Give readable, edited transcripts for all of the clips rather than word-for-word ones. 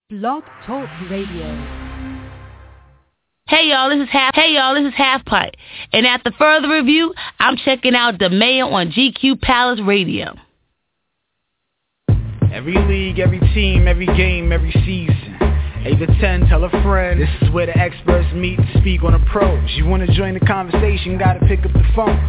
Blog Talk Radio. Hey y'all, this is Half Pipe, and after further review, I'm checking out the Mayor on GQ Palace Radio. Every league, every team, every game, every season. 8 to 10, tell a friend. This is where the experts meet to speak on the pros. You want to join the conversation, gotta pick up the phone.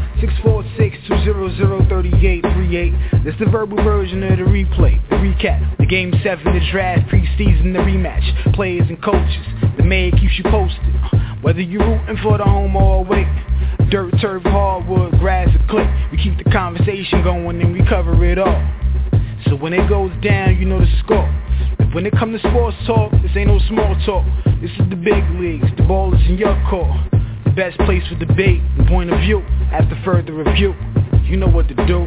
646-200-3838. This the verbal version of the replay, the recap, the game 7, the draft, preseason, the rematch. Players and coaches, the mayor keeps you posted. Whether you're rooting for the home or away. Dirt, turf, hardwood, grass, or clay. We keep the conversation going and we cover it all. So when it goes down, you know the score. And when it comes to sports talk, this ain't no small talk. This is the big leagues, the ball is in your court. The best place for debate and point of view. After further review, you know what to do.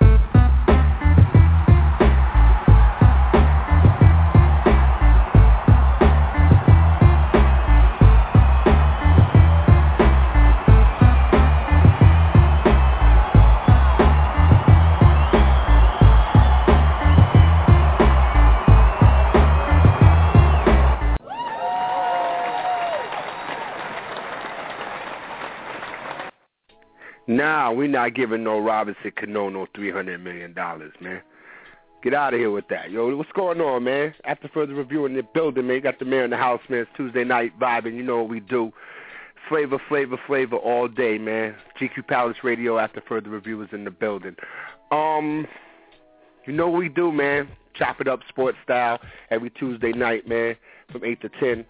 Nah, we're not giving no Robinson Cano no $300 million, man. Get out of here with that. Yo, what's going on, man? After further review in the building, man, you got the mayor in the house, man. It's Tuesday night vibing. You know what we do. Flavor all day, man. GQ Palace Radio after further review is in the building. You know what we do, man. Chop it up sports style every Tuesday night, man. From 8 to 10,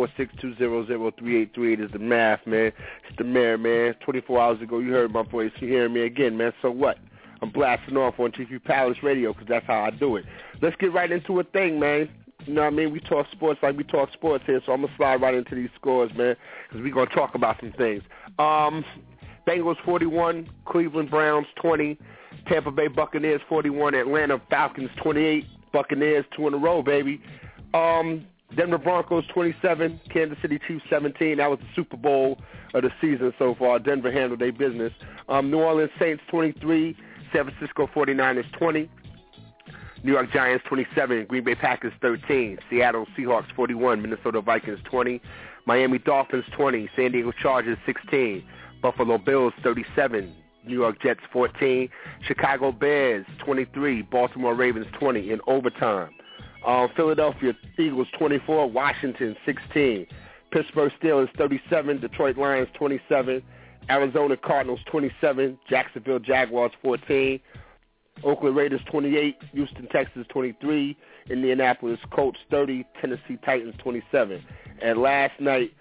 646-200-3838 is the math, man. It's the mayor, man. 24 hours ago, you heard my voice. You hearing me again, man. So what? I'm blasting off on GQ Palace Radio because that's how I do it. Let's get right into a thing, man. You know what I mean? We talk sports like we talk sports here, so I'm going to slide right into these scores, man, because we're going to talk about some things. Bengals 41, Cleveland Browns 20, Tampa Bay Buccaneers 41, Atlanta Falcons 28, Buccaneers 2 in a row, baby. Denver Broncos 27, Kansas City Chiefs 17. That was the Super Bowl of the season so far. Denver handled their business. New Orleans Saints 23, San Francisco 49ers 20, New York Giants 27, Green Bay Packers 13, Seattle Seahawks 41, Minnesota Vikings 20, Miami Dolphins 20, San Diego Chargers 16, Buffalo Bills 37, New York Jets 14, Chicago Bears 23, Baltimore Ravens 20 in overtime. Philadelphia Eagles 24, Washington 16, Pittsburgh Steelers 37, Detroit Lions 27, Arizona Cardinals 27, Jacksonville Jaguars 14, Oakland Raiders 28, Houston Texans 23, Indianapolis Colts 30, Tennessee Titans 27. And last night,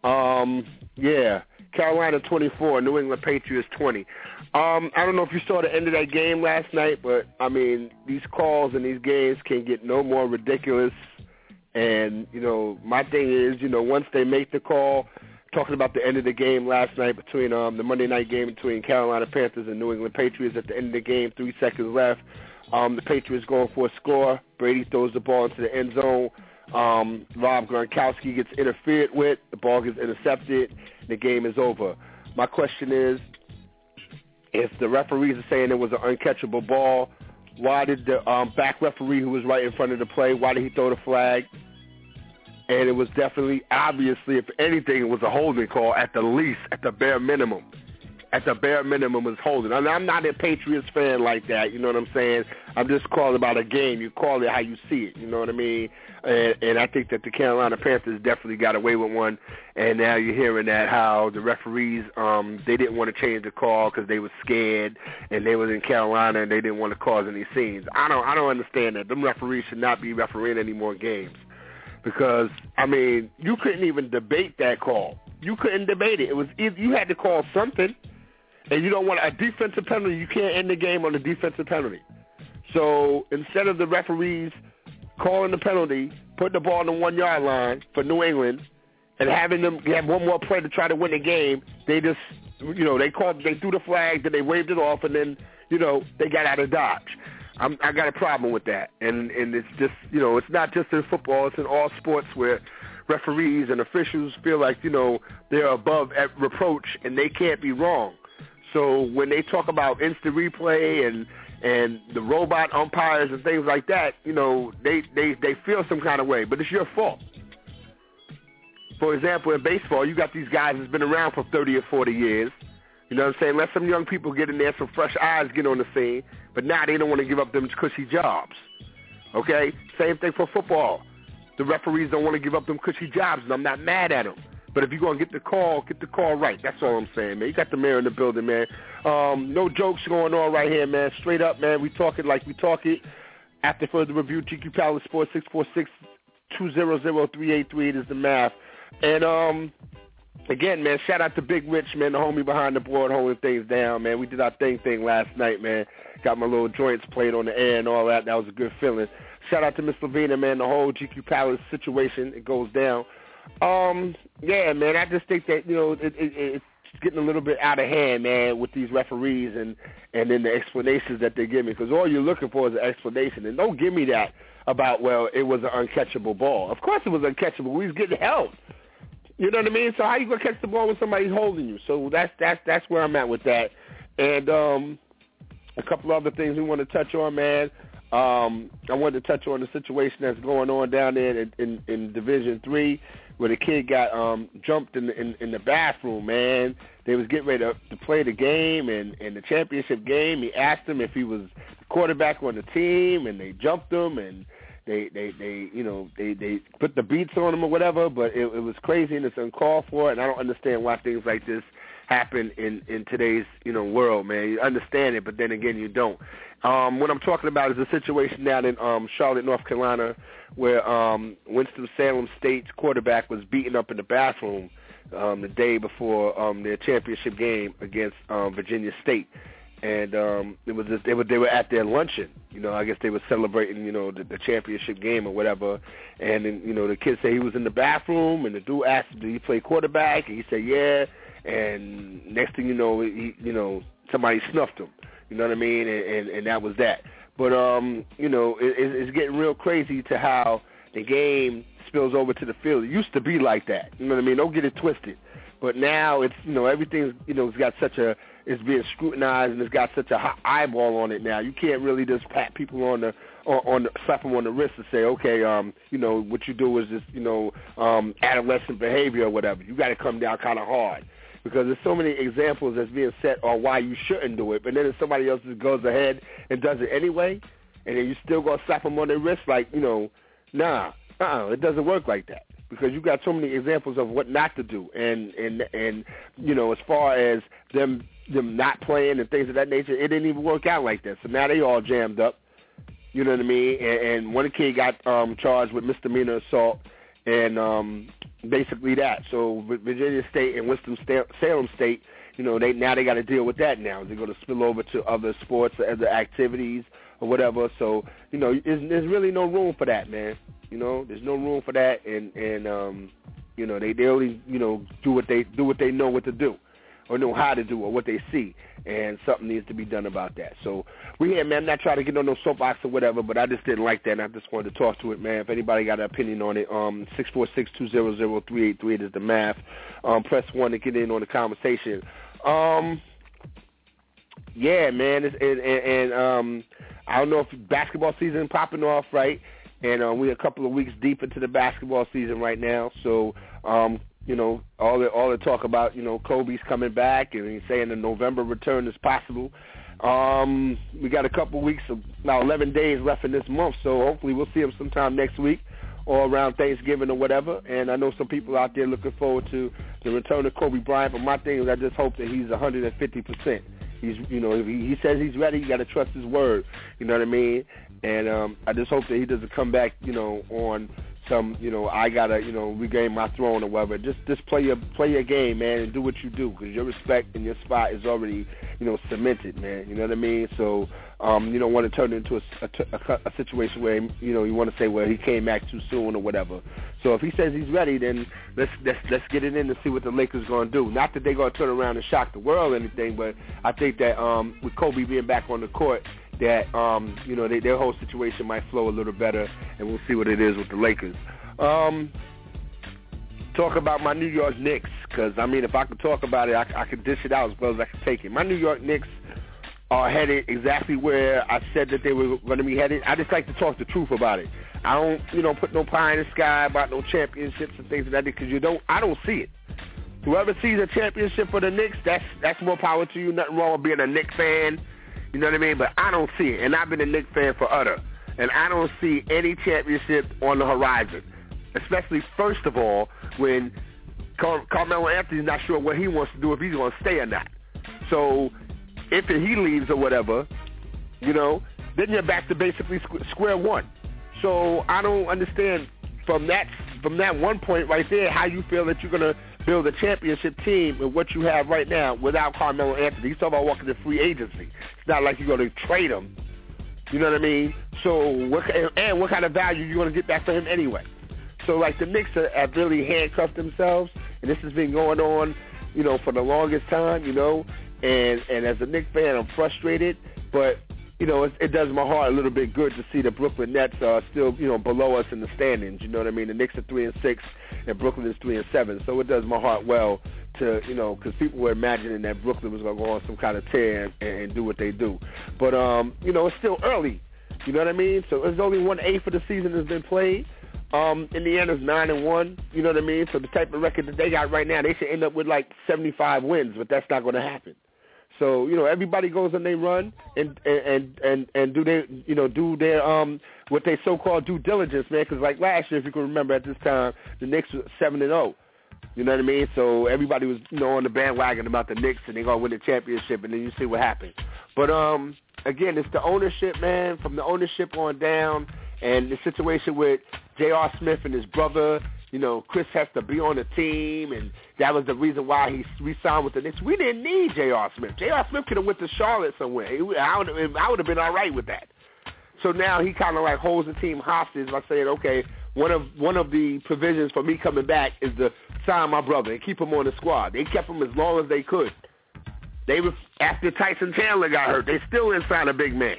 Carolina 24, New England Patriots 20. I don't know if you saw the end of that game last night, but, I mean, these calls and these games can get no more ridiculous. And, you know, my thing is, you know, once they make the call, talking about the end of the game last night between the Monday night game between Carolina Panthers and New England Patriots at the end of the game, 3 seconds left. The Patriots going for a score. Brady throws the ball into the end zone. Rob Gronkowski gets interfered with. The ball gets intercepted. The game is over. My question is, if the referees are saying it was an uncatchable ball, why did the back referee who was right in front of the play, why did he throw the flag? And it was definitely, obviously, if anything, it was a holding call at the least, at the bare minimum. At the bare minimum was holding. I mean, I'm not a Patriots fan like that, you know what I'm saying? I'm just calling about a game. You call it how you see it, you know what I mean? And I think that the Carolina Panthers definitely got away with one. And now you're hearing that how the referees, they didn't want to change the call because they were scared, and they was in Carolina and they didn't want to cause any scenes. I don't understand that. Them referees should not be refereeing any more games. Because, I mean, you couldn't even debate that call. You couldn't debate it. It was you had to call something. And you don't want a defensive penalty. You can't end the game on a defensive penalty. So instead of the referees calling the penalty, putting the ball on the 1-yard line for New England, and having them have one more play to try to win the game, they just, you know, they threw the flag, then they waved it off, and then, you know, they got out of Dodge. I got a problem with that. And it's just, you know, it's not just in football. It's in all sports where referees and officials feel like, you know, they're above reproach and they can't be wrong. So when they talk about instant replay and the robot umpires and things like that, you know, they feel some kind of way, but it's your fault. For example, in baseball, you got these guys that's been around for 30 or 40 years. You know what I'm saying? Let some young people get in there, some fresh eyes get on the scene, but now they don't want to give up them cushy jobs. Okay? Same thing for football. The referees don't want to give up them cushy jobs, and I'm not mad at them. But if you're going to get the call right. That's all I'm saying, man. You got the mayor in the building, man. No jokes going on right here, man. Straight up, man. We talk it like we talk it. After further review, GQ Palace Sports, 646-200-383 is the math. And, again, man, shout out to Big Rich, man, the homie behind the board holding things down, man. We did our thing last night, man. Got my little joints played on the air and all that. That was a good feeling. Shout out to Miss Lavina, man, the whole GQ Palace situation. It goes down. Yeah, man, I just think that, you know, it's getting a little bit out of hand, man, with these referees and then the explanations that they give me, because all you're looking for is an explanation. And don't give me that about, well, it was an uncatchable ball. Of course it was uncatchable. We was getting held. You know what I mean? So how you going to catch the ball when somebody's holding you? So that's where I'm at with that. And a couple other things we want to touch on, man. I wanted to touch on the situation that's going on down there in Division III, where the kid got jumped in the bathroom, man. They was getting ready to play the game, and the championship game, he asked him if he was the quarterback on the team, and they jumped him, and they put the beats on him or whatever, but it was crazy and it's uncalled for, and I don't understand why things like this happen in today's, you know, world, man. You understand it, but then again, you don't. What I'm talking about is a situation down in Charlotte, North Carolina, where Winston-Salem State's quarterback was beaten up in the bathroom the day before their championship game against Virginia State. And they were at their luncheon. You know, I guess they were celebrating, you know, the championship game or whatever. And then, you know, the kid said he was in the bathroom, and the dude asked him, "Do you play quarterback?" And he said, "Yeah." And next thing you know, somebody snuffed him. You know what I mean? And that was that. But you know, it's getting real crazy to how the game spills over to the field. It used to be like that. You know what I mean? Don't get it twisted. But now it's, you know, everything's, you know, it's being scrutinized, and it's got such a hot eyeball on it now. You can't really just pat people slap them on the wrist and say, okay, you know, what you do is just, you know, adolescent behavior or whatever. You got to come down kind of hard, because there's so many examples that's being set on why you shouldn't do it. But then if somebody else just goes ahead and does it anyway, and then you still gonna slap them on their wrist, like, you know, nah, it doesn't work like that. Because you got so many examples of what not to do, and you know, as far as them not playing and things of that nature, it didn't even work out like that. So now they all jammed up. You know what I mean? And one kid got charged with misdemeanor assault, and basically that. So Virginia State and Winston-Salem State, you know, they got to deal with that now. They're going to spill over to other sports or other activities or whatever. So, you know, there's really no room for that, man. You know, there's no room for that, and you know, they only, you know, do what they know what to do, or know how to do, or what they see, and something needs to be done about that. So we here, man. I'm not trying to get on no soapbox or whatever, but I just didn't like that, and I just wanted to talk to it, man. If anybody got an opinion on it, 646-200-383 is the math. Press 1 to get in on the conversation. Yeah, man, and I don't know if basketball season popping off, right? And we're a couple of weeks deep into the basketball season right now. So, you know, all the talk about, you know, Kobe's coming back, and he's saying the November return is possible. We got a couple weeks, about 11 days left in this month, so hopefully we'll see him sometime next week or around Thanksgiving or whatever. And I know some people out there looking forward to the return of Kobe Bryant, but my thing is I just hope that he's 150%. He's, you know, if he says he's ready, you got to trust his word. You know what I mean? And I just hope that he doesn't come back, you know, on some, you know, I gotta, you know, regain my throne or whatever. Just play your game, man, and do what you do, because your respect and your spot is already, you know, cemented, man. You know what I mean? So you don't want to turn it into a situation where, you know, you want to say, well, he came back too soon or whatever. So if he says he's ready, then let's get it in and see what the Lakers going to do. Not that they're going to turn around and shock the world or anything, but I think that with Kobe being back on the court, that you know, their whole situation might flow a little better, and we'll see what it is with the Lakers. Talk about my New York Knicks, because I mean, if I could talk about it, I could dish it out as well as I could take it. My New York Knicks are headed exactly where I said that they were going to be headed. I just like to talk the truth about it. I don't, put no pie in the sky about no championships and things like that because I don't see it. Whoever sees a championship for the Knicks, that's more power to you. Nothing wrong with being a Knicks fan. You know what I mean? But I don't see it, and I've been a Knicks fan forever, and I don't see any championship on the horizon. Especially, first of all, when Carmelo Anthony's not sure what he wants to do, if he's going to stay or not. So if he leaves or whatever, then you're back to basically square one. So I don't understand from that one point right there how you feel that you're going to build a championship team with what you have right now without Carmelo Anthony. He's talking about walking to free agency. It's not like you're going to trade him. You know what I mean? So what kind of value are you going to get back for him anyway? So, like, the Knicks have really handcuffed themselves, and this has been going on, for the longest time, and as a Knicks fan, I'm frustrated, but, it does my heart a little bit good to see the Brooklyn Nets are still, below us in the standings, you know what I mean? The Knicks are 3-6, and Brooklyn is 3-7, so it does my heart well to, because people were imagining that Brooklyn was going to go on some kind of tear and do what they do. But, it's still early, you know what I mean? So there's only 1/8 of the season has been played. Indiana's 9-1, you know what I mean? So the type of record that they got right now, they should end up with like 75 wins, but that's not going to happen. So, everybody goes on their run and do their what they so-called due diligence, man, because like last year, if you can remember at this time, the Knicks were 7-0. You know what I mean? So everybody was, on the bandwagon about the Knicks and they're going to win the championship, and then you see what happened. But, again, it's the ownership, man, from the ownership on down, and the situation with J.R. Smith and his brother, Chris has to be on the team, and that was the reason why he re-signed with the Knicks. We didn't need J.R. Smith. J.R. Smith could have went to Charlotte somewhere. I would have been all right with that. So now he kind of like holds the team hostage by saying, okay, one of the provisions for me coming back is to sign my brother and keep him on the squad. They kept him as long as they could. They were, after Tyson Chandler got hurt, they still didn't sign a big man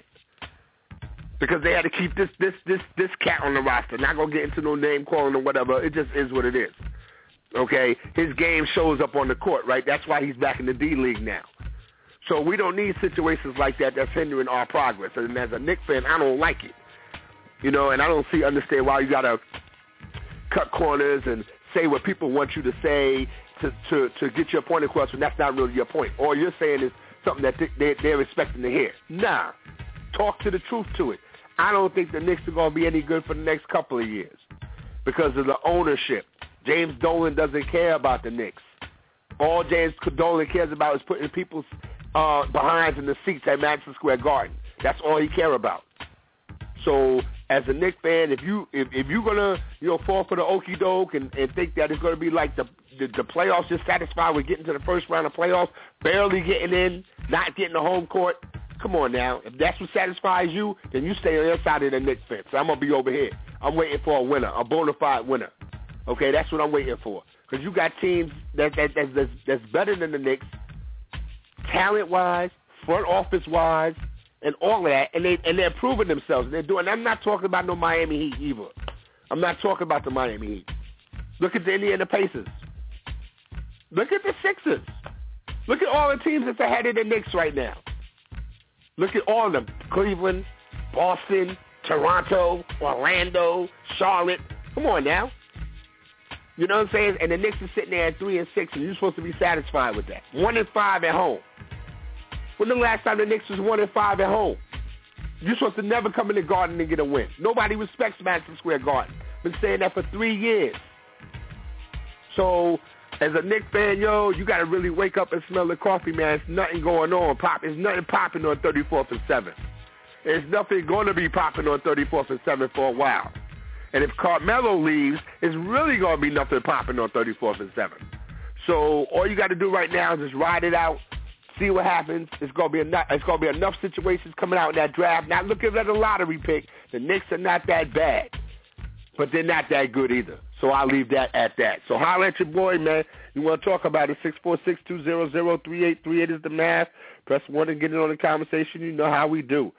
because they had to keep this cat on the roster. Not gonna get into no name calling or whatever. It just is what it is. Okay, his game shows up on the court, right? That's why he's back in the D League now. So we don't need situations like that that's hindering our progress. And as a Knicks fan, I don't like it. And I don't understand why you gotta cut corners and say what people want you to say to get your point across when that's not really your point. All you're saying is something that they're expecting to hear. Nah, talk to the truth to it. I don't think the Knicks are going to be any good for the next couple of years because of the ownership. James Dolan doesn't care about the Knicks. All James Dolan cares about is putting people's behinds in the seats at Madison Square Garden. That's all he cares about. So as a Knicks fan, if you're gonna fall for the okie doke and think that it's gonna be like the playoffs, just satisfied with getting to the first round of playoffs, barely getting in, not getting the home court, come on now. If that's what satisfies you, then you stay on the other side of the Knicks fence. So I'm gonna be over here. I'm waiting for a winner, a bona fide winner. Okay, that's what I'm waiting for. Because you got teams that's better than the Knicks, talent-wise, front office-wise, and all of that, and they're proving themselves. They're doing. I'm not talking about no Miami Heat either. I'm not talking about the Miami Heat. Look at the Indiana Pacers. Look at the Sixers. Look at all the teams that's ahead of the Knicks right now. Look at all of them. Cleveland, Boston, Toronto, Orlando, Charlotte. Come on now. You know what I'm saying? And the Knicks are sitting there at 3-6, and you're supposed to be satisfied with that. 1-5 at home. When the last time the Knicks was 1-5 at home? You're supposed to never come in the Garden and get a win. Nobody respects Madison Square Garden. Been saying that for 3 years. So, as a Knicks fan, you got to really wake up and smell the coffee, man. There's nothing going on. There's nothing popping on 34th and 7th. There's nothing going to be popping on 34th and 7th for a while. And if Carmelo leaves, it's really going to be nothing popping on 34th and 7th. So all you got to do right now is just ride it out, see what happens. It's going to be enough situations coming out in that draft. Not looking at a lottery pick. The Knicks are not that bad, but they're not that good either. So I'll leave that at that. So holler at your boy, man. You want to talk about it, 646-200-3838 is the math. Press 1 and get in on the conversation. You know how we do.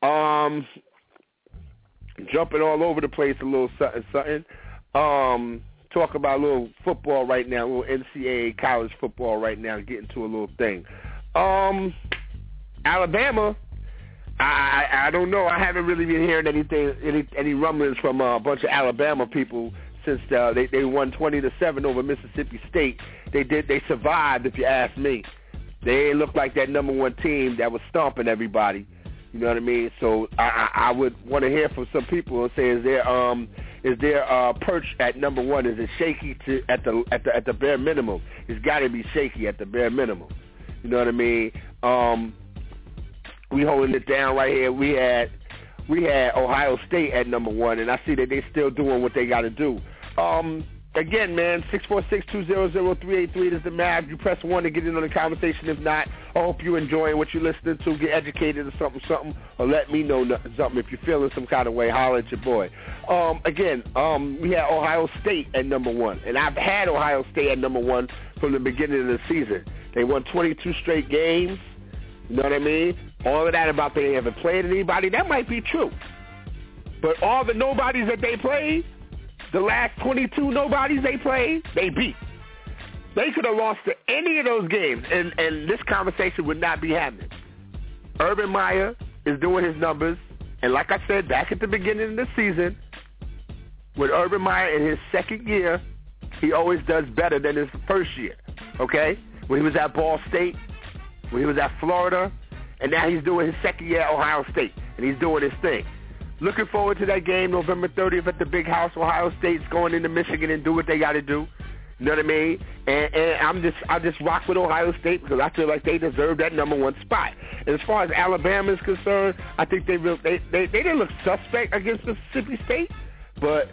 Jumping all over the place a little something. Talk about a little football right now, a little NCAA college football right now, getting to a little thing. Alabama, I don't know. I haven't really been hearing any rumblings from a bunch of Alabama people since they won 20-7 over Mississippi State. They survived, if you ask me. They look like that number one team that was stomping everybody. You know what I mean? So I would want to hear from some people and say, is there perch at number one? Is it shaky at the bare minimum? It's got to be shaky at the bare minimum. You know what I mean? We holding it down right here. We had Ohio State at number one, and I see that they still doing what they got to do. Again, man, 646-200-383 is the math. You press 1 to get in on the conversation. If not, I hope you're enjoying what you're listening to. Get educated or something, or let me know something. If you're feeling some kind of way, holler at your boy. Again, we had Ohio State at number one, and I've had Ohio State at number one from the beginning of the season. They won 22 straight games. You know what I mean? All of that about they haven't played anybody, that might be true. But all the nobodies that they played, the last 22 nobodies they played, they beat. They could have lost to any of those games, and this conversation would not be happening. Urban Meyer is doing his numbers, and like I said back at the beginning of the season, with Urban Meyer in his second year, he always does better than his first year, okay? When he was at Ball State, when he was at Florida, and now he's doing his second year at Ohio State, and he's doing his thing. Looking forward to that game November 30th at the Big House. Ohio State's going into Michigan and do what they got to do. You know what I mean? And I just rock with Ohio State because I feel like they deserve that number one spot. And as far as Alabama is concerned, I think they didn't look suspect against Mississippi State, but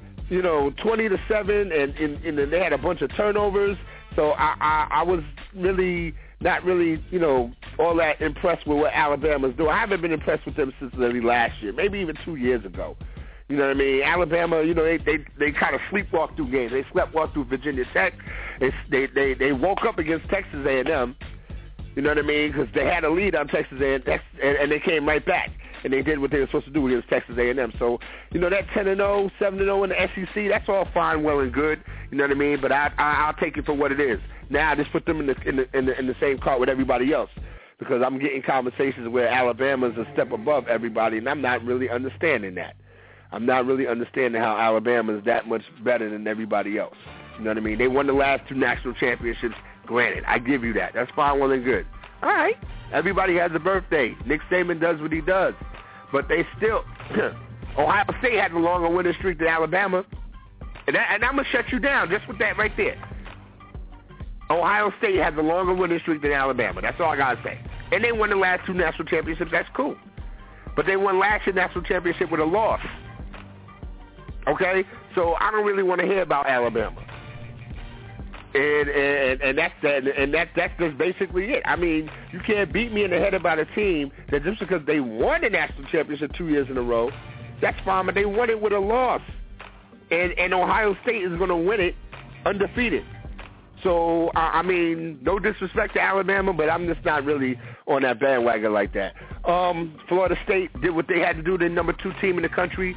20-7, and they had a bunch of turnovers. So I was really not really, all that impressed with what Alabama's doing. I haven't been impressed with them since maybe last year, maybe even 2 years ago. You know what I mean? Alabama, they kind of sleepwalk through games. They sleptwalk through Virginia Tech. They woke up against Texas A&M. You know what I mean? Because they had a lead on Texas A&M, and they came right back. And they did what they were supposed to do against Texas A&M. So, that 10-0, 7-0 in the SEC, that's all fine, well, and good. You know what I mean? But I'll take it for what it is. Now I just put them in the same cart with everybody else because I'm getting conversations where Alabama's a step above everybody, and I'm not really understanding that. I'm not really understanding how Alabama is that much better than everybody else. You know what I mean? They won the last 2 national championships. Granted, I give you that. That's fine, well, and good. All right. Everybody has a birthday. Nick Saban does what he does. But they still, Ohio State had a longer winning streak than Alabama. And I'm going to shut you down just with that right there. Ohio State has a longer winning streak than Alabama. That's all I got to say. And they won the last 2 national championships. That's cool. But they won last year's national championship with a loss. Okay? So I don't really want to hear about Alabama. And that's that, and that's just basically it. I mean, you can't beat me in the head about a team that just because they won the national championship 2 years in a row, that's fine, but they won it with a loss. And Ohio State is going to win it undefeated. So, I mean, no disrespect to Alabama, but I'm just not really on that bandwagon like that. Florida State did what they had to do. They're number 2 team in the country.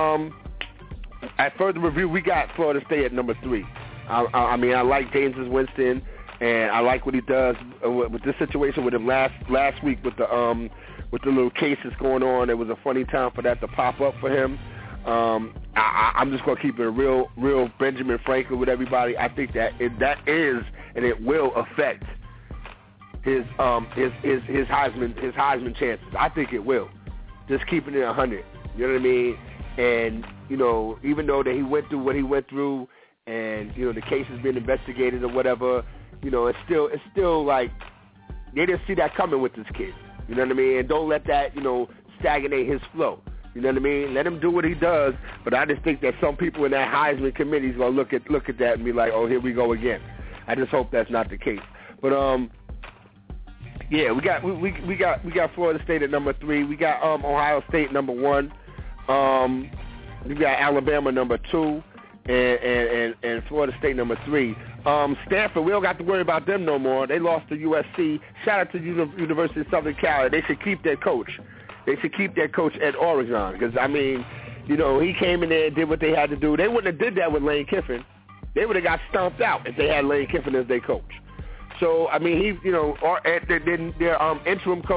At further review, we got Florida State at number 3. I mean, I like James Winston, and I like what he does with this situation with him last week with the little cases going on. It was a funny time for that to pop up for him. I'm just gonna keep it real Benjamin Franklin with everybody. I think that it will affect his Heisman chances. I think it will. Just keeping it 100. You know what I mean? And even though that he went through what he went through. And, the case has been investigated or whatever, it's still like they didn't see that coming with this kid. You know what I mean? And don't let that, stagnate his flow. You know what I mean? Let him do what he does. But I just think that some people in that Heisman committee is going to look at that and be like, oh, here we go again. I just hope that's not the case. But, yeah, we got Florida State at number 3. We got Ohio State number 1. We got Alabama number 2. And Florida State number 3. Stanford, we don't got to worry about them no more. They lost to USC. Shout out to University of Southern Cal. They should keep their coach. They should keep their coach at Oregon because, I mean, he came in there and did what they had to do. They wouldn't have did that with Lane Kiffin. They would have got stomped out if they had Lane Kiffin as their coach. So, I mean, their interim coach,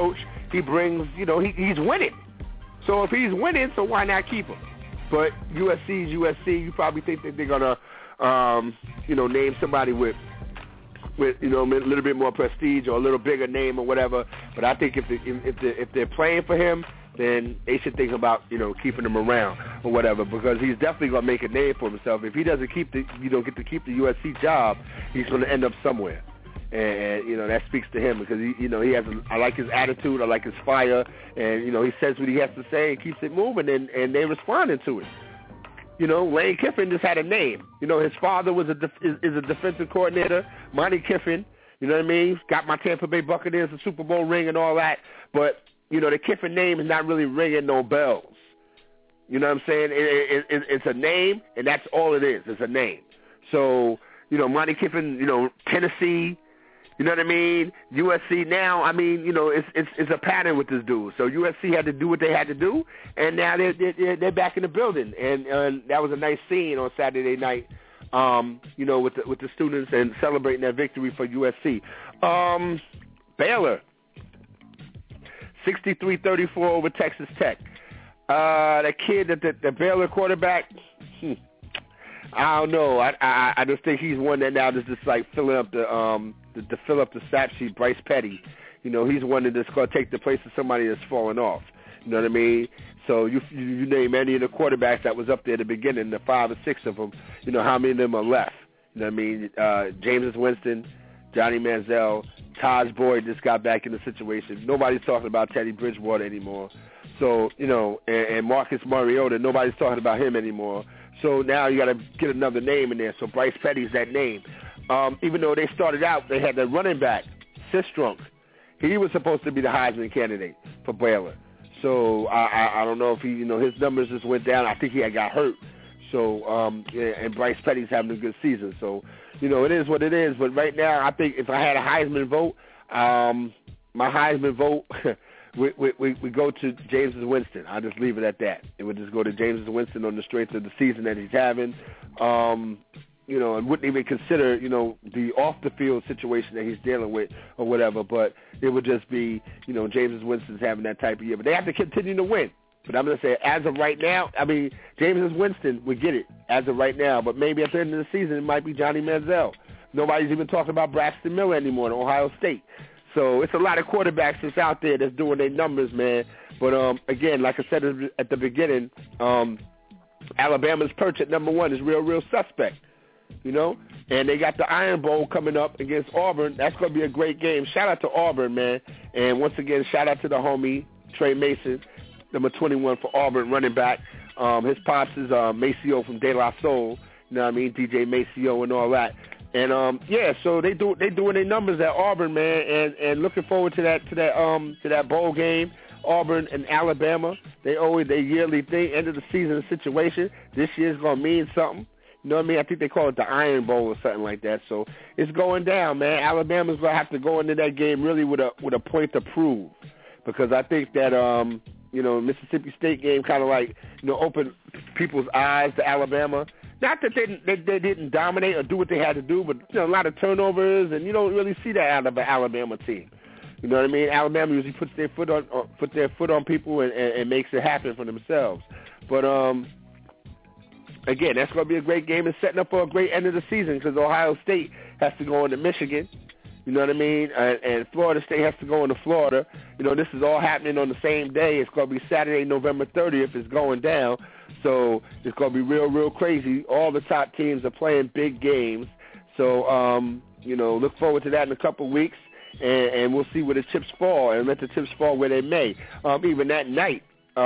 he brings, he's winning. So if he's winning, so why not keep him? But USC is USC. You probably think that they're gonna, name somebody with a little bit more prestige or a little bigger name or whatever. But I think if they're playing for him, then they should think about keeping him around or whatever, because he's definitely gonna make a name for himself. If he doesn't get to keep the USC job, he's gonna end up somewhere. And that speaks to him because he has. I like his attitude. I like his fire, and he says what he has to say and keeps it moving, and they responding to it. Lane Kiffin just had a name. His father is a defensive coordinator, Monty Kiffin. You know what I mean? Got my Tampa Bay Buccaneers a Super Bowl ring and all that, but the Kiffin name is not really ringing no bells. You know what I'm saying? It's a name, and that's all it is. It's a name. So Monty Kiffin, Tennessee. You know what I mean? USC now, it's a pattern with this dude. So USC had to do what they had to do, and now they're back in the building. And that was a nice scene on Saturday night, with the students and celebrating their victory for USC. Baylor, 63-34 over Texas Tech. The kid, the Baylor quarterback, I don't know. I just think he's one that now just like filling up to fill up the stat sheet. Bryce Petty, he's one that's going to take the place of somebody that's fallen off. You know what I mean? So you name any of the quarterbacks that was up there at the beginning, the 5 or 6 of them. How many of them are left? You know what I mean? Jameis Winston, Johnny Manziel, Taj Boyd just got back in the situation. Nobody's talking about Teddy Bridgewater anymore. So and Marcus Mariota, nobody's talking about him anymore. So now you got to get another name in there. So Bryce Petty's that name. Even though they started out, they had the running back, Sistrunk. He was supposed to be the Heisman candidate for Baylor. So I don't know if his numbers just went down. I think he had got hurt. So and Bryce Petty's having a good season. So it is what it is. But right now, I think if I had a Heisman vote, my Heisman vote. We go to James Winston. I'll just leave it at that. It would just go to James Winston on the strength of the season that he's having, and wouldn't even consider, the off-the-field situation that he's dealing with or whatever, but it would just be, James Winston's having that type of year. But they have to continue to win. But I'm going to say, as of right now, James Winston would get it as of right now, but maybe at the end of the season it might be Johnny Manziel. Nobody's even talking about Braxton Miller anymore in Ohio State. So it's a lot of quarterbacks that's out there that's doing their numbers, man. But, again, like I said at the beginning, Alabama's perch at number 1 is real suspect, And they got the Iron Bowl coming up against Auburn. That's going to be a great game. Shout out to Auburn, man. And once again, shout out to the homie, Trey Mason, number 21 for Auburn, running back. His pops is Maceo from De La Soul, DJ Maceo and all that. And so they doing their numbers at Auburn, man, and looking forward to that bowl game. Auburn and Alabama, they always their yearly thing, end of the season situation. This year's gonna mean something. You know what I mean? I think they call it the Iron Bowl or something like that. So it's going down, man. Alabama's gonna have to go into that game really with a point to prove, because I think that Mississippi State game kind of like opened people's eyes to Alabama. Not that they didn't dominate or do what they had to do, but a lot of turnovers, and you don't really see that out of an Alabama team. You know what I mean? Alabama usually puts their foot on people and makes it happen for themselves. But again, that's going to be a great game and setting up for a great end of the season, because Ohio State has to go into Michigan. You know what I mean? And Florida State has to go into Florida. This is all happening on the same day. It's going to be Saturday, November 30th. It's going down. So it's going to be real crazy. All the top teams are playing big games. So, look forward to that in a couple of weeks. And we'll see where the chips fall, and let the chips fall where they may. Even that night,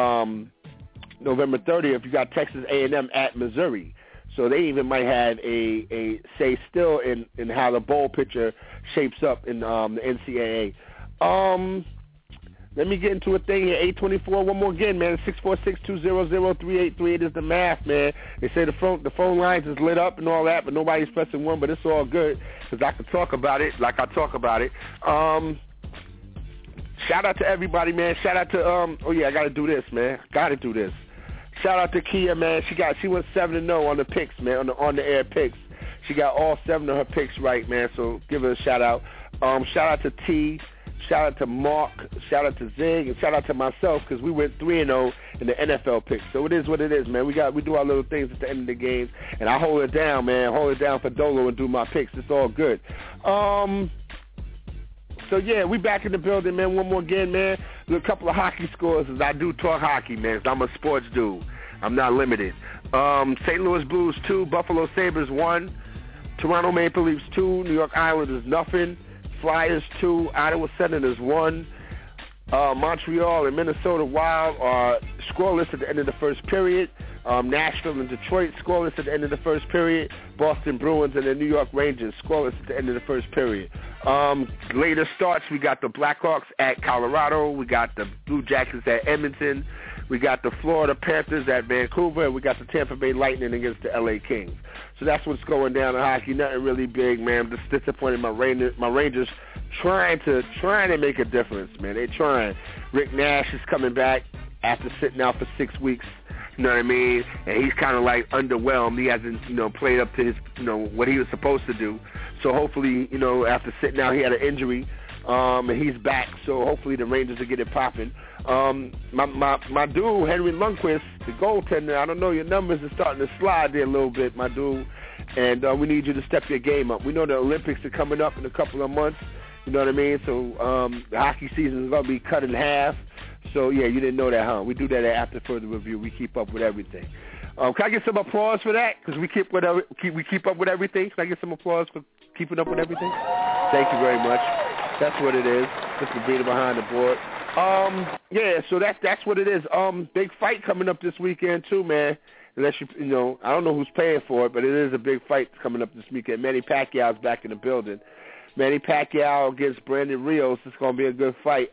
November 30th, you got Texas A&M at Missouri. So they even might have a say still in how the bowl picture shapes up in the NCAA. Let me get into a thing here. 824, one more again, man. 646-200-3838 is the math, man. They say the phone lines is lit up and all that, but nobody's pressing one, but it's all good because I can talk about it like I talk about it. Shout out to everybody, man. Shout out to, I got to do this, man. Got to do this. Shout out to Kia, man. She went 7-0 on the picks, man, on the air picks. She got all 7 of her picks right, man, so give her a shout out. Shout out to T. shout out to Mark, shout out to Zig, and shout out to myself because we went 3-0 in the NFL picks. So it is what it is, man. We do our little things at the end of the game, and I hold it down, man. Hold it down for Dolo and do my picks. It's all good. So, yeah, we back in the building, man. One more again, man. A couple of hockey scores as I do talk hockey, man, because I'm a sports dude. I'm not limited. St. Louis Blues 2, Buffalo Sabres 1, Toronto Maple Leafs 2, New York Islanders nothing, Flyers 2, Ottawa Senators 1, Montreal and Minnesota Wild are scoreless at the end of the first period. Nashville and Detroit scoreless at the end of the first period. Boston Bruins and the New York Rangers scoreless at the end of the first period. Later starts, we got the Blackhawks at Colorado. We got the Blue Jackets at Edmonton. We got the Florida Panthers at Vancouver. And we got the Tampa Bay Lightning against the LA Kings. So that's what's going down in hockey. Nothing really big, man. I'm just disappointed my Rangers trying to make a difference, man. They're trying. Rick Nash is coming back after sitting out for 6 weeks. You know what I mean? And he's kind of like underwhelmed. He hasn't, played up to his, what he was supposed to do. So hopefully, after sitting out, he had an injury, and he's back. So hopefully the Rangers will get it popping. My dude, Henry Lundqvist, the goaltender, I don't know, your numbers are starting to slide there a little bit, my dude. And we need you to step your game up. We know the Olympics are coming up in a couple of months. You know what I mean? So the hockey season is going to be cut in half. So, yeah, you didn't know that, huh? We do that after further review. We keep up with everything. Can I get some applause for that? Because we keep up with everything. Can I get some applause for keeping up with everything? Thank you very much. That's what it is. Just the beater behind the board. Yeah, so that's what it is. Big fight coming up this weekend, too, man. Unless I don't know who's paying for it, but it is a big fight coming up this weekend. Manny Pacquiao's back in the building. Manny Pacquiao against Brandon Rios. It's going to be a good fight.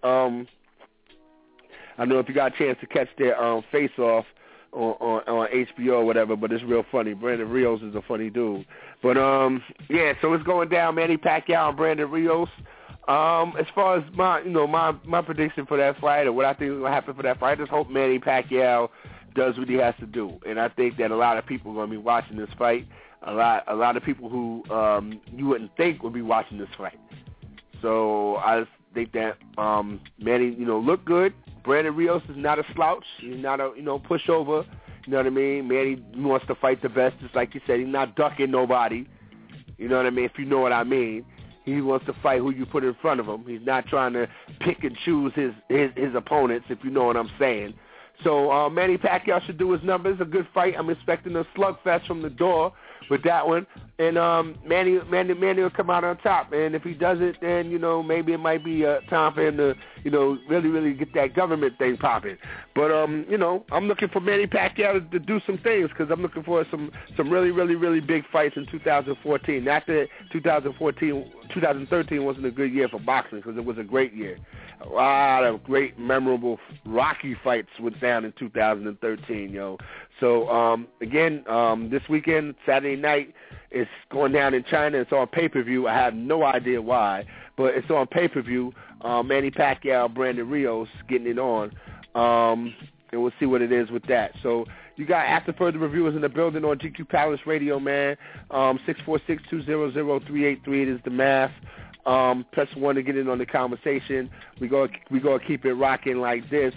I don't know if you got a chance to catch their face-off on HBO or whatever, but it's real funny. Brandon Rios is a funny dude. But, yeah, so it's going down, Manny Pacquiao and Brandon Rios. As far as my prediction for that fight or what I think is going to happen for that fight, I just hope Manny Pacquiao does what he has to do. And I think that a lot of people are going to be watching this fight. A lot of people who you wouldn't think would be watching this fight. So I just think that Manny, looked good. Brandon Rios is not a slouch. He's not a, pushover. You know what I mean? Manny wants to fight the best, just like you said. He's not ducking nobody. You know what I mean? If you know what I mean. He wants to fight who you put in front of him. He's not trying to pick and choose his opponents, if you know what I'm saying. So Manny Pacquiao should do his numbers. A good fight. I'm expecting a slugfest from the door with that one. And Manny will come out on top. And if he doesn't, then, maybe it might be time for him to, really, really get that government thing popping. But, I'm looking for Manny Pacquiao to do some things because I'm looking for some really, really, really big fights in 2014. Not that 2013 wasn't a good year for boxing because it was a great year. A lot of great, memorable, rocky fights went down in 2013, yo. So, again, this weekend, Saturday night, it's going down in China. It's on pay-per-view. I have no idea why, but it's on pay-per-view. Manny Pacquiao, Brandon Rios getting it on, and we'll see what it is with that. So you got After Further Reviewers in the building on GQ Palace Radio, man. 646-200-383 is the math. Press 1 to get in on the conversation. We go keep it rocking like this.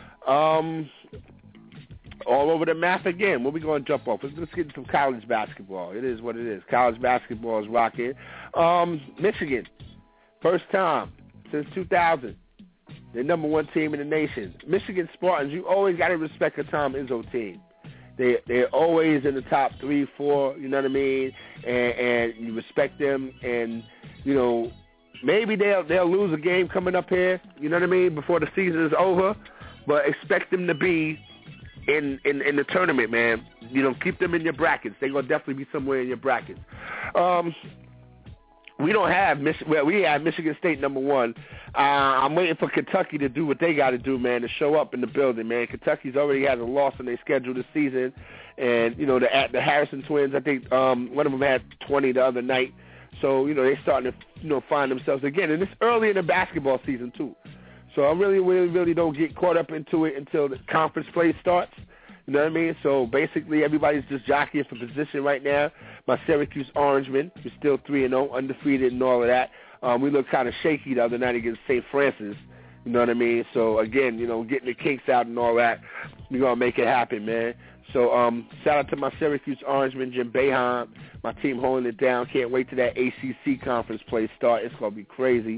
All over the map again. Where we going to jump off? Let's get into some college basketball. It is what it is. College basketball is rocking. Michigan, first time since 2000. They're number one team in the nation. Michigan Spartans, you always got to respect a Tom Izzo team. They're always in the top 3, 4, you know what I mean? And you respect them. And, maybe they'll lose a game coming up here, you know what I mean, before the season is over. But expect them to be in the tournament, man. Keep them in your brackets. They're going to definitely be somewhere in your brackets. We don't have we have Michigan State number 1. I'm waiting for Kentucky to do what they got to do, man, to show up in the building, man. Kentucky's already has a loss on their schedule this season. And, the Harrison twins, I think one of them had 20 the other night. So, they're starting to, find themselves again. And it's early in the basketball season, too. So I really, really, really don't get caught up into it until the conference play starts. You know what I mean? So basically everybody's just jockeying for position right now. my Syracuse Orangemen. We're still 3-0, undefeated and all of that. We looked kind of shaky the other night against St. Francis. You know what I mean? So, again, getting the kinks out and all that, we're going to make it happen, man. So, shout out to my Syracuse Orangemen, Jim Boeheim, my team holding it down. Can't wait till that ACC conference play start. It's going to be crazy.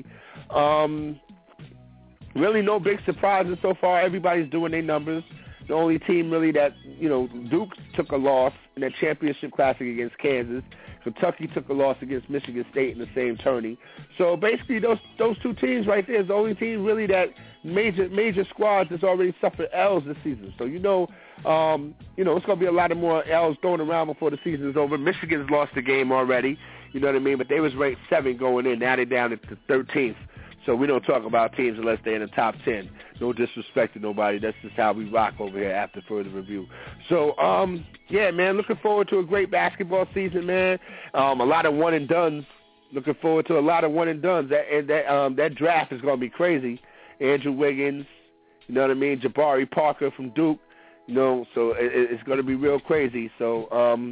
Really no big surprises so far. Everybody's doing their numbers. The only team really that, Duke took a loss in that championship classic against Kansas. Kentucky took a loss against Michigan State in the same tourney. So basically those two teams right there is the only team really that major squads that's already suffered L's this season. So it's going to be a lot of more L's thrown around before the season is over. Michigan's lost the game already, you know what I mean? But they was ranked 7 going in. Now they're down at the 13th. So we don't talk about teams unless they're in the top 10. No disrespect to nobody. That's just how we rock over here after further review. So, yeah, man, looking forward to a great basketball season, man. A lot of one-and-dones. Looking forward to a lot of one-and-dones. That draft is going to be crazy. Andrew Wiggins, you know what I mean? Jabari Parker from Duke, so it's going to be real crazy. So,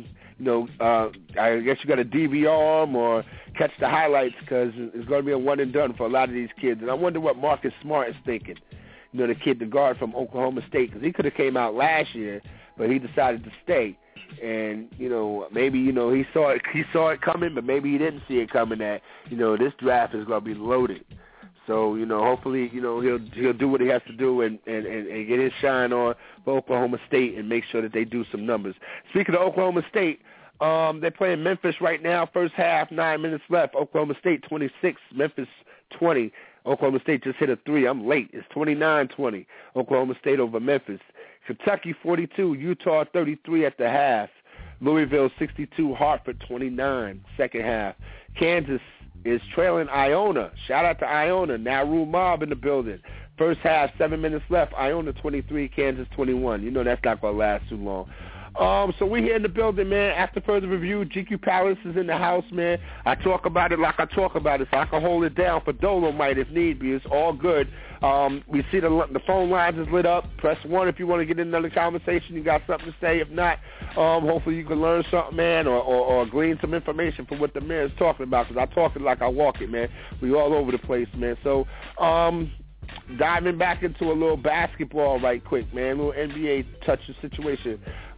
I guess you got to DVR them or catch the highlights because it's going to be a one-and-done for a lot of these kids. And I wonder what Marcus Smart is thinking. The kid, the guard from Oklahoma State, because he could have came out last year, but he decided to stay. And, maybe, he saw it coming, but maybe he didn't see it coming that, this draft is going to be loaded. So, hopefully, he'll do what he has to do and get his shine on for Oklahoma State and make sure that they do some numbers. Speaking of Oklahoma State, they're playing Memphis right now. First half, 9 minutes left. Oklahoma State 26, Memphis 20. Oklahoma State just hit a 3. I'm late. It's 29-20. Oklahoma State over Memphis. Kentucky 42, Utah 33 at the half. Louisville 62, Hartford 29, second half. Kansas is trailing Iona. Shout out to Iona. Naru Mob in the building. First half, 7 minutes left. Iona 23, Kansas 21. That's not going to last too long. So we here in the building, man. After further review, GQ Palace is in the house, man. I talk about it like I talk about it, so I can hold it down for Dolomite if need be. It's all good. We see the phone lines is lit up. Press 1 if you want to get in another conversation. You got something to say. If not, hopefully you can learn something, man, or glean some information from what the man is talking about, because I talk it like I walk it, man. We all over the place, man. So, diving back into a little basketball right quick, man. A little NBA touch the situation.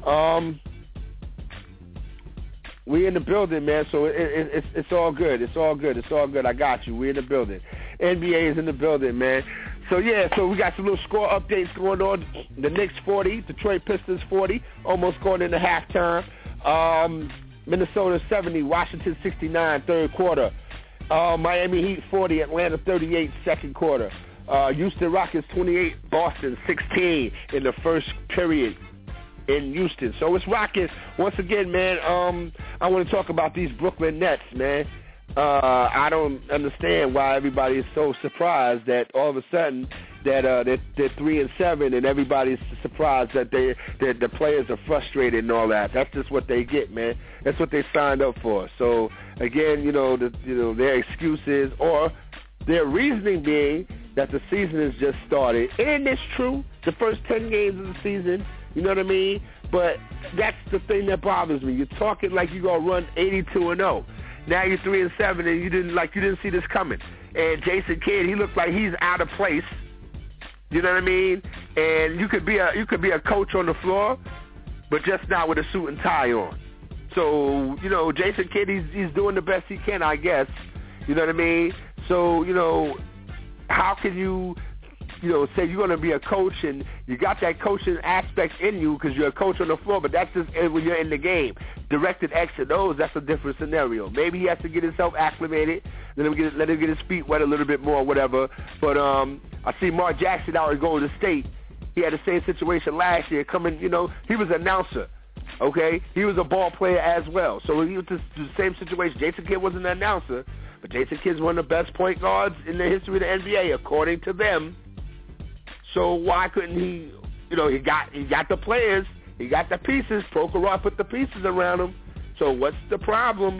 We in the building, man, so it's all good. It's all good. It's all good. I got you. We in the building. NBA is in the building, man. So, yeah, so we got some little score updates going on. The Knicks 40, Detroit Pistons 40, almost going into halftime. Minnesota 70, Washington 69, third quarter. Miami Heat 40, Atlanta 38, second quarter. Houston Rockets 28, Boston 16 in the first period in Houston. So it's rocking. Once again, man, I want to talk about these Brooklyn Nets, man. I don't understand why everybody is so surprised that all of a sudden that they're 3-7 and everybody's surprised that the players are frustrated and all that. That's just what they get, man. That's what they signed up for. So again, their excuses or their reasoning being that the season has just started. And it's true, the first 10 games of the season, you know what I mean? But that's the thing that bothers me. You're talking like you're going to run 82-0. Now you're 3-7 and you didn't see this coming. And Jason Kidd, he looked like he's out of place. You know what I mean? And you could be a coach on the floor, but just not with a suit and tie on. So, Jason Kidd, he's doing the best he can, I guess. You know what I mean? So, how can you say you're going to be a coach and you got that coaching aspect in you because you're a coach on the floor, but that's just when you're in the game. Directed X and O's, that's a different scenario. Maybe he has to get himself acclimated, let him get his feet wet a little bit more, whatever. But I see Mark Jackson out at Golden State. He had the same situation last year. He was an announcer. Okay? He was a ball player as well. So he was the same situation. Jason Kidd wasn't an announcer, but Jason Kidd's one of the best point guards in the history of the NBA, according to them. So why couldn't he, he got the players, he got the pieces, Prokhorov put the pieces around him. So what's the problem?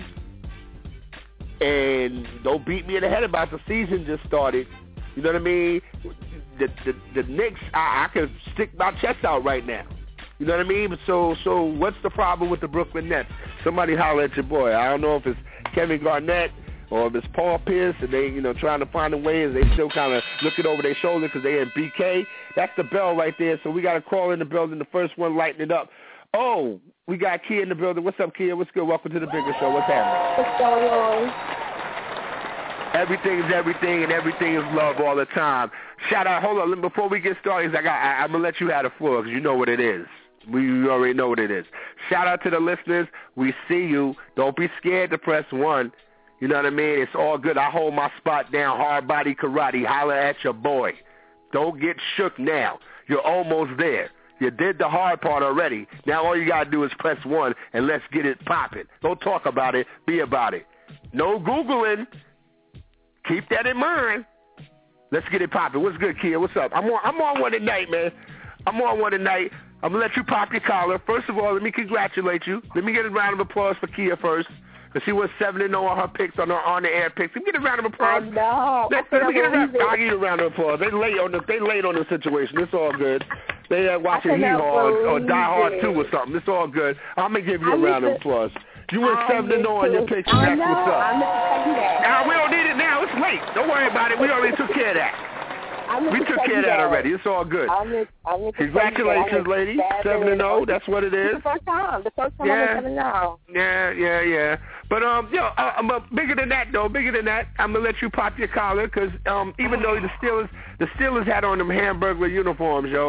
And don't beat me in the head about the season just started. You know what I mean? The Knicks, I could stick my chest out right now. You know what I mean? So what's the problem with the Brooklyn Nets? somebody holler at your boy. I don't know if it's Kevin Garnett or if it's Paul Pierce, and they, trying to find a way, and they still kind of looking over their shoulder because they in BK. That's the bell right there. So we got to call in the building. The first one lighting it up. Oh, we got Kia in the building. What's up, Kia? What's good? Welcome to the Bigger Show. What's happening? What's going on? Everything is everything, and everything is love all the time. Shout out. Hold on. Before we get started, I'm going to let you have the floor because you know what it is. We already know what it is. Shout out to the listeners. We see you. Don't be scared to press 1. You know what I mean? It's all good. I hold my spot down. Hard body karate. Holler at your boy. Don't get shook now. You're almost there. You did the hard part already. Now all you got to do is press 1 and let's get it popping. Don't talk about it. Be about it. No Googling. Keep that in mind. Let's get it popping. What's good, Kia? What's up? I'm on one tonight, man. I'm on one tonight. I'm going to let you pop your collar. First of all, let me congratulate you. Let me get a round of applause for Kia first. Because she was 7-0 on her picks, on her on-the-air picks. Let me get a round of applause. No. Let me get I'll give you a round of applause. They late on the situation. It's all good. They watching Hee-Haw or Die Hard 2 or something. It's all good. I'm going to give you a round of applause. You went 7-0 on your picks, and that's what's up. Now, we don't need it now. It's late. Don't worry about it. We already took care of that. We took care of that already. It's all good. Congratulations, lady. 7-0. That's what it is. The first time I'm 7-0. Yeah. But bigger than that, though. Bigger than that, I'm gonna let you pop your collar because even though the Steelers had on them Hamburglar uniforms, yo.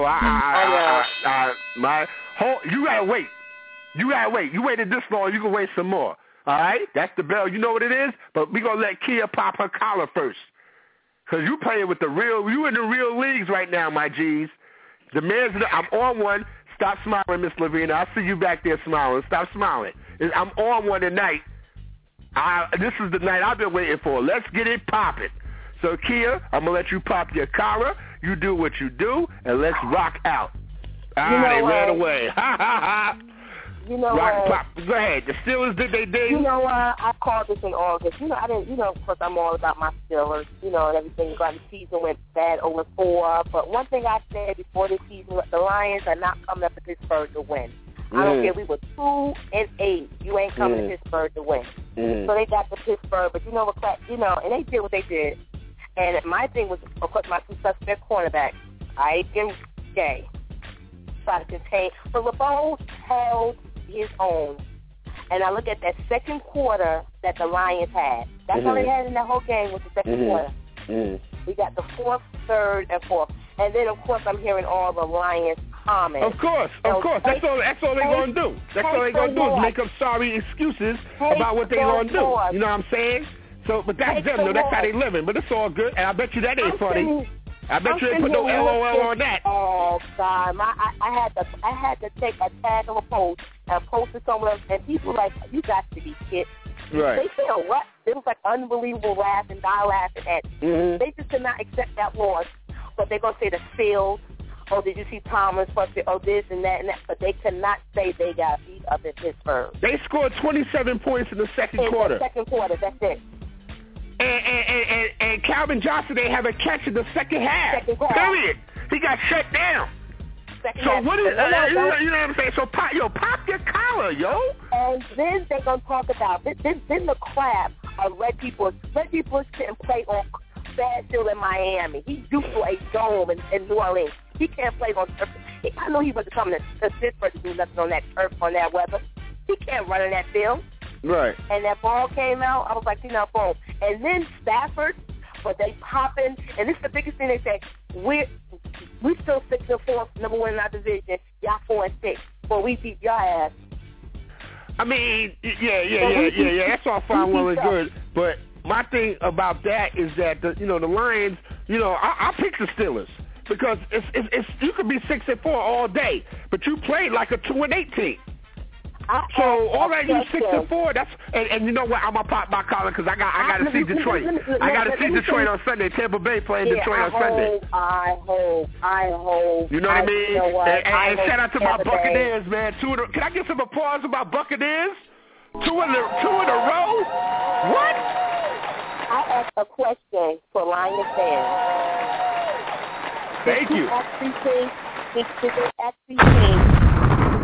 You gotta wait. You waited this long. You can wait some more. All right. That's the bell. You know what it is. But we gonna let Kia pop her collar first. Because you playing with you in the real leagues right now, my G's. I'm on one. Stop smiling, Miss Lavina. I see you back there smiling. Stop smiling. I'm on one tonight. This is the night I've been waiting for. Let's get it popping. So, Kia, I'm going to let you pop your collar. You do what you do, and let's rock out. They ran away. Ha, ha, ha. You know what? Go ahead. The Steelers did they did. You know what? I called this in August. I didn't. Of course, I'm all about my Steelers. And everything. The season went bad, 0-4. But one thing I said before the season, the Lions are not coming up to Pittsburgh to win. I don't care. We were 2-8. You ain't coming to Pittsburgh to win. So they got to Pittsburgh. But you know what? And they did what they did. And my thing was, of course, my two suspect cornerbacks, Ike and Gay, try to contain. But LeBeau held his own. And I look at that second quarter that the Lions had. That's all they had in that whole game was the second quarter. We got the fourth, third, and fourth. And then, of course, I'm hearing all the Lions comments. Of course. That's all they're going to do. That's all they're going to do is make up sorry excuses about what they're going to do. You know what I'm saying? So, but that's them, though. That's how they living. But it's all good. And I bet you that ain't funny. I bet you ain't put no LOL on that. Oh, God. I had to take a tag of a post and post it somewhere, and people like, you got to be kidding. Right. They feel what? It was like unbelievable laughing, die laughing at it. They just could not accept that loss. But they're going to say the field, oh, did you see Thomas, oh, this and that and that. But they cannot say they got beat up in Pittsburgh. They scored 27 points in the second quarter. That's it. And Calvin Johnson, they have a catch in the second half. Period. He got shut down. So what is you know what I'm saying? So pop your collar, yo. And then they're gonna talk about then the crap of Reggie Bush. Reggie Bush couldn't play on bad field in Miami. He duped for a dome in New Orleans. He can't play on turf. I know he wasn't coming to Pittsburgh to do nothing on that turf, on that weather. He can't run in that field. Right. And that ball came out. I was like, boom. And then Stafford, but they popping. And this is the biggest thing they say. We still 6-4, number one in our division. Y'all 4-6. But we beat your ass. I mean, yeah. That's all fine, well and good. But my thing about that is that the Lions. I pick the Steelers because it's you could be 6-4 all day, but you played like a 2-8 team. So all that you 6-4, that's and you know what? I'm gonna pop my collar because I got to see Detroit. I got to see Detroit on Sunday. Tampa Bay playing Detroit on Sunday. I hope. You know what I mean? You know what? And shout out to my Buccaneers, man. Can I get some applause about Buccaneers? Two in a row? What? I asked a question for Lions fans. Thank you. Did they actually think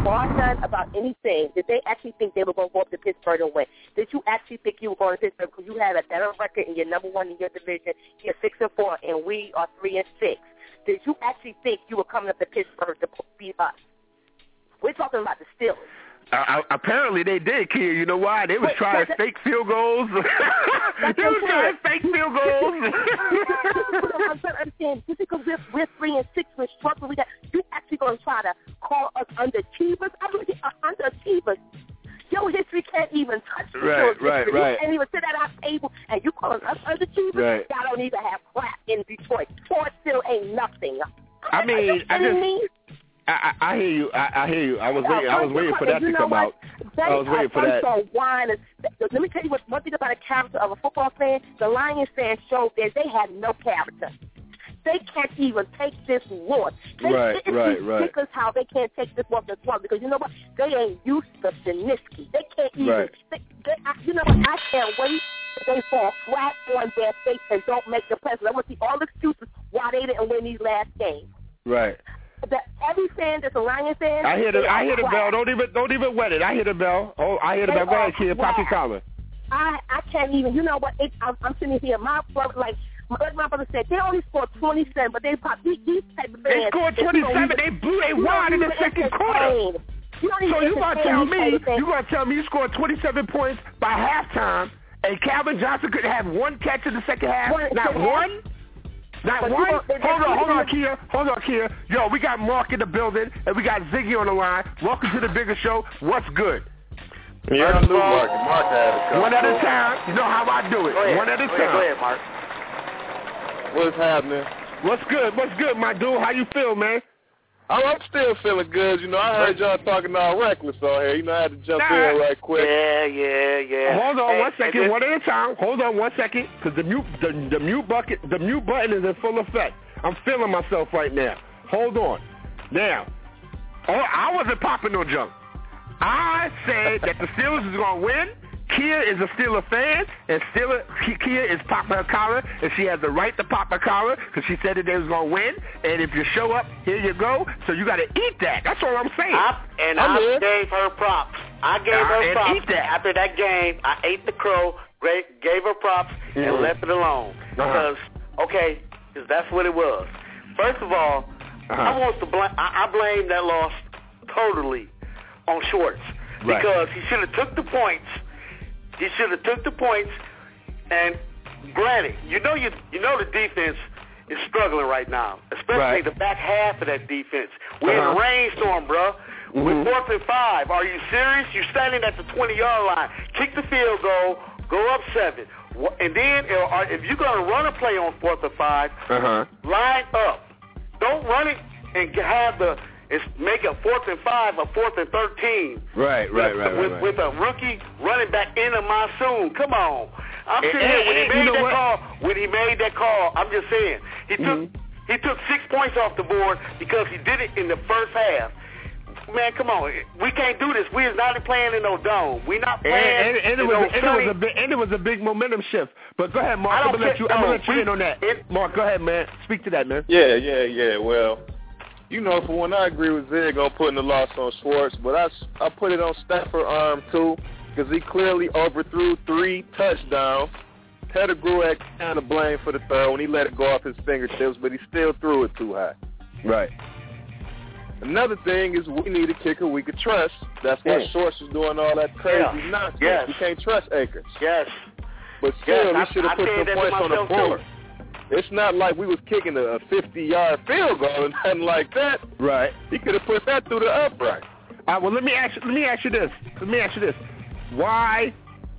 bar none about anything, did they actually think they were going to go up to Pittsburgh and win? Did you actually think you were going to Pittsburgh because you had a better record and you're number one in your division, you're 6-4, and we are 3-6? Did you actually think you were coming up to Pittsburgh to beat us? We're talking about the Steelers. Apparently they did, Kia. You know why? They was trying fake field goals. They was trying fake field goals. I'm trying to understand. Just because we're 3-6, we're struggling. You actually going to try to call us underachievers? I mean, underachievers. Your history can't even touch the Right. You can't even sit at our table, and you calling us underachievers? Right. Y'all don't even have crap in Detroit. Detroit still ain't nothing. I mean, I hear you. I hear you. I was waiting for that to come out. I was waiting for that. Let me tell you one thing about a character of a football fan. The Lions fans showed that they had no character. They can't even take this loss. It's ridiculous how they can't take this loss because you know what? They ain't used to Stenisky. They can't even. Right. You know what? I can't wait. They fall flat on their face and don't make the playoffs. I want to see all the excuses why they didn't win these last games. Right. Every fan that's a Lion fan. I hear the bell. Don't even wet it. I hear the bell. Oh, I hear the bell. Go ahead, kid. Pop your collar. I can't even. You know what? I'm sitting here. My brother said they only scored 27, but they popped these type of fans. They scored 27. They blew a wide in the second quarter. So you gonna tell me you scored 27 points by halftime, and Calvin Johnson could have one catch in the second half? Not one. Not one? Hold on, Kia. Yo, we got Mark in the building, and we got Ziggy on the line. Welcome to the bigger show. What's good? Yeah, I knew Mark. Mark had a couple. One at a time. You know how I do it. One at a time. Go ahead, Mark. What's happening? What's good, my dude? How you feel, man? I'm still feeling good. You know, I heard y'all talking all reckless on here. You know, I had to jump in right quick. Yeah. Hold on one second, one at a time. Hold on 1 second, because the mute button is in full effect. I'm feeling myself right now. Hold on. Now, I wasn't popping no junk. I said that the Steelers is going to win. Kia is a Steeler fan, and Kia is popping her collar, and she has the right to pop her collar because she said that they was going to win. And if you show up, here you go. So you got to eat that. That's all I'm saying. I gave her props. Props. After that game, I ate the crow, gave her props, and left it alone. Because, because that's what it was. First of all, I blame that loss totally on Schwartz because he should have took the points. And granted, you know the defense is struggling right now, especially the back half of that defense. We're in a rainstorm, bro. We're 4th and 5. Are you serious? You're standing at the 20-yard line. Kick the field goal, go up 7. And then if you're going to run a play on 4th and 5, line up. Don't run it and have make a 4th and 5, a 4th and 13. Right. With a rookie running back in a monsoon. Come on. I'm sitting here when he made that call, I'm just saying, he took 6 points off the board because he did it in the first half. Man, come on. We can't do this. We is not playing in no dome. We're not playing it was a big momentum shift. But go ahead, Mark. I'm going to let you in on that. Mark, go ahead, man. Speak to that, man. Yeah. Well, you know, for one, I agree with Zig on putting the loss on Schwartz, but I put it on Stafford's arm too, because he clearly overthrew 3 touchdowns. Pettigrew had kind of blame for the third when he let it go off his fingertips, but he still threw it too high. Right. Another thing is we need a kicker we could trust. That's why Schwartz was doing all that crazy nonsense. Yes. We can't trust Akers. Yes. But still, we should have put some points on the board. It's not like we was kicking a 50-yard field goal or nothing like that. Right. He could have put that through the upright. All right, well, let me ask you this. Why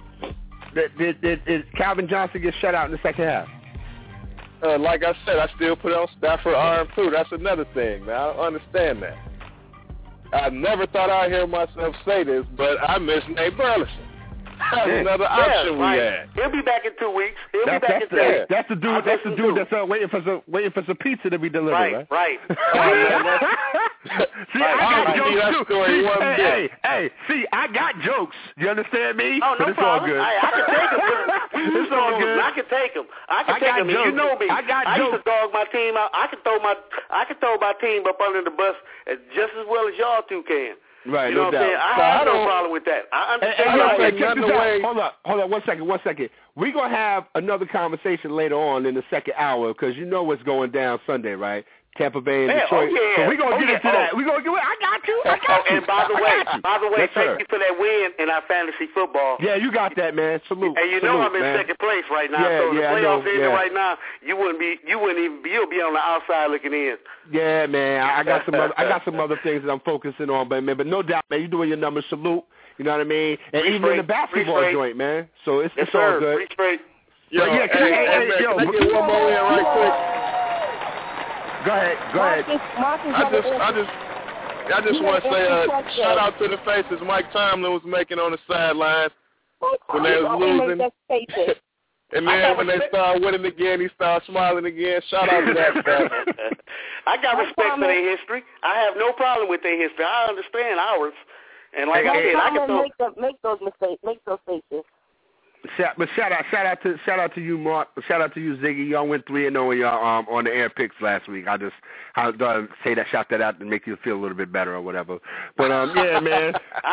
did Calvin Johnson get shut out in the second half? Like I said, I still put it on Stafford's arm too. That's another thing, man. I don't understand that. I never thought I'd hear myself say this, but I miss Nate Burleson. That's another option we had. He'll be back in 2 weeks. That's the dude that's waiting for some pizza to be delivered, right? See, I got jokes too. Hey, I got jokes. You understand me? Oh, no problem. All good. I can take them. It's all good. I can take them. You know me. I used to dog my team out. I can throw my team up under the bus just as well as y'all two can. Right, you know what I'm saying? I have no problem with that. I understand. Hold on, 1 second. We're going to have another conversation later on in the second hour because you know what's going down Sunday, right? Tampa Bay and Detroit. So we're going to get into that. We're going to do it. I got you. And by the way, thank you for that win in our fantasy football. Yeah, you got that, man. Salute. And you know I'm in second place right now. So the playoffs ending right now, you'll be on the outside looking in. Yeah, man. I got some other things that I'm focusing on, but no doubt, man, you're doing your numbers. Salute. You know what I mean? And even in the basketball joint, man. So it's all good. Can I get one more in right quick? Go ahead. I just want to say shout out to the faces Mike Tomlin was making on the sidelines when they was losing. And then when they started winning again, he started smiling again. Shout out to that guy. I got respect for their history. I have no problem with their history. I understand ours. And like I said, I can make those mistakes, make those faces. Shout out to you, Mark. Shout out to you, Ziggy. Y'all went 3-0 y'all on the air picks last week. I shout that out to make you feel a little bit better or whatever. But yeah, man.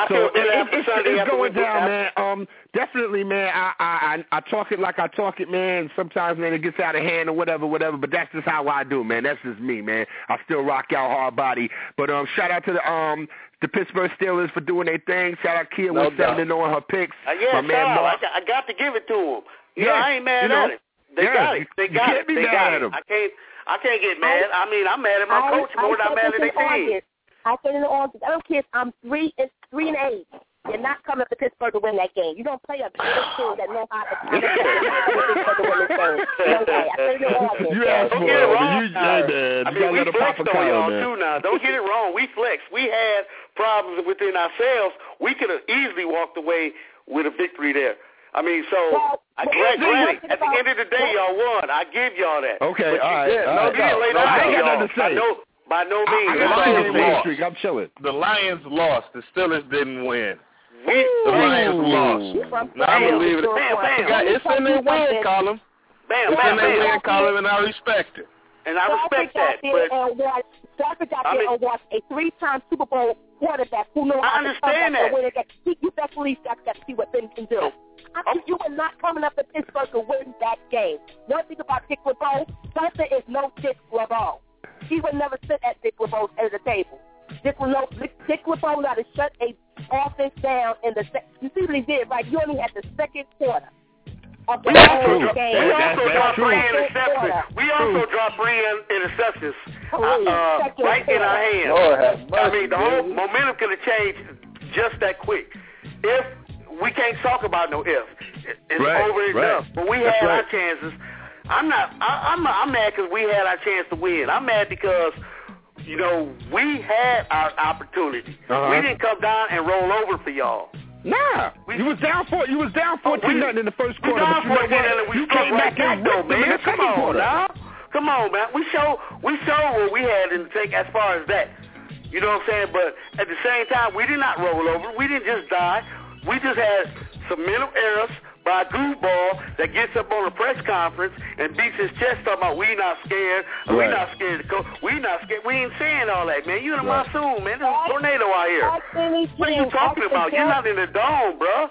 It's going down, man. Definitely, man. I talk it like I talk it, man. Sometimes, man, it gets out of hand or whatever. But that's just how I do, man. That's just me, man. I still rock out hard body. But shout out to the Pittsburgh Steelers for doing their thing. Shout out Kia with 7-0 on her picks. My man Mark. I got to give it to them. I ain't mad at it. They got it. They got it. I can't get mad. I mean, I'm mad at my coach more than I'm mad at their team. I said in the August, I don't care if I'm 3-8. You're not coming to Pittsburgh to win that game. You don't play a better team that knows how to win this game. No way. I said in the August. Don't get it wrong. We flexed on y'all too now. Don't get it wrong. We flexed. We had problems within ourselves. We could have easily walked away with a victory there. I mean, granted, at the end of the day, y'all won. I give y'all that. Okay, all right. I know, by no means. I'm chilling. The Lions lost. The Steelers didn't win. The Lions lost. Now, I'm going to leave it. It's in their win column. It's in their win column, and I respect it. And I respect that. Stafford got there and watched a 3-time Super Bowl quarterback who knows how to come back and win again. You best believe that see what Ben can do. You are not coming up to Pittsburgh to win that game. One thing about Dick LeBeau, Spencer is no Dick LeBeau. He would never sit at Dick LeBeau's end of the table. Dick LeBeau got to shut a offense down in the You see what he did, right? You only had the second quarter of the whole game. We also dropped 3 interceptions right in our hands. I mean, the whole momentum could have changed just that quick. If we can't talk about no if. It's over and done. But we had our chances. I'm mad because we had our chance to win. I'm mad because, we had our opportunity. We didn't come down and roll over for y'all. Nah, you was down 14-0 in the first quarter. You came back in though, man. Come on, man. We showed what we had in the tank as far as that. You know what I'm saying? But at the same time, we did not roll over. We didn't just die. We just had some mental errors by a goofball that gets up on a press conference and beats his chest talking about we not scared, we not scared to go, we not scared. We ain't saying all that, man. You in a monsoon, man. This is a tornado out here. What are you talking about? You're not in the dome, bro.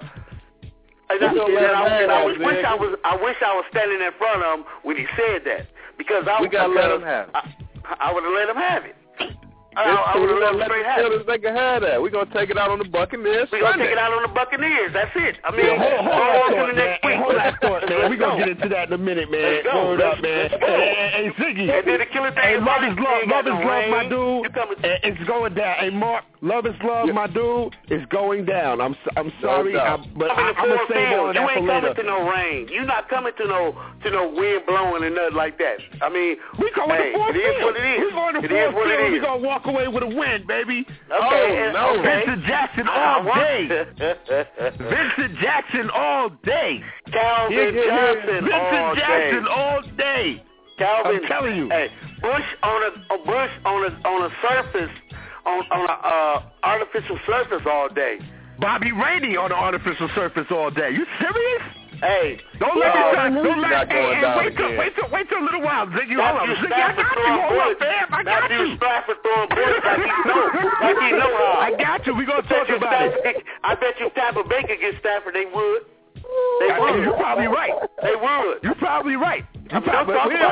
I wish I was standing in front of him when he said that because I would have let him have it. I would have let them straight have it. They can have that. We're going to take it out on the Buccaneers. We're going to take it out on the Buccaneers. That's it. I mean, hold on to the next week. Hold that thought, man. We're going to get into that in a minute, man. Word up, man. Hey, Ziggy. And then the killer thing is love is love, my dude. It's going down. Hey, Mark, love is love, my dude. It's going down. I'm sorry, but I'm going to say more on that for later. You ain't coming to no rain. You're not coming to no wind blowing and nothing like that. I mean, we going to fourth field. We're going to fourth field. We're going to walk away with a win, baby. Vincent Jackson all day. Vincent Jackson all day. Calvin Jackson all day. Calvin, I'm telling you. Hey, Bush on a surface, on an artificial surface all day. Bobby Rainey on an artificial surface all day. You serious? Hey, don't let me try. Don't let wait till a little while, Ziggy. Hold on, Ziggy. I got you. Hold on, fam. I got you. Matthew Stafford throwing bullets like he know how. I got you. We gonna talk about it. I bet you Tampa Bay could get Stafford. They would. You're probably right. They would. You're probably right. Don't be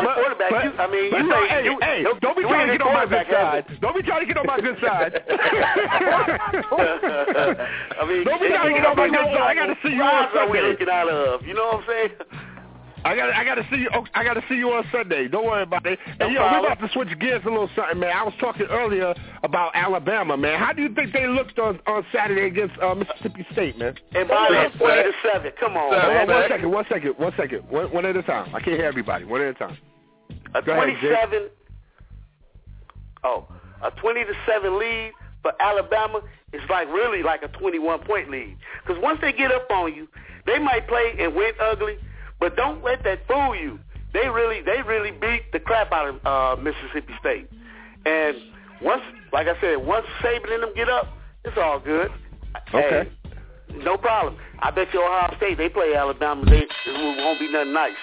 trying to get on my good side. Don't be trying to get on my good side. Don't be trying to get on my good side. I got to see you on Sunday. You know what I'm saying? I gotta see you. I gotta see you on Sunday. Don't worry about it. Hey, yo, we're about to switch gears a little something, man. I was talking earlier about Alabama, man. How do you think they looked on Saturday against Mississippi State, man? And by that 20-7. Come on, man. One second. One at a time. I can't hear everybody. One at a time. A 20-7 lead for Alabama is really like a 21-point lead. Because once they get up on you, they might play and win ugly. But don't let that fool you. They really beat the crap out of Mississippi State. And once Saban and them get up, it's all good. Okay. Hey, no problem. I bet you Ohio State, they play Alabama, it won't be nothing nice.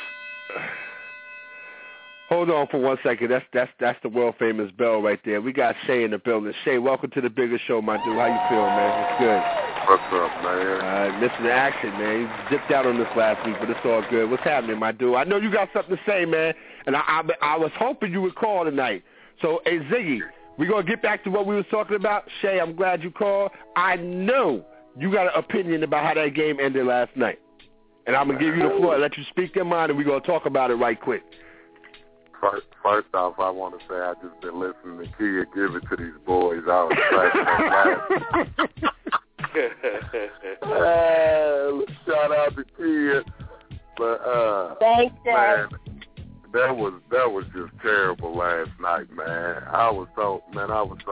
Hold on for 1 second. That's the world famous bell right there. We got Shay in the building. Shay, welcome to the bigger show, my dude. How you feeling, man? It's good. What's up, man? Missing the action, man. You dipped out on this last week, but it's all good. What's happening, my dude? I know you got something to say, man, and I was hoping you would call tonight. So, hey, Ziggy, we're going to get back to what we were talking about. Shay, I'm glad you called. I know you got an opinion about how that game ended last night, and I'm going to give you the floor and let you speak your mind, and we're going to talk about it right quick. First off, I want to say I just been listening to Kid give it to these boys. I was cracking up shout out to Kid, but thanks, man, that was just terrible last night, man. I was so mad.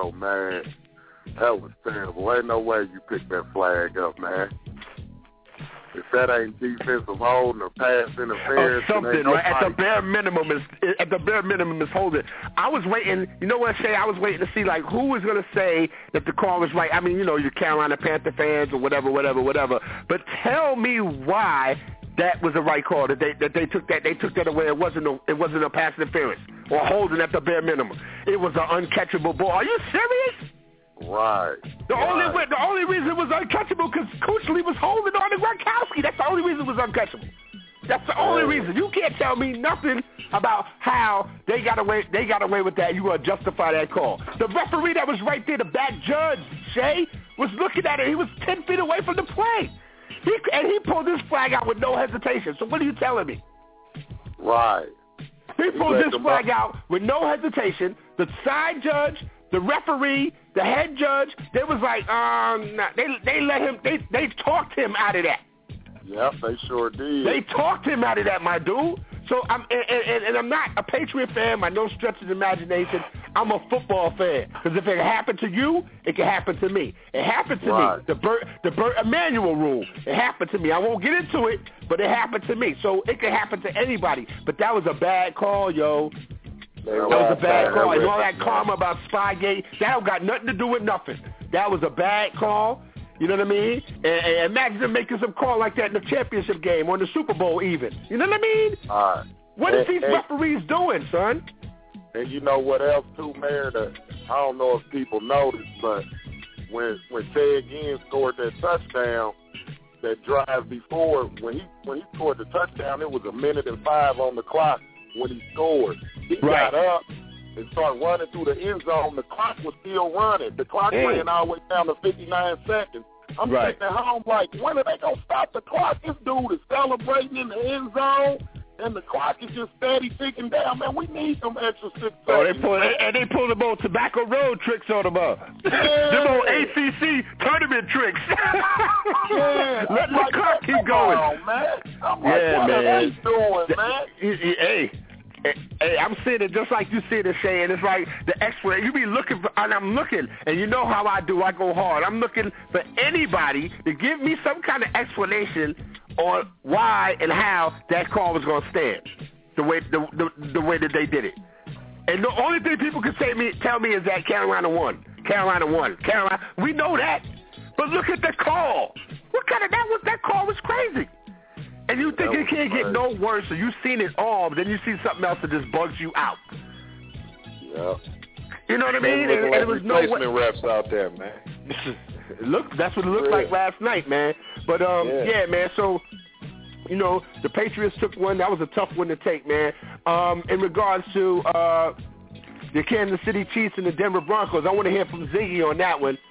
That was terrible. Ain't no way you picked that flag up, man. If that ain't defensive holding or pass interference, something right at the bare minimum is holding. I was waiting. You know what, Shay? I was waiting to see who was going to say that the call was right. I mean, your Carolina Panther fans or whatever. But tell me why that was the right call. That they took that away. It wasn't a pass interference or holding at the bare minimum. It was an uncatchable ball. Are you serious? Right. The only reason it was uncatchable because Kuechly was holding on to Gronkowski. That's the only reason it was uncatchable. That's the only reason. You can't tell me nothing about how they got away with that. You gonna justify that call? The referee that was right there, the back judge, Shay, was looking at it. He was 10 feet away from the play. He pulled his flag out with no hesitation. So what are you telling me? Right. He pulled his flag out with no hesitation. The side judge, the referee, the head judge, they was like, they let him, they talked him out of that. Yep, they sure did. They talked him out of that, my dude. So I'm not a Patriot fan by no stretch of the imagination. I'm a football fan because if it happened to you, it can happen to me. It happened to me. The Bert Emanuel rule. It happened to me. I won't get into it, but it happened to me. So it can happen to anybody. But that was a bad call, yo. That was a bad call. And all that karma about Spygate, that don't got nothing to do with nothing. That was a bad call. You know what I mean? And imagine them making some call like that in the championship game or in the Super Bowl even. You know what I mean? All right. What is these referees doing, son? And you know what else too, Mayor? I don't know if people noticed, but when Ted Ginn scored that touchdown, that drive before, when he scored the touchdown, it was 1:05 minutes on the clock when he scored. He got up and started running through the end zone. The clock was still running. The clock ran all the way down to 59 seconds. I'm sitting at home like, when are they going to stop the clock? This dude is celebrating in the end zone, and the clock is just steady ticking down. Man, we need some extra 6 seconds. They pulled them old Tobacco Road tricks on them up. Them old ACC tournament tricks. Let the clock keep going. Man. I'm like, what are they doing, man? Hey, I'm seeing it just like you see it, Shay, and it's like the expert. You be looking for, and I'm looking, and you know how I do. I go hard. I'm looking for anybody to give me some kind of explanation on why and how that call was going to stand, the way that they did it. And the only thing people can tell me is that Carolina won. Carolina, we know that. But look at the call. That call was crazy. And you think it can't get no worse, so you've seen it all, but then you see something else that just bugs you out. Yeah. You know what I mean? And it was no replacement reps out there, man. That's what it looked like last night, man. But, yeah, man, so, you know, the Patriots took one. That was a tough one to take, man. In regards to the Kansas City Chiefs and the Denver Broncos, I want to hear from Ziggy on that one.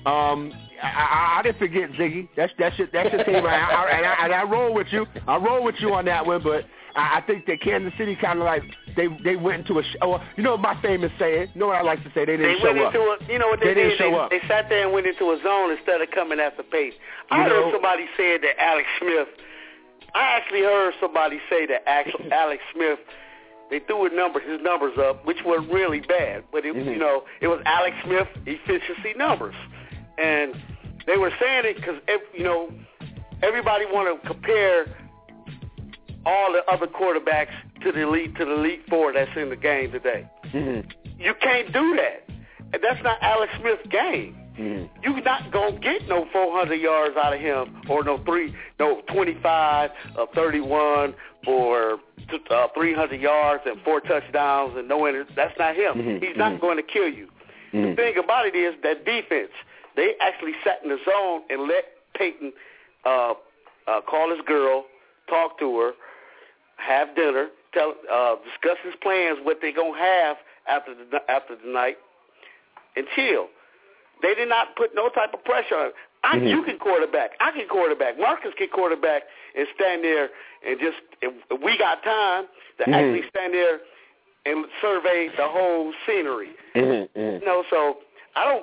I didn't forget Ziggy. That's your team. And I roll with you. I roll with you on that one, but I think that Kansas City kind of like they went into you know my famous saying. You know what I like to say? They didn't show up. You know what they did? They sat there and went into a zone instead of coming at the pace. I heard somebody say that Alex Smith. I actually heard somebody say that Alex Smith. They threw his numbers up, which were really bad. But it, you know, it was Alex Smith efficiency numbers, and they were saying it because you know everybody want to compare all the other quarterbacks to the elite four that's in the game today. You can't do that. And that's not Alex Smith's game. You're not gonna get no 400 yards out of him, or no 25 or 31 or 300 yards and 4 touchdowns and no interceptions. That's not him. He's not going to kill you. The thing about it is that defense, they actually sat in the zone and let Peyton call his girl, talk to her, have dinner, discuss his plans, what they're gonna have after the night, and chill. They did not put no type of pressure on him. You can quarterback. I can quarterback. Marcus can quarterback and stand there and just, if we got time to actually stand there and survey the whole scenery. You know, so I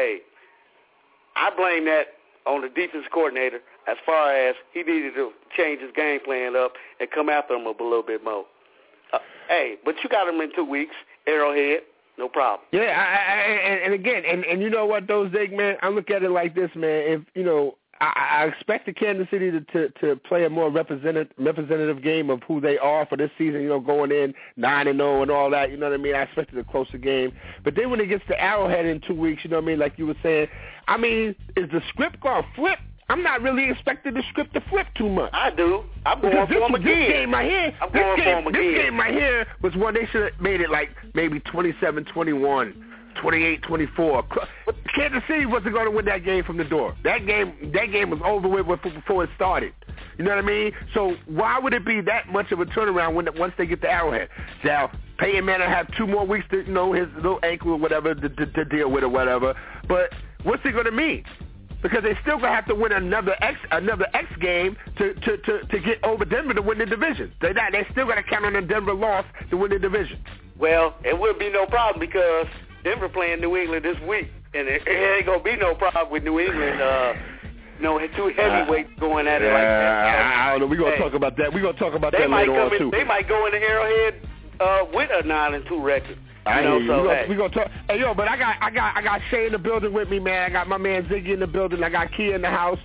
blame that on the defense coordinator as far as he needed to change his game plan up and come after him a little bit more. But you got him in 2 weeks, Arrowhead. No problem. Yeah, and again, and you know what, though, Zig, man, I look at it like this, man. If you know, I expect the Kansas City to play a more representative game of who they are for this season. You know, going in 9-0 and all that. You know what I mean? I expected a closer game, but then when it gets to Arrowhead in 2 weeks, you know what I mean? Like you were saying, I mean, is the script gonna flip? I'm not really expecting the script to flip too much. I do. I'm going for him again. This game right here, this game right here was one they should have made it like maybe 27-21, 28-24. Kansas City wasn't going to win that game from the door. That game was over with before it started. You know what I mean? So why would it be that much of a turnaround once they get to Arrowhead? Now, Peyton Manning have 2 more weeks to, you know, his little ankle or whatever to deal with or whatever. But what's it going to mean? Because they still gonna have to win another X game to get over Denver to win the division. They still gotta count on the Denver loss to win the division. Well, it would be no problem because Denver playing New England this week, and it ain't gonna be no problem with New England. Two heavyweights going at it like that. I don't know. We're gonna talk about that. We're gonna talk about that later on too. They might go into Arrowhead with a 9-2 record. We gonna talk. Hey, yo, but I got Shay in the building with me, man. I got my man Ziggy in the building. I got Kia in the house.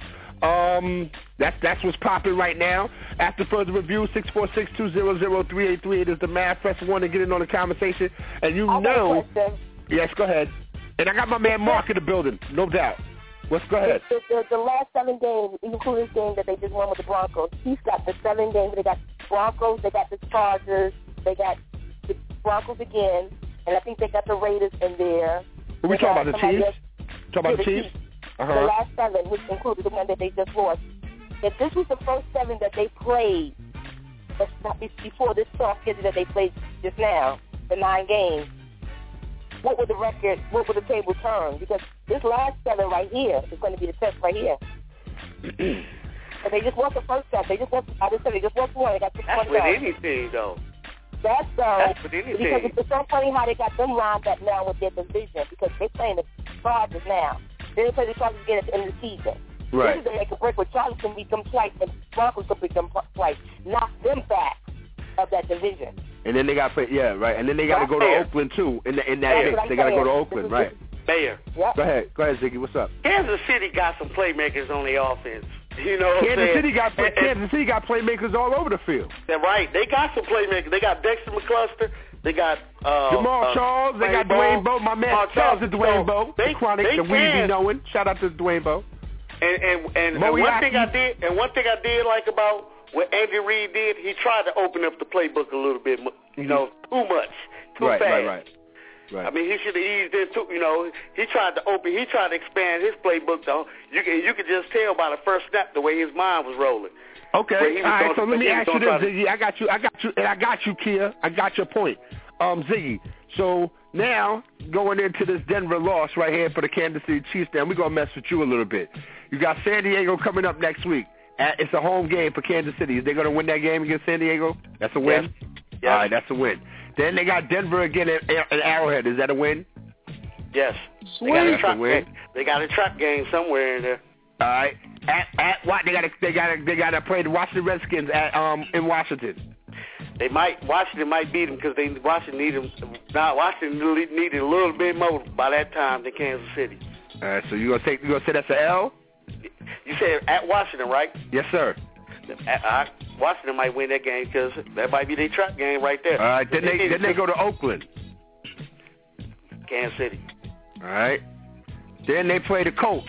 That's what's popping right now. After further review, 646-200-3838 is the math. Press 1 to get in on the conversation. And yes, go ahead. And I got my man Mark in the building, no doubt. Go ahead. The last 7 games, including this game that they just won with the Broncos, he's got the 7 games. They got Broncos, they got the Chargers, they got the Broncos again. And I think they got the Raiders in there. Are we talking about the Chiefs? Talking about the Chiefs? The last 7, which included the one that they just lost. If this was the first 7 that they played, before this soft schedule that they played just now, the 9 games, what would the table turn? Because this last 7 right here is going to be the test right here. But they just lost the first 7. They just lost 1. They got 6 That's with anything, though. That's with anything. Because it's so funny how they got them lined up now with their division, because they're playing the Chargers now. Then they play the Chargers again at the end of the season. Right. This is a make or break where Chargers can beat them twice and Broncos can beat them twice. Knock them back of that division. And then they got to right. And then they got to go to Oakland too. In that mix, they got to go to Oakland, right? Mayor. Yep. Go ahead, Ziggy. What's up? Kansas City got some playmakers on the offense. You know what Kansas City got playmakers all over the field. They're right. They got some playmakers. They got Dexter McCluster. They got Jamal Charles. They got Dwayne Bowe. My man Charles is Dwayne Bowe. The Chronic, the Weezy knowing. Shout out to Dwayne Bowe. And one thing I did like about what Andy Reid did, he tried to open up the playbook a little bit, too much, too fast. Right. I mean, he should have eased into, he tried to expand his playbook, though. You could just tell by the first snap the way his mind was rolling. Okay, all right, so let me ask you this, Ziggy. I got you, Kia. I got your point. Ziggy, so now going into this Denver loss right here for the Kansas City Chiefs, now we're going to mess with you a little bit. You got San Diego coming up next week. It's a home game for Kansas City. Is they going to win that game against San Diego? That's a win? Yes. All right, that's a win. Then they got Denver again at Arrowhead. Is that a win? Yes. They got a trap game somewhere in there. All right. At what? They got to play the Washington Redskins in Washington. Washington might beat them because Washington needed a little bit more by that time than Kansas City. All right. So you gonna say that's an L? You said at Washington, right? Yes, sir. Washington might win that game because that might be their trap game right there. All right. Then they go to Oakland. Kansas City. All right. Then they play the Colts.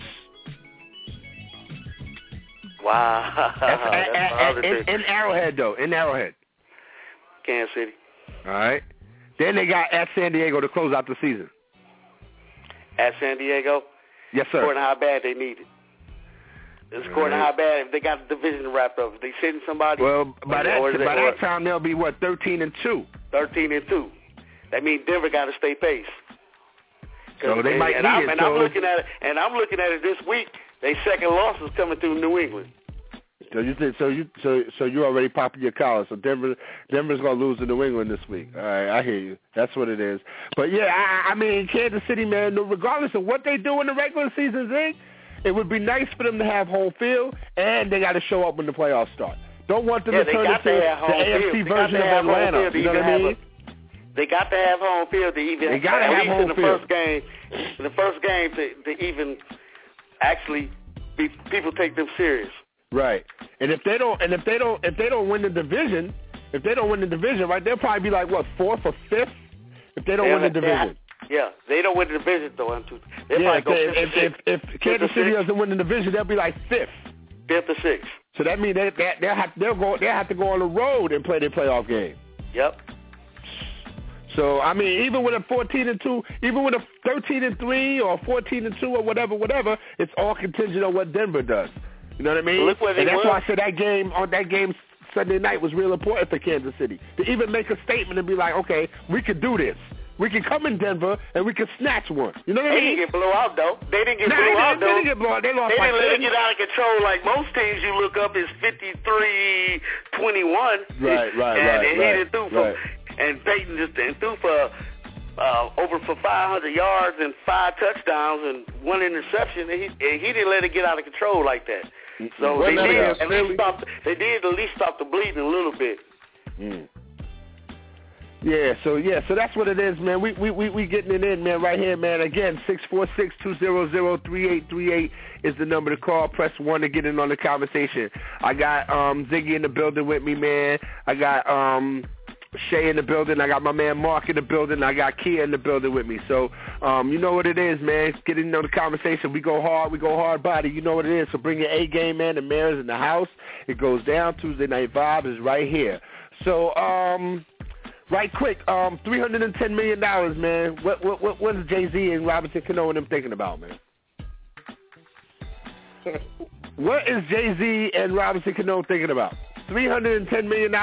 Wow. In Arrowhead, though. In Arrowhead. Kansas City. All right. Then they got at San Diego to close out the season. At San Diego? Yes, sir. According to how bad they need it. It's according to how bad if they got the division wrapped up. If they sitting somebody. Well, by that time they'll be 13-2. 13-2. That means Denver got to stay pace. So they might need it. I'm looking at it this week. They second loss is coming through New England. So you already popping your collar. So Denver's gonna lose to New England this week. All right, I hear you. That's what it is. But yeah, I mean Kansas City, man. Regardless of what they do in the regular season, Zig, it would be nice for them to have home field, and they got to show up when the playoffs start. Don't want them to turn into the AFC version of Atlanta. You know what I mean? They got to have home field to even. They got to have home field in the first game to even actually people take them serious. Right. And if they don't win the division, right, they'll probably be like what, 4th or 5th if they don't win the division. They don't win the division though. If Kansas City doesn't win the division, they'll be like 5th or 6th. So that means they'll have to go on the road and play their playoff game. Yep. So I mean, even with a 14-2, even with a 13-3 or 14-2 or whatever, it's all contingent on what Denver does. You know what I mean? And that's why I said that game Sunday night was real important for Kansas City to even make a statement and be like, okay, we could do this. We can come in Denver and we can snatch one. You know what I mean? They didn't get blown out though. They didn't get blown out though. They didn't get blown out. They lost by 10. They didn't let it get out of control like most teams you look up is 53-21. Right. And he didn't threw for, and Peyton just threw for over for 500 yards and 5 touchdowns and 1 interception. And he didn't let it get out of control like that. So they did at least stop the bleeding a little bit. So that's what it is, man. We getting it in, man, right here, man. Again, 646-200-3838 is the number to call. Press 1 to get in on the conversation. I got Ziggy in the building with me, man. I got Shay in the building. I got my man Mark in the building. I got Kia in the building with me. So you know what it is, man. Get in on the conversation. We go hard body. You know what it is. So bring your A game, man. The mayor's in the house. It goes down. Tuesday Night Vibe is right here. So right quick, $310 million, man. What is Jay-Z and Robinson Cano and them thinking about, man? What is Jay-Z and Robinson Cano thinking about? $310 million?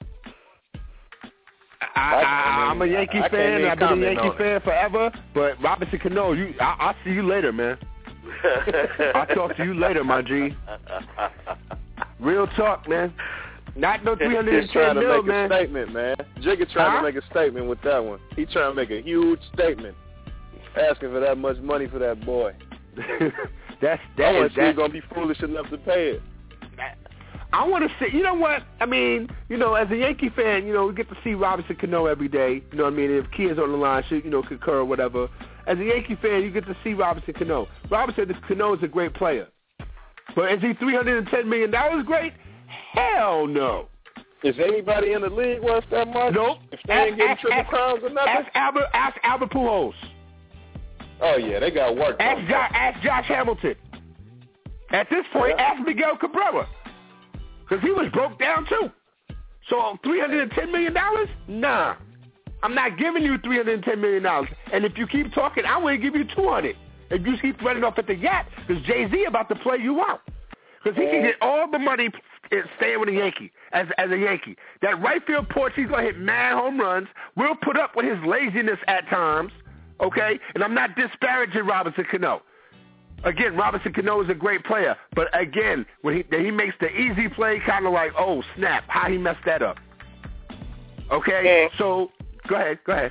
I'm a Yankee fan. I've been a Yankee fan forever. But Robinson Cano, I'll see you later, man. I'll talk to you later, my G. Real talk, man. Not no 310 mil, man. He's trying to make a statement, man. Jigga trying to make a statement with that one. He's trying to make a huge statement, asking for that much money for that boy. That's going to be foolish enough to pay it. I want to see, you know what? I mean, as a Yankee fan, we get to see Robinson Cano every day. You know what I mean? If kids on the line should, concur or whatever. As a Yankee fan, you get to see Robinson Cano. Robinson Cano is a great player. But is he $310 million great? Hell no. Is anybody in the league worth that much? Nope. If they ain't getting triple crowns or nothing? Ask Albert Pujols. Oh, yeah, they got work. Ask Josh Hamilton. At this point, ask Miguel Cabrera. because he was broke down too. So $310 million? Nah. I'm not giving you $310 million. And if you keep talking, I wouldn't give you $200. If you keep running off at the yacht, because Jay-Z about to play you out. Because he can get all the money staying with a Yankee, as a Yankee. That right field porch, he's going to hit mad home runs. We'll put up with his laziness at times, okay? And I'm not disparaging Robinson Cano. Again, Robinson Cano is a great player. But again, when he makes the easy play, kind of like, oh, snap, how he messed that up. Okay? So, go ahead.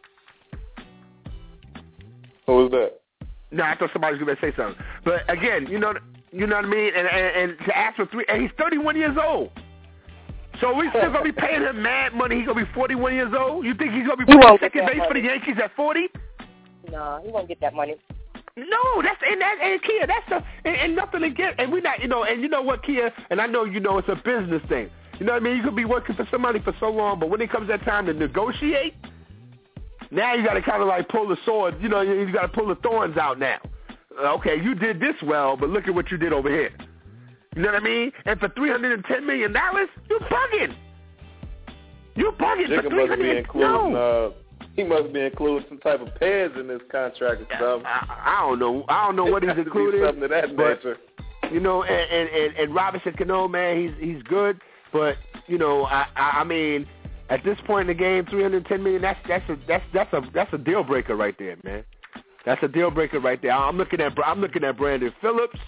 What was that? No, I thought somebody was going to say something. But again, you know what I mean? And to ask for and he's 31 years old. So we still going to be paying him mad money. He's going to be 41 years old? You think he's going to be playing second base for the Yankees at 40? No, he won't get that money. No, and Kia, and nothing to get. And we're not, and you know what, Kia? And I know it's a business thing. You know what I mean? You could be working for somebody for so long, but when it comes that time to negotiate, now you got to kind of like pull the sword. You got to pull the thorns out now. Okay, you did this well, but look at what you did over here. You know what I mean? And for $310 million, you're bugging. You're bugging for $300 million. He must be including some type of pads in this contract or something. I don't know. I don't know what he's including. Something of that nature. And Robinson Cano, man, he's good. But I mean, at this point in the game, $310 million. That's a deal breaker right there, man. That's a deal breaker right there. I'm looking at Brandon Phillips.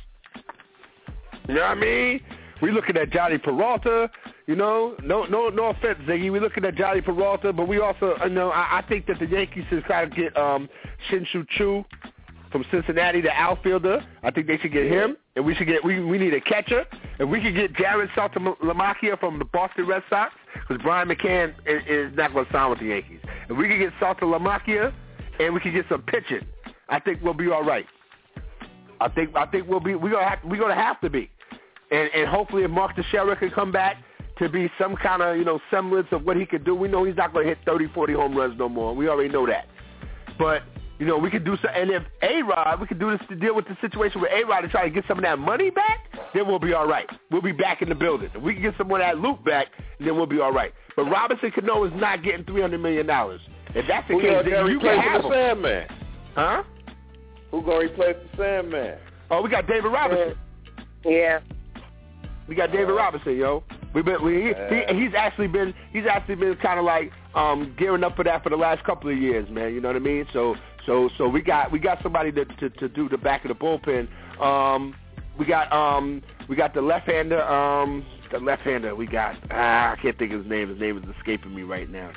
You know what I mean? We looking at Johnny Peralta. No offense, Ziggy. We looking at Johnny Peralta, but we also, I think that the Yankees should try to get Shin-Soo Choo from Cincinnati, the outfielder. I think they should get him, and we need a catcher. And we could get Jared Saltalamacchia from the Boston Red Sox, because Brian McCann is not going to sign with the Yankees. And we could get Saltalamacchia, and we could get some pitching. I think we'll be all right. I think we're gonna have to be. And hopefully if Mark Teixeira can come back to be some kind of, semblance of what he could do. We know he's not going to hit 30, 40 home runs no more. We already know that. But, we could do so. And if A-Rod, we could do this to deal with the situation with A-Rod to try to get some of that money back, then we'll be all right. We'll be back in the building. If we can get some of that loot back, then we'll be all right. But Robinson Cano is not getting $300 million. If that's the case, then you can have him. Sandman? Huh? Who's going to replace the Sandman? Oh, we got David Robinson. Yeah. We got David Robinson, yo. He's actually been kind of like gearing up for that for the last couple of years, man. You know what I mean? So we got somebody to do the back of the bullpen. We got the left-hander. We got I can't think of his name. His name is escaping me right now.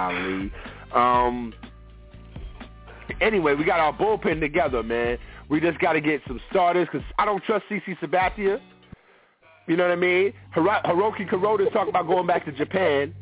Golly. Anyway, we got our bullpen together, man. We just got to get some starters because I don't trust CC Sabathia. You know what I mean? Hiroki Kuroda is talking about going back to Japan.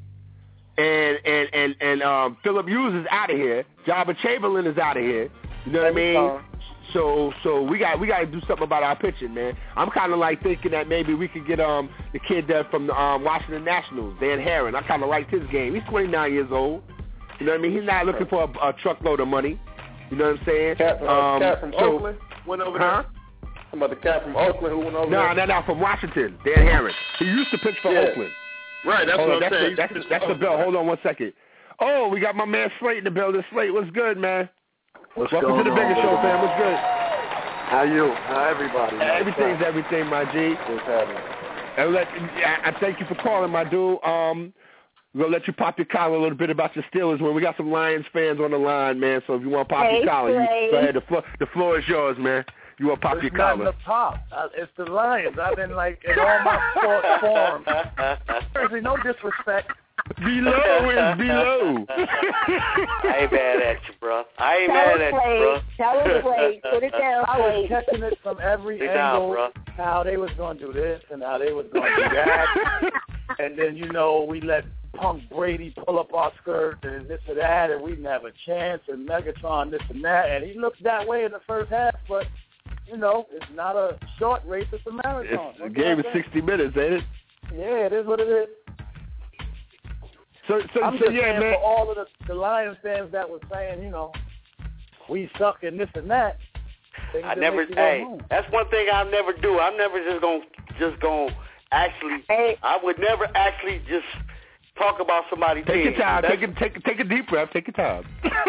And Philip Hughes is out of here. Jabba Chamberlain is out of here. You know what I mean? So we got to do something about our pitching, man. I'm kind of like thinking that maybe we could get the kid from the Washington Nationals, Dan Herron. I kind of liked his game. He's 29 years old. You know what I mean? He's not looking for a truckload of money. You know what I'm saying? Cat from Oakland went over there. Talking about the cat from Oakland who went over there. No, from Washington, Dan Herron. He used to pitch for Oakland. Right, that's what I'm saying. That's the bill. Hold on one second. Oh, we got my man Slate in the building. Slate, what's good, man? Welcome to the Bigger Show, fam. What's good? How you? How everybody? Everything's everything, my G. What's happening? I thank you for calling, my dude. We're going to let you pop your collar a little bit about your Steelers. When we got some Lions fans on the line, man, so if you want to pop your collar, go ahead. The floor is yours, man. You want to pop your collar. It's not the pop. It's the Lions. I've been, in all my sports forums. There's no disrespect. Below is below. I ain't mad at you, bro. Tell him, Slade. Put it down, I was catching it from every angle, how they was going to do this and how they was going to do that. And then, we let Punk Brady pull up our skirt and this or that, and we didn't have a chance, and Megatron this and that. And he looked that way in the first half, but, it's not a short race, it's a marathon. The game is 60 minutes, ain't it? Yeah, it is what it is. So I'm just yeah, saying man. For all of the Lions fans that were saying, we suck and this and that. That's one thing I'll never do. I'm never just gonna actually, I would never actually just talk about somebody's team. Take your time. Take a deep breath. Take your time.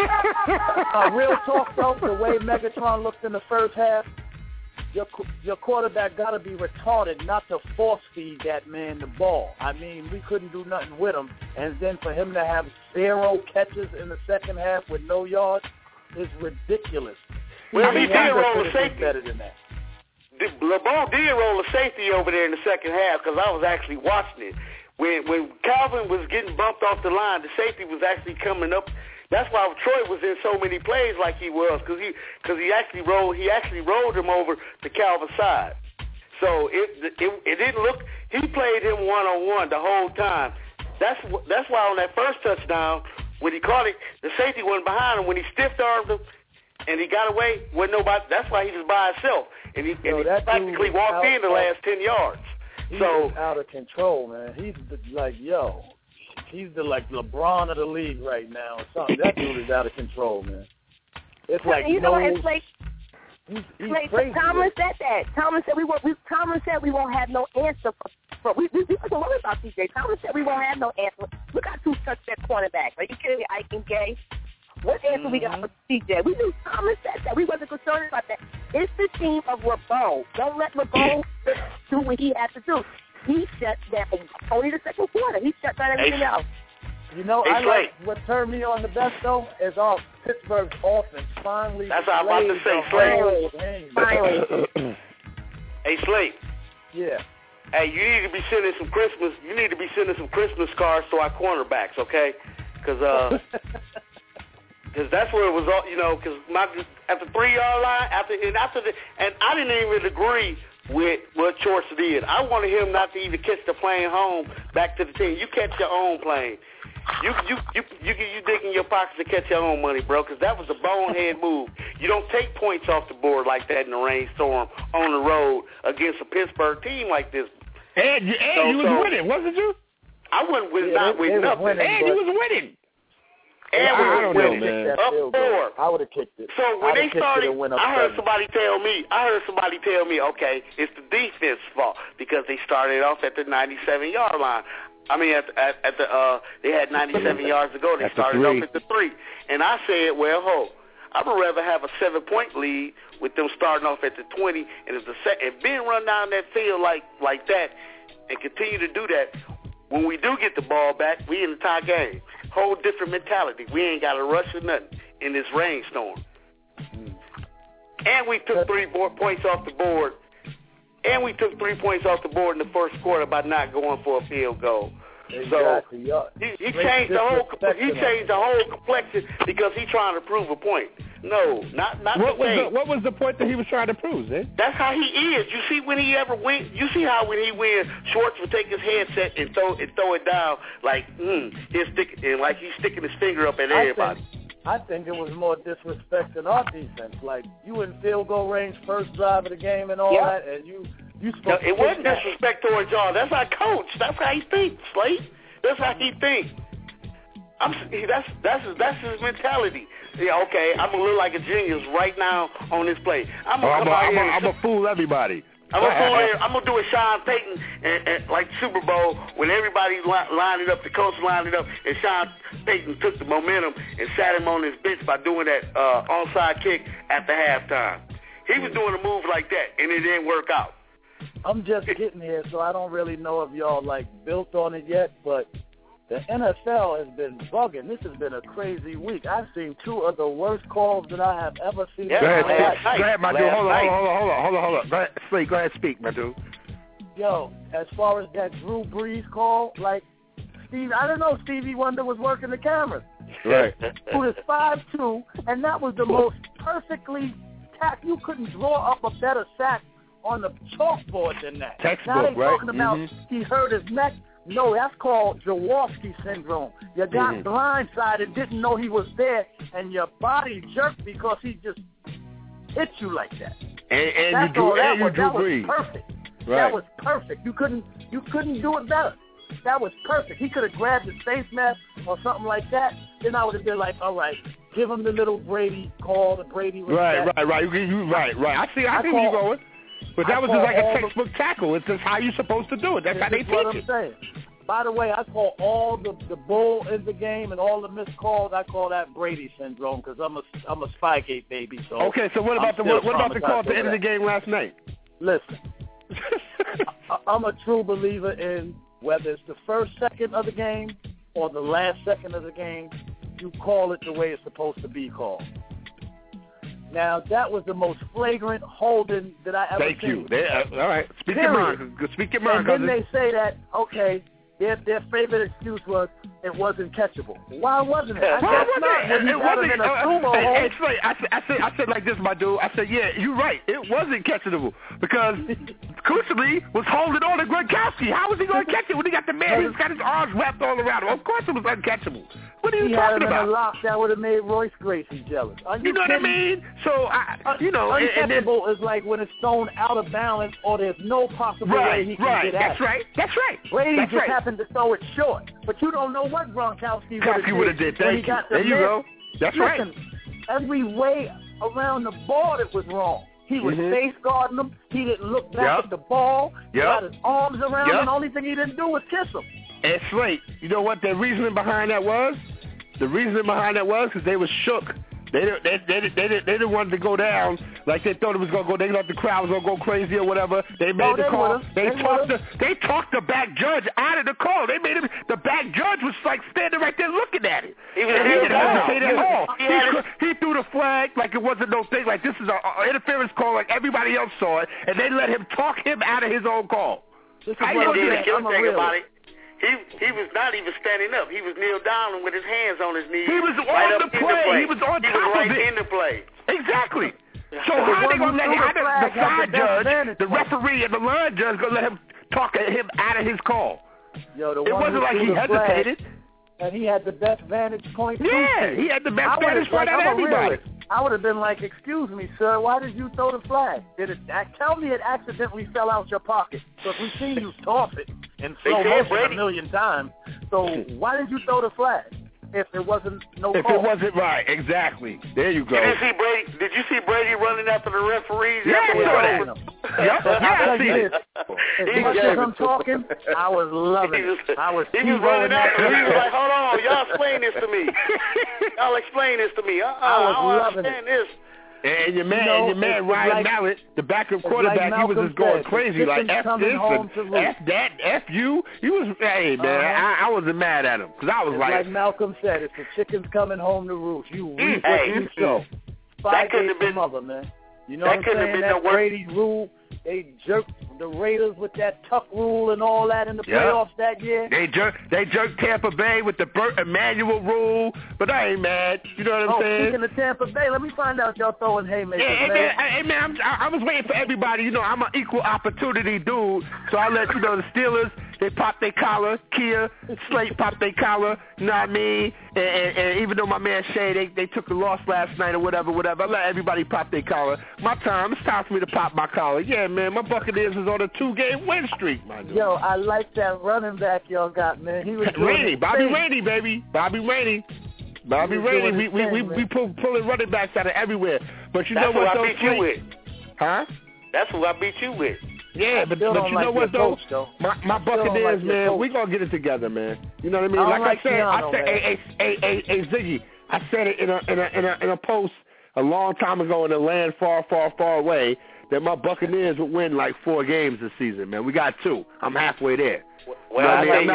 Real talk, though, the way Megatron looked in the first half, your quarterback got to be retarded not to force feed that man the ball. I mean, we couldn't do nothing with him. And then for him to have 0 catches in the second half with no yards is ridiculous. Well, he did roll a safety. Better than that. LeBron did roll a safety over there in the second half because I was actually watching it. When Calvin was getting bumped off the line, the safety was actually coming up. That's why Troy was in so many plays like he was, because he actually rolled him over to Calvin's side. So it didn't look. He played him 1-on-1 the whole time. That's why on that first touchdown, when he caught it, the safety wasn't behind him. When he stiff-armed him and he got away, wasn't nobody. That's why he was by himself, and he practically walked in the last 10 yards. He's out of control, man. He's he's the LeBron of the league right now. Or something. That dude is out of control, man. It's like it's like he's crazy. Tomlin said that. Tomlin said Tomlin said we won't have no answer for we wasn't worried about CJ. Tomlin said we won't have no answer. We got 2 touchdown cornerbacks. Are you kidding me, Ike and Gay? What answer we got for CJ? We knew Tomlin said that. We wasn't concerned about that. It's the team of LeBron. Don't let LeBron do what he has to do. He shut down only the second quarter. He shut down everything else. You know, I like what turned me on the best, though, is our Pittsburgh's offense finally. That's what I'm about to say, Slate. Hey, Slate. Yeah. Hey, you need to be sending some Christmas cards to our cornerbacks, okay? Because that's where it was all, because at the 3-yard line, and I didn't even agree with what Schwartz did. I wanted him not to even catch the plane home back to the team. You catch your own plane. You dig in your pockets to catch your own money, bro, because that was a bonehead move. You don't take points off the board like that in a rainstorm on the road against a Pittsburgh team like this. And you was winning, wasn't you? I wasn't not winning nothing. And you was winning. And I don't know, man. Up 4. I would have kicked it. So when they started, I heard somebody tell me, okay, it's the defense's fault because they started off at the 97-yard line. I mean, they had 97 yards to go. They started off at the 3. And I said, well, I would rather have a 7-point lead with them starting off at the 20, and if Ben run down that field like that and continue to do that, when we do get the ball back, we in the tie game. Whole different mentality. We ain't got to rush or nothing in this rainstorm. And we took 3 points off the board. And we took 3 points off the board in the first quarter by not going for a field goal. Exactly. So he changed the whole complexion because he's trying to prove a point. No, not what was the point that he was trying to prove, eh? That's how he is. You see when he ever wins. You see how when he wins, Schwartz would take his headset and throw it down like he's sticking his finger up at everybody. I think it was more disrespect than our defense. Like you in field goal range, first drive of the game, and all that, and you supposed to. It wasn't disrespect towards y'all. That's our coach. That's how he thinks, Slate. That's how he thinks. That's his mentality. Yeah, okay, I'm gonna look like a genius right now on this play. I'm gonna fool everybody. I'm gonna do a Sean Payton and like Super Bowl when everybody lined it up, the coach lined it up, and Sean Payton took the momentum and sat him on his bench by doing that onside kick at the halftime. He was doing a move like that, and it didn't work out. I'm just getting here, so I don't really know if y'all built on it yet, but the NFL has been bugging. This has been a crazy week. I've seen 2 of the worst calls that I have ever seen. Yeah, go ahead, my dude. Hold on. Go ahead, speak, my dude. Yo, as far as that Drew Brees call, Steve, I don't know if Stevie Wonder was working the cameras. Right. Who is 5'2", and that was the most perfectly tacked. You couldn't draw up a better sack on the chalkboard than that. Textbook, now they're right? talking about he hurt his neck. No, that's called Jaworski syndrome. You got blindsided, didn't know he was there, and your body jerked because he just hit you like that. And you drew Brees. Perfect. Right. That was perfect. You couldn't do it better. That was perfect. He could have grabbed his face mask or something like that. Then I would have been like, all right, give him the little Brady call, the Brady respect. Right. You right. I see where you're going. But that was just like a textbook tackle. It's just how you're supposed to do it. That's how they teach it. Saying. By the way, I call all the bull in the game and all the missed calls. I call that Brady syndrome because I'm a Spygate baby. So okay, so what about the call at the end of the game last night? Listen, I'm a true believer in whether it's the first second of the game or the last second of the game, you call it the way it's supposed to be called. Now, that was the most flagrant holding that I ever seen. Thank you. All right. Speak your mind. Speak your mind, and then they say that, okay, their favorite excuse was it wasn't catchable. Why wasn't it? I said like this, my dude. I said, yeah, you're right. It wasn't catchable because Kuechly was holding on to Gronkowski. How was he going to catch it when he got the man? He's got his arms wrapped all around him. Of course it was uncatchable. What are you talking about? He had him in a lock that would have made Royce Gracie jealous. You know what I mean? So, uncatchable is like when it's thrown out of balance or there's no possible way he can get at it. That's right. Brady just happened to throw it short. But you don't know what Gronkowski would have did. Thank you. There you go. That's right. Every way around the ball it was wrong. He was safeguarding him. He didn't look back at the ball. He got his arms around him. The only thing he didn't do was kiss him. And Slate, you know what the reasoning behind that was? The reasoning behind that was because they were shook. They didn't want to go down like they thought it was going to go. They thought the crowd was going to go crazy or whatever. They made the call. They talked the back judge out of the call. They made him. The back judge was like standing right there looking at it. He didn't hesitate at all. He threw the flag like it wasn't no thing. Like this is an interference call like everybody else saw it, and they let him talk him out of his own call. I'm a realist. He was not even standing up. He was kneeled down with his hands on his knees. He was on the play. He was on top of it. In the play. Exactly. So how are they going to let the side judge, the referee, and the line judge going to let him talk him out of his call? It wasn't like he hesitated. And he had the best vantage point. Yeah, he had the best vantage point out of everybody. I would have been like, excuse me, sir, why did you throw the flag? Tell me it accidentally fell out your pocket. Because we've seen you toss it in slow motion a million times. So why did you throw the flag if it wasn't no call? If it wasn't right, exactly. There you go. Did you see Brady running after the referees? Yeah, I saw that. I see it. As much as I'm talking, I was loving it. He was running after him. He was like, hold on, y'all explain this to me. Y'all explain this to me. I was loving it. This. And your man Ryan Mallett, the backup quarterback, he was just going crazy, like F this and F that, F you. He was, hey man, I wasn't mad at him because I was like Malcolm said, it's the chickens coming home to roost. You reap what you sow. That couldn't have been mother, man. You know what I'm saying? That Brady's rule, they jerked the Raiders with that tuck rule and all that in the playoffs that year. They jerked Tampa Bay with the Burt Emanuel rule, but I ain't mad. You know what I'm saying? Speaking of Tampa Bay, let me find out y'all throwing haymakers, man. I was waiting for everybody. You know, I'm an equal opportunity dude, so I let you know the Steelers, they popped their collar. Kia, Slate popped their collar. You know what I mean? And even though my man Shay, they took the loss last night or whatever, I let everybody pop their collar. It's time for me to pop my collar. Yeah, man, my Buccaneers is on a 2-game win streak, my dude. Yo, I like that running back y'all got, man. He was Bobby Rainey, baby. Bobby Rainey. We pulling running backs out of everywhere. But you know what, though? That's who I beat you with. Huh? That's who I beat you with. Yeah, but you know what, though? My Buccaneers, man, we going to get it together, man. You know what I mean? Like I said, hey, Ziggy, I said it in a post a long time ago in a land far, far, far away that my Buccaneers would win like 4 games this season, man. We got 2. I'm halfway there. Well, we ain't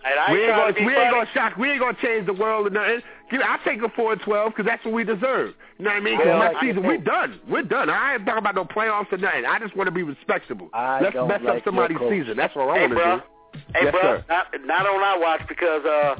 gonna change the world or nothing. I'll take a 4-12 because that's what we deserve. You know what I mean? Because next season we're done. I ain't talking about no playoffs or nothing. I just want to be respectable. Let's mess up somebody's season. That's all I want to do. Hey, bro, not on our watch because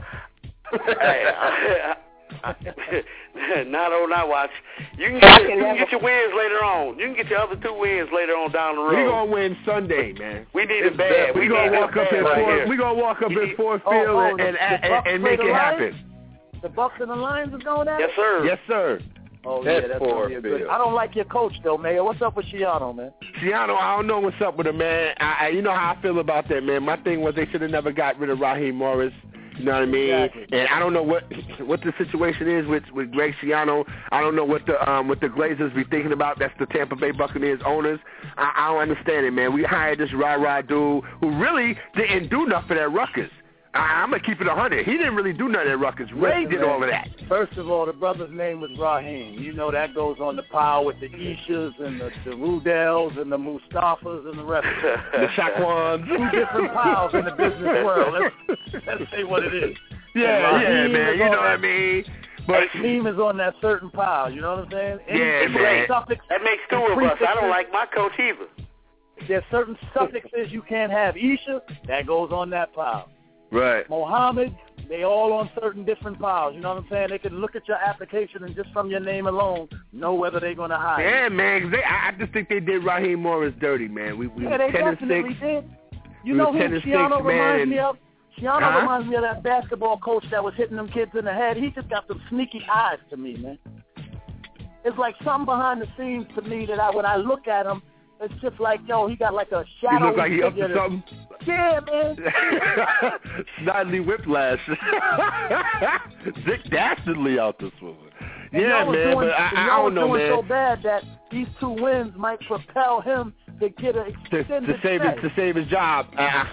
not on our watch. You can get your wins later on. You can get your other 2 wins later on down the road. We're going to win Sunday, man. We need it bad. We're going to walk up in Ford Field and make it happen. The Bucs and the Lions is going at it? Yes, sir. Yes, sir. Oh, yeah, that's going to be good. I don't like your coach, though, Mayor. What's up with Schiano, man? Schiano, I don't know what's up with him, man. You know how I feel about that, man. My thing was they should have never got rid of Raheem Morris. You know what I mean? Exactly. And I don't know what the situation is with Greg Schiano. I don't know what the Glazers be thinking about. That's the Tampa Bay Buccaneers owners. I don't understand it, man. We hired this rah-rah dude who really didn't do nothing at Rutgers. I'm going to keep it 100. He didn't really do nothing at Rutgers. Ray did all of that. First of all, the brother's name was Raheem. You know that goes on the pile with the Ishas and the Rudells and the Mustafas and the rest of them. The Shaquans. 2 different piles in the business world. Let's say what it is. Yeah, man. You know what I mean? But Hakeem is on that certain pile. You know what I'm saying? Man. That makes 2 of us. I don't like my coach either. There's certain suffixes you can't have. Isha, that goes on that pile. Right. Mohammed, they all on certain different piles. You know what I'm saying? They can look at your application and just from your name alone know whether they're going to hire. Yeah, man. I just think they did Raheem Morris dirty, man. We they definitely did. You know who Schiano reminds me of? Schiano reminds me of that basketball coach that was hitting them kids in the head. He just got some sneaky eyes to me, man. It's like something behind the scenes to me that when I look at him, it's just like, he got like a shadow. He look like he up to something? Yeah, man. Snidely Whiplash. Dick Dastardly out this woman. Yeah, man, but I don't know, man. So bad that these 2 wins might propel him to get an extended to save his job.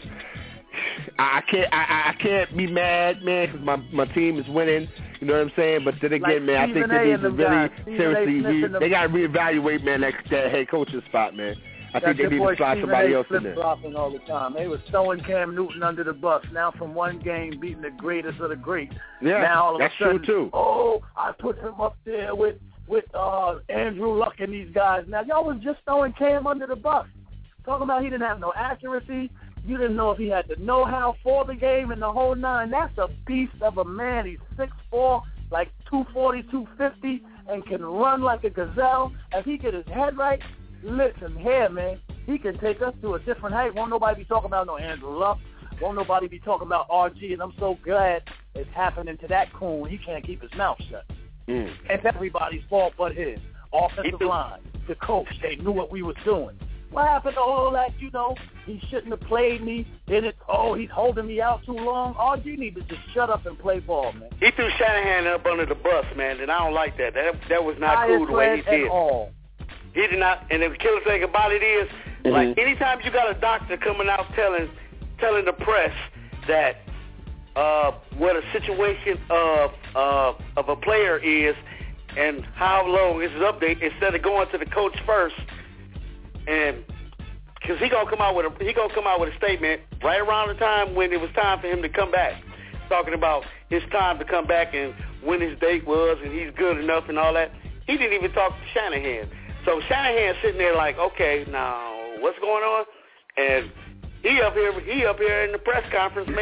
I can't be mad, man, because my team is winning. You know what I'm saying? But then again, man, I think they need to really seriously. They got to reevaluate, man, that head coaching spot, man. I think they need to slide somebody else in there. Flopping all the time. They was throwing Cam Newton under the bus. Now from one game beating the greatest of the great. Yeah, now all of that's a sudden, true too. I put him up there with Andrew Luck and these guys. Now y'all was just throwing Cam under the bus. Talking about he didn't have no accuracy. You didn't know if he had the know-how for the game and the whole 9. That's a beast of a man. He's 6'4", like 240, 250, and can run like a gazelle. If he get his head right, listen here, man, he can take us to a different height. Won't nobody be talking about no Andrew Luck. Won't nobody be talking about RG, and I'm so glad it's happening to that coon. He can't keep his mouth shut. It's everybody's fault but his. Offensive line, the coach, they knew what we was doing. What happened to all that, he shouldn't have played me. Then he's holding me out too long. RG need to just shut up and play ball, man. He threw Shanahan up under the bus, man, and I don't like that. That was not cool the way he did. He did not, and the killer thing about it is, like, anytime you got a doctor coming out telling the press that what a situation of a player is and how long is his update, instead of going to the coach first, and because he gonna come out with a statement right around the time when it was time for him to come back, talking about his time to come back and when his date was and he's good enough and all that. He didn't even talk to Shanahan. So Shanahan's sitting there like, okay, now what's going on? And he up here in the press conference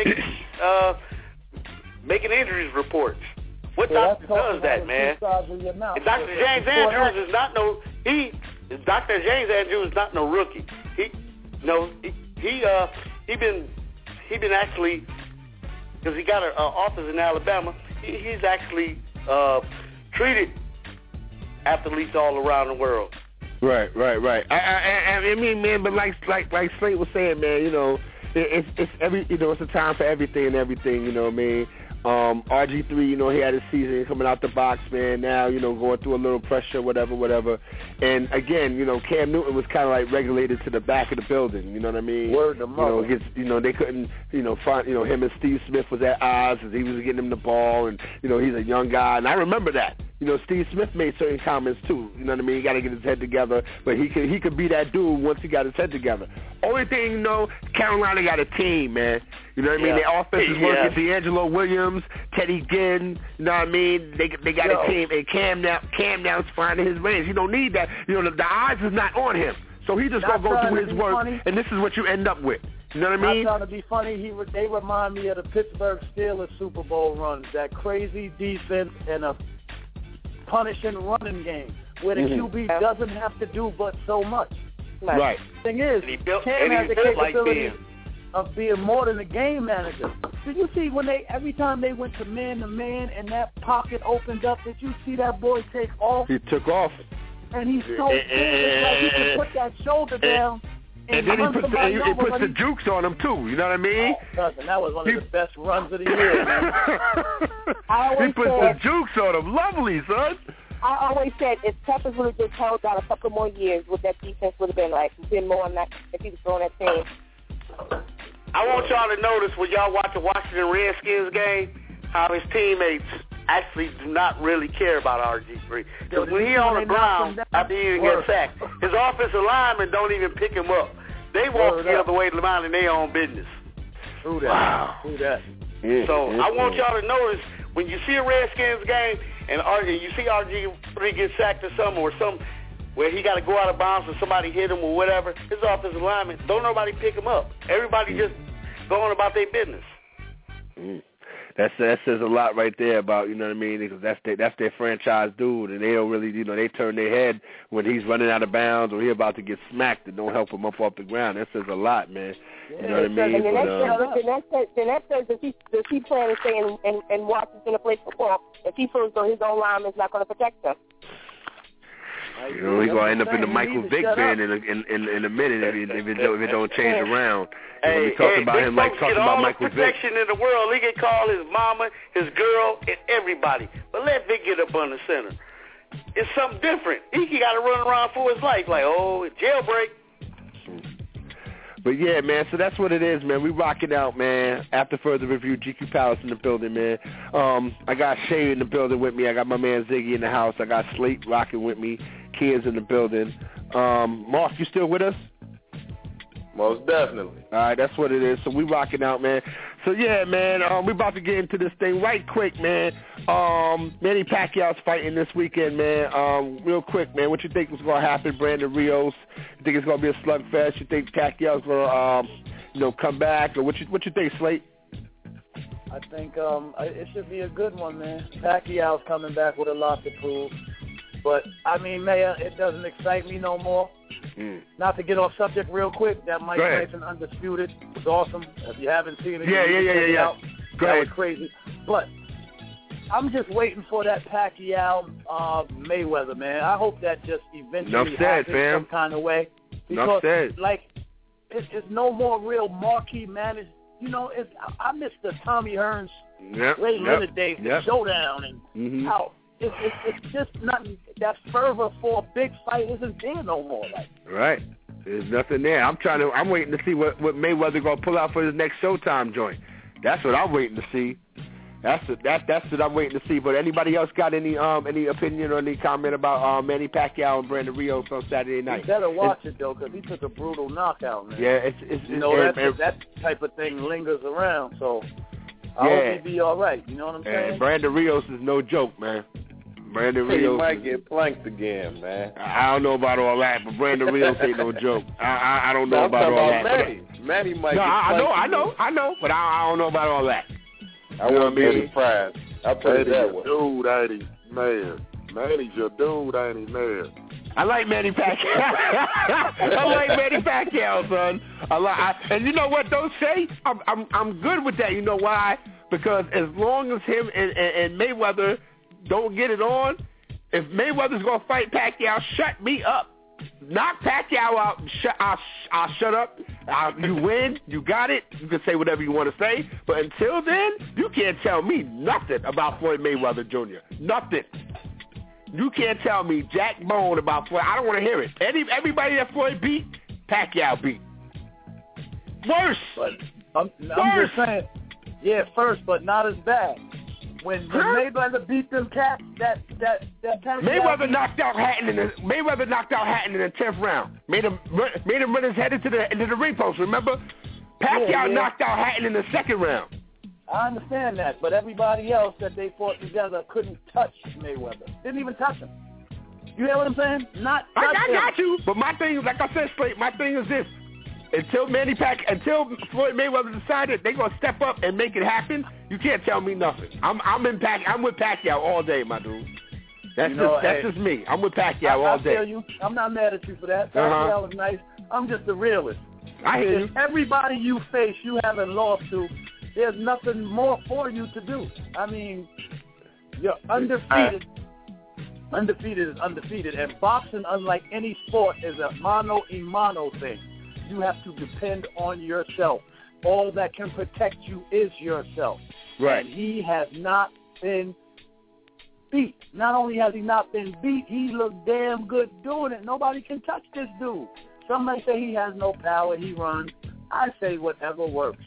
making injuries reports. What doctor does that, man? And Dr. James Andrews is not no Dr. James Andrews is not no rookie. He been actually, because he got an office in Alabama. He's actually treated athletes all around the world. Right. I mean, man, but like Slate was saying, man, it's it's a time for everything and everything. You know what I mean? RG3, he had his season coming out the box, man. Now, going through a little pressure, whatever. And again, Cam Newton was kind of like regulated to the back of the building. You know what I mean? Word to mother. They couldn't, find, him and Steve Smith was at odds as he was getting him the ball, and he's a young guy, and I remember that. Steve Smith made certain comments too. You know what I mean? He got to get his head together, but he could be that dude once he got his head together. Only thing, Carolina got a team, man. You know what I mean? Their offense is working. D'Angelo Williams, Teddy Ginn. You know what I mean? They got a team, and Cam now's finding his range. He don't need that. The eyes is not on him, so he just gonna go through his work, and this is what you end up with. You know what I mean? Not trying to be funny. They remind me of the Pittsburgh Steelers Super Bowl runs. That crazy defense and a punishing running game where the QB doesn't have to do but so much. Right. The thing is, Cam has the capability of being more than a game manager. Did you see when every time they went to man and that pocket opened up, did you see that boy take off? He took off. And he's so big, it's like he can put that shoulder down And then he puts the jukes on him too. You know what I mean? Cousin, that was one of the best runs of the year. Man. He puts the jukes on him. Lovely, son. I always said if Peppers would have just held out a couple more years, what that defense would have been like. Been more on that if he was throwing that team. I want y'all to notice when y'all watch the Washington Redskins game, how his teammates actually do not really care about RG3. Because when he on the ground after he gets sacked, his offensive linemen don't even pick him up. They walk the other way to minding their own business. True that. Wow. True that. So I want y'all to notice when you see a Redskins game and you see RG3 get sacked or something, where he got to go out of bounds or somebody hit him or whatever, his offensive lineman, don't nobody pick him up. Everybody just going about their business. That says a lot right there about, you know what I mean, because that's their franchise dude, and they don't really, they turn their head when he's running out of bounds or he's about to get smacked and don't help him up off the ground. That says a lot, man. You know what I mean? Then that says does he plan to stay in Washington to play football if he feels though his own lineman's not going to protect him? He's going to end up in the Michael Vick bin in a minute if it don't change around. We talked about him like talking about Michael Vick. Protection in the world. He can call his mama, his girl, and everybody. But let Vick get up on the center. It's something different. He got to run around for his life like, jailbreak. But yeah, man, so that's what it is, man. We rocking out, man. After further review, GQ Palace in the building, man. I got Shay in the building with me. I got my man Ziggy in the house. I got Slate rocking with me. Kia's in the building. Mark, you still with us? Most definitely. All right, that's what it is. So we rocking out, man. So yeah, man, we about to get into this thing right quick, man. Manny Pacquiao's fighting this weekend, man. Real quick, man, what you think is going to happen, Brandon Rios? You think it's going to be a slugfest? You think Pacquiao's going to, come back? Or what you think, Slate? I think it should be a good one, man. Pacquiao's coming back with a lot to prove. But, I mean, Mayor, it doesn't excite me no more. Not to get off subject real quick, that Mike Tyson Undisputed was awesome. If you haven't seen it, yeah. That was crazy. But I'm just waiting for that Pacquiao Mayweather, man. I hope that just eventually happens some kind of way. Because, it's no more real marquee managed. I miss the Tommy Hearns, Ray Leonard days, the Showdown, and how it's just nothing. That fervor for a big fight isn't there no more. Right. There's nothing there. I'm waiting to see what Mayweather gonna pull out for his next Showtime joint. That's what I'm waiting to see. That's what I'm waiting to see. But anybody else got any opinion or any comment about Manny Pacquiao and Brandon Rios on Saturday night? You better watch it though, because he took a brutal knockout, man. Yeah, that type of thing lingers around. So I hope he be all right. You know what I'm saying? Brandon Rios is no joke, man. Brandon Rios might get planked again, man. I don't know about all that, but Brandon Rios ain't no joke. I don't know about all that. Manny might get planked. I know, but I don't know about all that. I wouldn't be surprised. I'll put it that way. Dude, ain't he, man? Manny's your dude, ain't he, man? I like Manny Pacquiao. I like Manny Pacquiao, son. And you know what? Don't say I'm good with that. You know why? Because as long as him and Mayweather don't get it on, if Mayweather's gonna fight Pacquiao, shut me up. Knock Pacquiao out. I'll shut up. You win. You got it. You can say whatever you want to say. But until then, you can't tell me nothing about Floyd Mayweather Jr. Nothing. You can't tell me jack bone about Floyd. I don't want to hear it. Everybody that Floyd beat, Pacquiao beat. Worse. But I'm just saying, first, but not as bad. When Mayweather beat them cats, that Mayweather knocked out Hatton in the 10th round. Made him run his head into the ring post. Remember, Pacquiao knocked out Hatton in the 2nd round. I understand that, but everybody else that they fought together couldn't touch Mayweather. Didn't even touch him. You hear what I'm saying? I got you. But my thing, like I said, Slate, my thing is this. Until Floyd Mayweather decided they're gonna step up and make it happen, you can't tell me nothing. I'm with Pacquiao all day, my dude. That's just me. I'm with Pacquiao all day. I feel you. I'm not mad at you for that. Pacquiao is nice. I'm just a realist. I hear you. Everybody you face, you haven't lost to. There's nothing more for you to do. I mean, you're undefeated. Undefeated is undefeated, and boxing, unlike any sport, is a mano-a-mano thing. you have to depend on yourself. All that can protect you is yourself. Right. And he has not been beat. Not only has he not been beat, he looked damn good doing it. Nobody can touch this dude. Some may say he has no power, he runs. I say whatever works.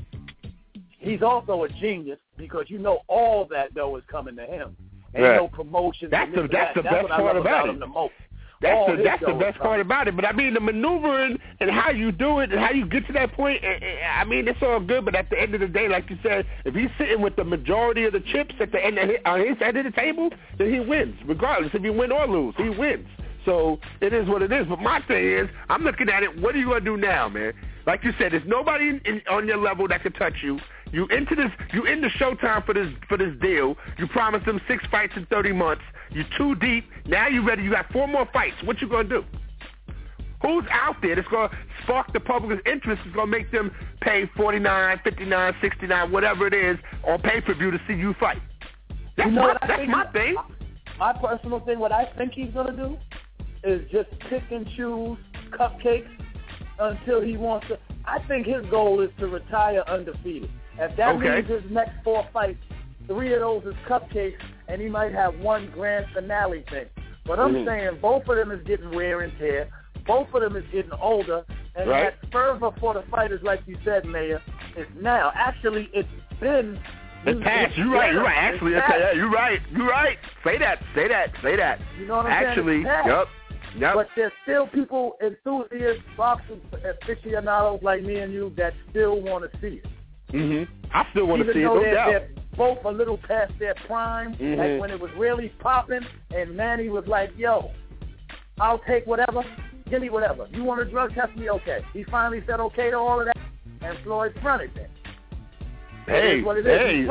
He's also a genius because you know all that, though, is coming to him. Ain't no promotion. That's the best part about it. That's the best part about it. But, I mean, the maneuvering and how you do it and how you get to that point, I mean, it's all good. But at the end of the day, like you said, if he's sitting with the majority of the chips at the end on his end of the table, then he wins. Regardless if you win or lose, he wins. So it is what it is. But my thing is, I'm looking at it, what are you going to do now, man? Like you said, there's nobody on your level that can touch you. You into Showtime for this deal. You promised them 6 fights in 30 months. You're too deep. Now you're ready. You got 4 more fights. What you going to do? Who's out there that's going to spark the public's interest, is going to make them pay $49, $59, $69, whatever it is, on pay-per-view to see you fight? That's my thing. My personal thing, what I think he's going to do is just pick and choose cupcakes until he wants to. I think his goal is to retire undefeated. If that means his next 4 fights, 3 of those is cupcakes, and he might have one grand finale thing. But I'm saying both of them is getting wear and tear. Both of them is getting older. And that fervor for the fighters, like you said, Mayor, is now. Actually, it's been. It's past. You're right. Actually, you're right. Say that. You know what I'm saying? Yep. But there's still people, enthusiasts, boxing aficionados like me and you that still want to see it. I still want to see it, no doubt. Even though they're both a little past their prime, like when it was really popping, and Manny was like, yo, I'll take whatever, give me whatever. You want a drug test me? Okay. He finally said okay to all of that, and Floyd fronted that. Hey, what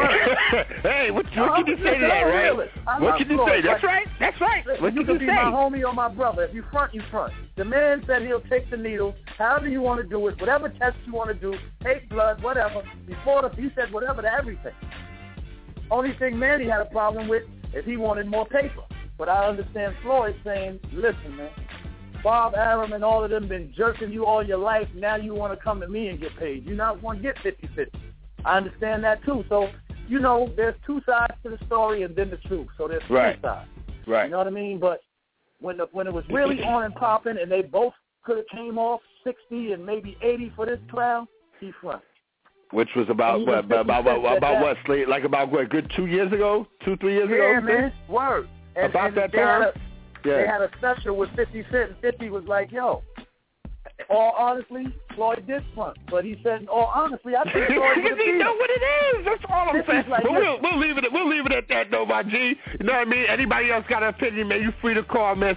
can you say to that, right? What can you say? That's right. Listen, you can be my homie or my brother. If you front, you front. The man said he'll take the needle, however you want to do it, whatever test you want to do, take blood, whatever. He said whatever to everything. Only thing Manny had a problem with is he wanted more paper. But I understand Floyd saying, listen, man, Bob Arum and all of them been jerking you all your life. Now you want to come to me and get paid. You're not going to get 50-50. I understand that, too. So, you know, there's 2 sides to the story and then the truth. So there's 2 sides. Right. You know what I mean? But when it was really on and popping and they both could have came off 60 and maybe 80 for this trial, he fronted. Which was about what, Slade? Like about what, good 2 years ago? 2-3 years ago? Yeah, man. Word. About that time? They had a special with 50 Cent, and 50 was like, yo, all honestly, Floyd did front. But he said, all honestly, I think Floyd would have beat him. You know what it is. That's all I'm saying. Like, but we'll leave it at that, though, my G. You know what I mean? Anybody else got an opinion, man, you free to call, man,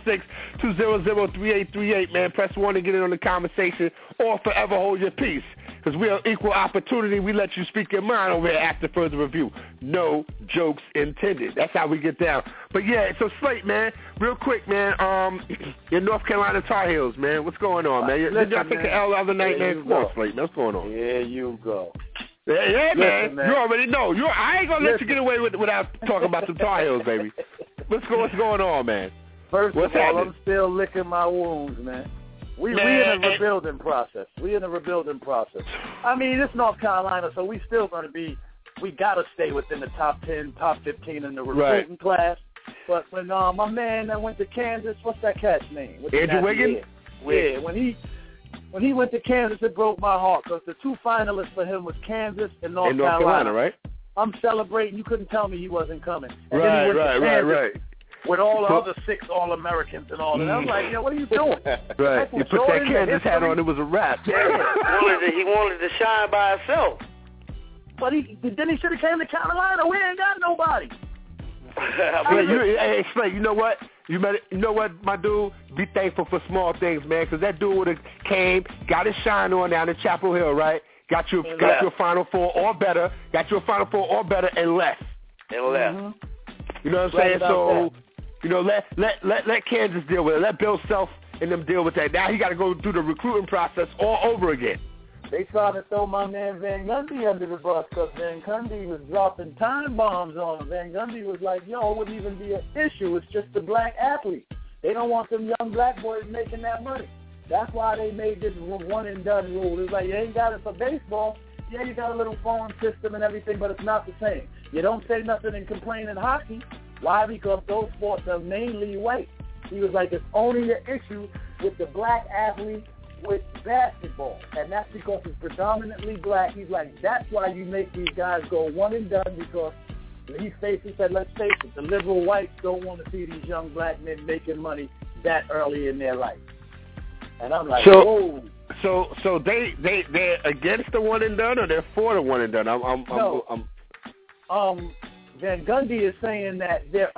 646-200-3838, man. Press 1 to get in on the conversation, or forever hold your peace. Because we are equal opportunity. We let you speak your mind over here after further review. No jokes intended. That's how we get down. But, yeah, so Slate, man, real quick, man, your North Carolina Tar Heels, man. What's going on, man? Did y'all take an L the other night, man? Come on, Slate, man. What's going on? There you go. Yeah, man. You already know. I ain't going to let you get away without talking about some Tar Heels, baby. What's going on, man? First of all, I'm still licking my wounds, man. We in a rebuilding process. I mean, it's North Carolina, so we still going to be, we got to stay within the top 10, top 15 in the recruiting class. But when my man that went to Kansas, what's that cat's name? Andrew Wiggins? Yeah, when he went to Kansas, it broke my heart because the 2 finalists for him was Kansas and North Carolina. Right? I'm celebrating. You couldn't tell me he wasn't coming. And right. With all the other 6 All-Americans and all that. I was like, yo, what are you doing? Right. You put that Kansas hat on, it was a wrap. Yeah. He wanted to shine by himself. But then he should have came to Carolina. We ain't got nobody. Hey, Slate, you know what? You know what, my dude? Be thankful for small things, man, because that dude would have came, got his shine on down in Chapel Hill, right? Got you a Final Four or better. And less. Mm-hmm. You know what I'm saying? So, you know, let Kansas deal with it. Let Bill Self and them deal with that. Now he got to go through the recruiting process all over again. They tried to throw my man Van Gundy under the bus because Van Gundy was dropping time bombs on him. Van Gundy was like, yo, it wouldn't even be an issue. It's just the black athlete. They don't want them young black boys making that money. That's why they made this one and done rule. It's like you ain't got it for baseball. Yeah, you got a little phone system and everything, but it's not the same. You don't say nothing and complain in hockey. Why? Because those sports are mainly white. He was like, it's only an issue with the black athlete with basketball, and that's because it's predominantly black. He's like, that's why you make these guys go one and done, because he said, let's face it, the liberal whites don't want to see these young black men making money that early in their life. And I'm like, whoa. So they're against the one and done, or they're for the one and done? Van Gundy is saying that they're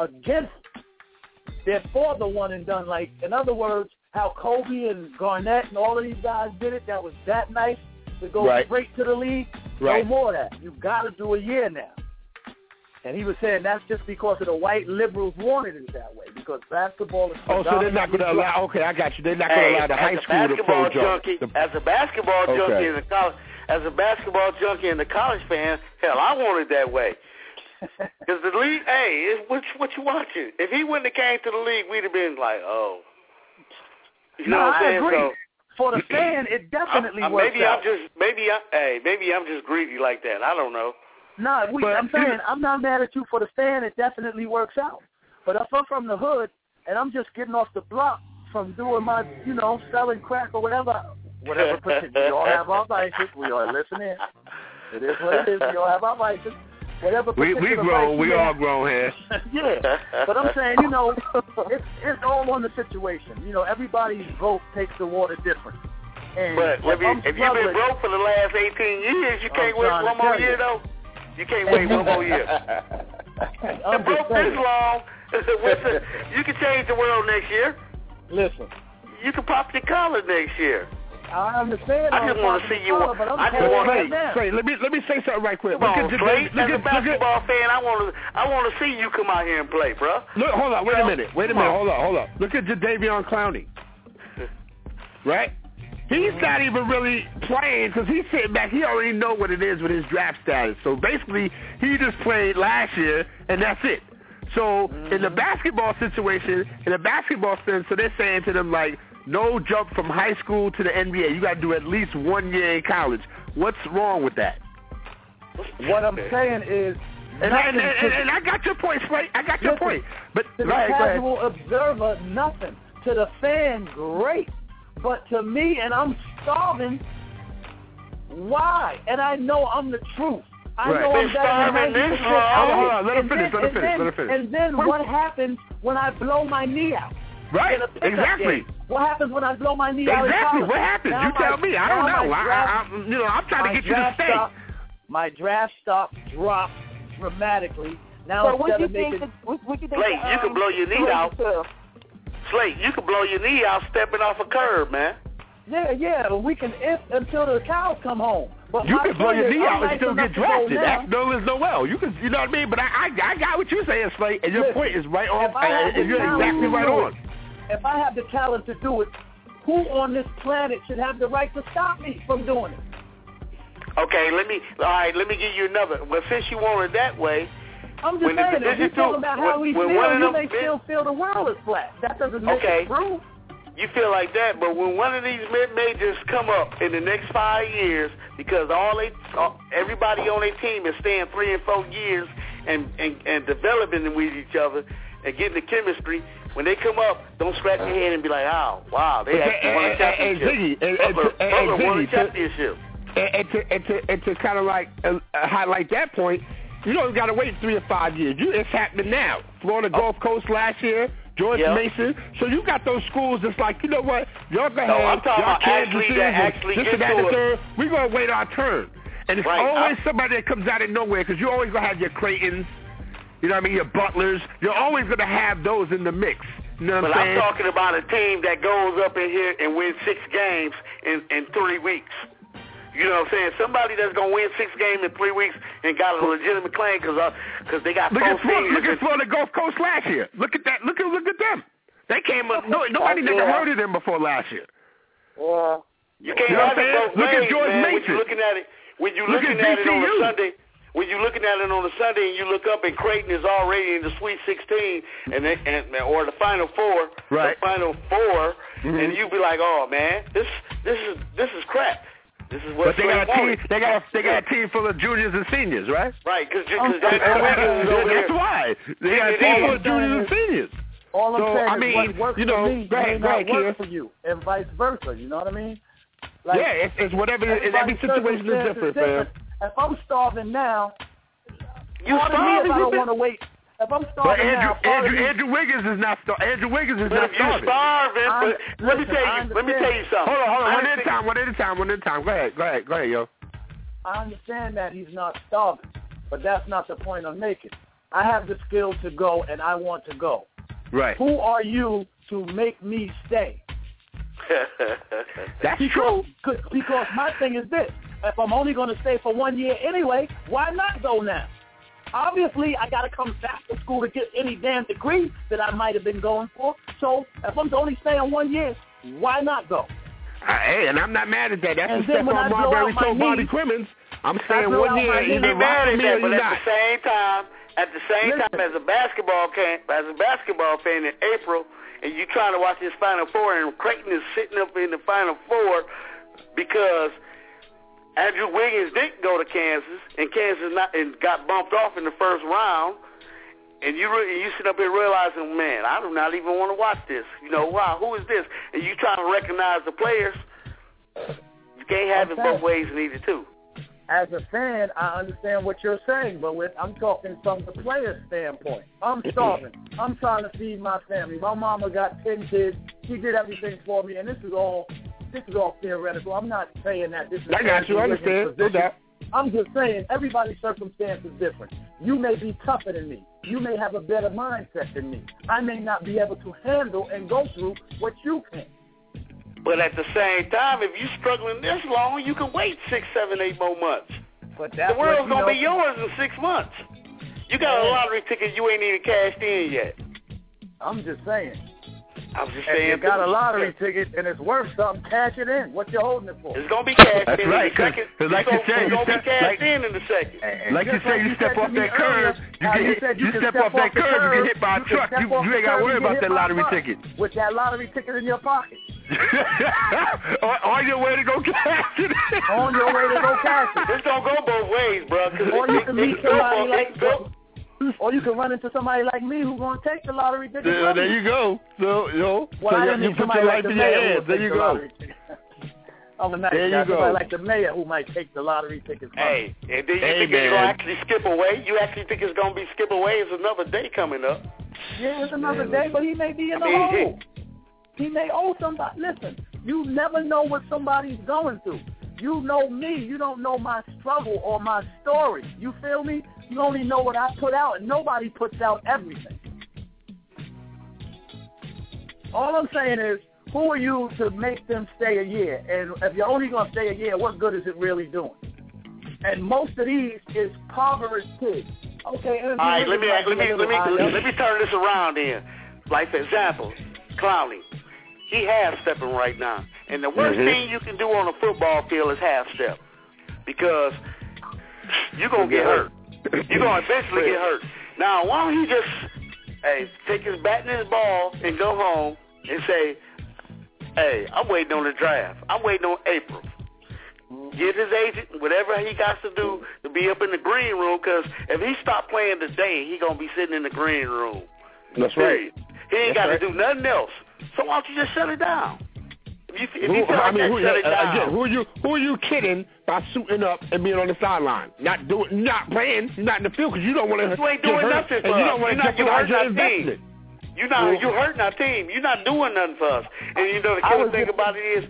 for the one and done. Like, in other words, how Kobe and Garnett and all of these guys did it, that was that nice to go straight to the league. Right. No more of that. You've got to do a year now. And he was saying that's just because of the white liberals wanted it that way, because basketball is so they're not going to allow, okay, I got you. They're not going to allow the high school to pro jump. As a basketball junkie in the college, as a basketball junkie and the college fan, hell, I want it that way. Because the league, what you watching? If he wouldn't have came to the league, we'd have been like, oh. You know what I'm saying? I agree. So, for the fan, it definitely works out. Maybe I'm just greedy like that. I don't know. No, I'm saying I'm not mad at you for the fan. It definitely works out. But if I'm from the hood and I'm just getting off the block from doing my, selling crack or whatever position. We all have our vices. We all listen in. It is what it is. We all have our vices. Whatever we grown. We all grown here. Yeah. But I'm saying, it's all on the situation. Everybody's vote takes the water different. And but if you've been broke for the last 18 years, you can't wait one more year, though. You can't wait one more year. If broke this long, you can change the world next year. Listen. You can pop your collar next year. I understand. I just want to see you. Let me say something right quick. Come on, Slate. As a basketball fan, I want to see you come out here and play, bro. Look, hold on. Wait a minute. Hold on. Look at Jadeveon Clowney. Right? He's not even really playing because he's sitting back. He already know what it is with his draft status. So basically, he just played last year, and that's it. So in the basketball situation, in the basketball sense, so they're saying to them, like, no jump from high school to the NBA. You got to do at least 1 year in college. What's wrong with that? What I'm saying is... And I got your point, Slate. I got your point. But to the casual observer, nothing. To the fan, great. But to me, and I'm starving, why? And I know I'm the truth. I know I'm better than 90%. Hold on. Let her finish. And then what happens when I blow my knee out? Right, exactly. What happens when I blow my knee out? Exactly. What happens? You tell me. I don't know. I'm trying to get you to stay. My draft stock dropped dramatically. Now instead of making... Slate, you can blow your knee out. Slate, you can blow your knee out stepping off a curb, man. Yeah, we can until the cows come home. But you can blow your knee out and still get drafted. That's Nerlens Noel. You can, you know what I mean? But I got what you're saying, Slate, and your point is right on. And you're exactly right on. If I have the talent to do it, who on this planet should have the right to stop me from doing it? Okay, let me give you another. Well, since you want it that way, I'm just saying, if you're talking about how we feel, you may still feel the world is flat. That doesn't make it true. You feel like that, but when one of these mid-majors come up in the next 5 years, because everybody on their team is staying 3 and 4 years and developing with each other and getting the chemistry, when they come up, don't scratch your head and be like, oh, wow, they actually won a championship. Won a championship. And to kind of like highlight that point, you don't got to wait 3 or 5 years. It's happening now. Florida Gulf Coast last year, George Mason. So you got those schools that's like, you know what, y'all go ahead. I'm talking about actually this and that and third. We're going to wait our turn. And it's always somebody that comes out of nowhere because you're always going to have your Creightons, you know what I mean, your Butlers. You're always going to have those in the mix. You know what I'm saying? I'm talking about a team that goes up in here and wins 6 games in 3 weeks. You know what I'm saying? Somebody that's going to win 6 games in 3 weeks and got a legitimate claim because they got look at Florida Gulf Coast last year. Look at that. Look at them. They came up. Nobody never heard of them before last year. You can't have it both ways, look at George man. Mason. When you're looking at it on a Sunday. when you're looking at it on a Sunday and you look up and Creighton is already in the Sweet 16 or the Final Four, right? The Final Four, and you be like, oh man, this is crap. This is what. But they got a team. They got a team full of juniors and seniors, right? Right, because that's why they got a team full of juniors and seniors. All I'm saying is what works you know, for me may not work for you, and vice versa. You know what I mean? Like, yeah, it's whatever. Every situation is different, man. If I'm starving now, you starving? If I don't want to wait. If I'm starving now, Andrew Wiggins is not starving. Andrew Wiggins is not starving. You're starving. But let me tell you something. Hold on. One at a time. Go ahead, yo. I understand that he's not starving, but that's not the point I'm making. I have the skill to go, and I want to go. Right. Who are you to make me stay? That's true. Because my thing is this. If I'm only going to stay for 1 year anyway, why not go now? Obviously, I got to come back to school to get any damn degree that I might have been going for. So if I'm only staying 1 year, why not go? Hey, and I'm not mad at that. That's the step on Marbury told Bobby Crimmins. I'm staying 1 year. Either right for me or you're not. At the same time, as a basketball fan in April, and you trying to watch this Final Four, and Creighton is sitting up in the Final Four because Andrew Wiggins didn't go to Kansas, and Kansas got bumped off in the first round, and you sit up here realizing, man, I do not even want to watch this. You know, wow, who is this? And you trying to recognize the players. You can't have it both ways neither, too. As a fan, I understand what you're saying, but I'm talking from the player's standpoint. I'm starving. I'm trying to feed my family. My mama got 10 kids. She did everything for me, and this is all theoretical. I'm not saying that this is. I got you. I understand. No doubt. I'm just saying everybody's circumstance is different. You may be tougher than me. You may have a better mindset than me. I may not be able to handle and go through what you can. But at the same time, if you're struggling this long, you can wait 6, 7, 8 more months. But the world's going to be yours in 6 months. You got a lottery ticket you ain't even cashed in yet. I'm just saying. If you got a lottery ticket and it's worth something, cash it in. What you holding it for? It's going to be cashed That's in right, in the second. Like you said, it's going to be cashed in the second. Like you said, you step off that curb, you step off that curb, you get hit by a truck. You ain't got to worry about that lottery ticket. With that lottery ticket in your pocket. On your way to go cash it. On your way to go cash it. It's going to go both ways, bro. Or you can meet somebody or you can run into somebody like me who's going to take the lottery ticket. Yeah, there you go. So you put your life in your hands. There you go. I'm a nice guy. Somebody like the mayor who might take the lottery ticket. Hey, and do you think it's going to actually skip away? You actually think it's going to be skip away? There's another day coming up. Yeah, it's another day, but he may be in the hole. He may owe somebody. Listen, you never know what somebody's going through. You know me. You don't know my struggle or my story. You feel me? You only know what I put out, and nobody puts out everything. All I'm saying is, who are you to make them stay a year? And if you're only going to stay a year, what good is it really doing? And most of these is impoverished kids. Okay. All right. Let me turn this around then. Like for example, Clowney. He half-stepping right now. And the worst thing you can do on a football field is half-step. Because you're going to get hurt. You're going to eventually get hurt. Now, why don't he just take his bat and his ball and go home and say, hey, I'm waiting on the draft. I'm waiting on April. Get his agent, whatever he got to do to be up in the green room, because if he stop playing today, he going to be sitting in the green room. That's right. He ain't got to do nothing else. So why don't you just shut it down? If you feel like shut it down. Again, who are you kidding by suiting up and being on the sideline? Not playing, not in the field because you don't want to. You ain't doing nothing for us. You hurting our team. You hurting our team. You're not doing nothing for us. And you know the killer thing about it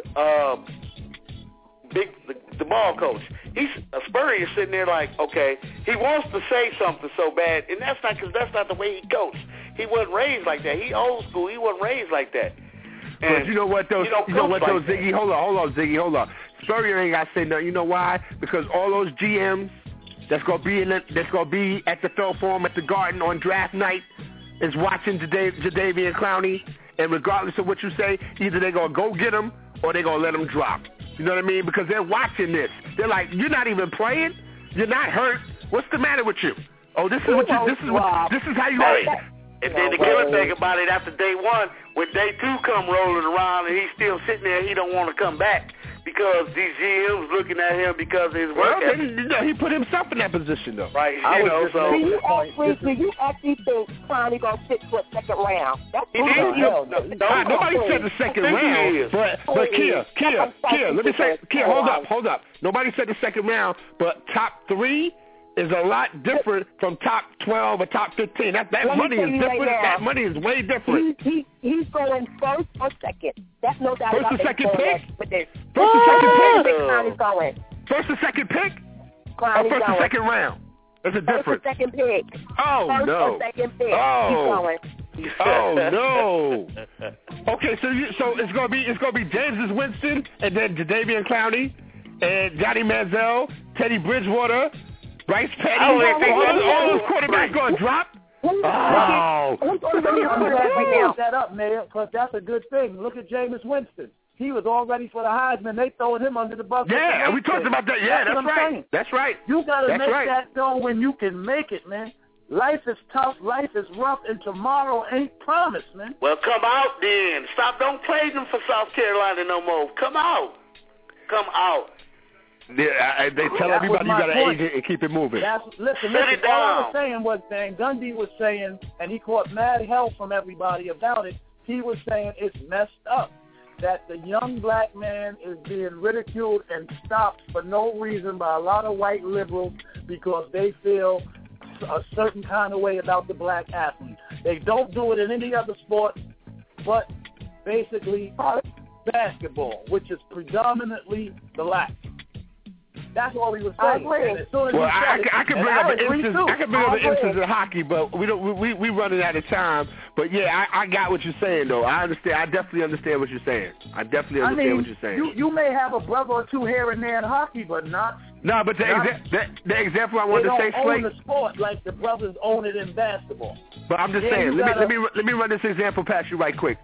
is, the ball coach. Spurrier is sitting there like, okay, he wants to say something so bad, and that's not because that's not the way he coached. He wasn't raised like that. He old school. He wasn't raised like that. And but you know what, though? Ziggy? Hold on, Ziggy. Hold on. Spurrier ain't got to say nothing. You know why? Because all those GMs that's gonna be at the Phil Forum at the Garden on draft night is watching Jadeveon Clowney, and regardless of what you say, either they're gonna go get him or they're gonna let him drop. You know what I mean? Because they're watching this. They're like, you're not even playing. You're not hurt. What's the matter with you? Oh, this is how you are. And then the killer thing about it, after day one, when day two come rolling around and he's still sitting there, he don't want to come back because these GMs looking at him because of his work ethic. He put himself in that position, though. Right. Do you actually think Clowney going to sit for a second round? That's nobody said the second round. But Kia, let me say, Kia, hold up. Nobody said the second round, but top 3 is a lot different from top 12 or top 15. That money is different. That money is way different. He's going first or second. That's no doubt about it. First or second pick? First or second pick? Clowney's going. First or second pick? Clowney's or first going. or second round? There's a difference. First or second pick. Oh, first no. Or second pick. Oh. He's going. Oh, no. Okay, so it's gonna be James Winston and then Jadeveon Clowney and Johnny Manziel, Teddy Bridgewater, Bryce Petty, all those quarterbacks going to drop? I'm glad you brought that up, man, because that's a good thing. Look at Jameis Winston. He was all ready for the Heisman. They throwing him under the bus. Yeah, we talked about that. Yeah, that's right. Saying. That's right. You got to make that know when you can make it, man. Life is tough. Life is rough, and tomorrow ain't promised, man. Well, come out then. Don't play them for South Carolina no more. Come out. Yeah, they tell everybody you got to age it and keep it moving. Listen, all I was saying was, Gundy was saying, and he caught mad hell from everybody about it, he was saying it's messed up that the young black man is being ridiculed and stopped for no reason by a lot of white liberals because they feel a certain kind of way about the black athlete. They don't do it in any other sport but basically basketball, which is predominantly black. That's all he was saying. I can bring up an instance in hockey, but we running out of time. But yeah, I got what you're saying though. I understand. I definitely understand what you're saying. What you're saying. You may have a brother or two here and there in hockey, but not. No, but the example I wanted to say, Slate. They don't own the sport like the brothers own it in basketball. But I'm just saying. Let me run this example past you right quick.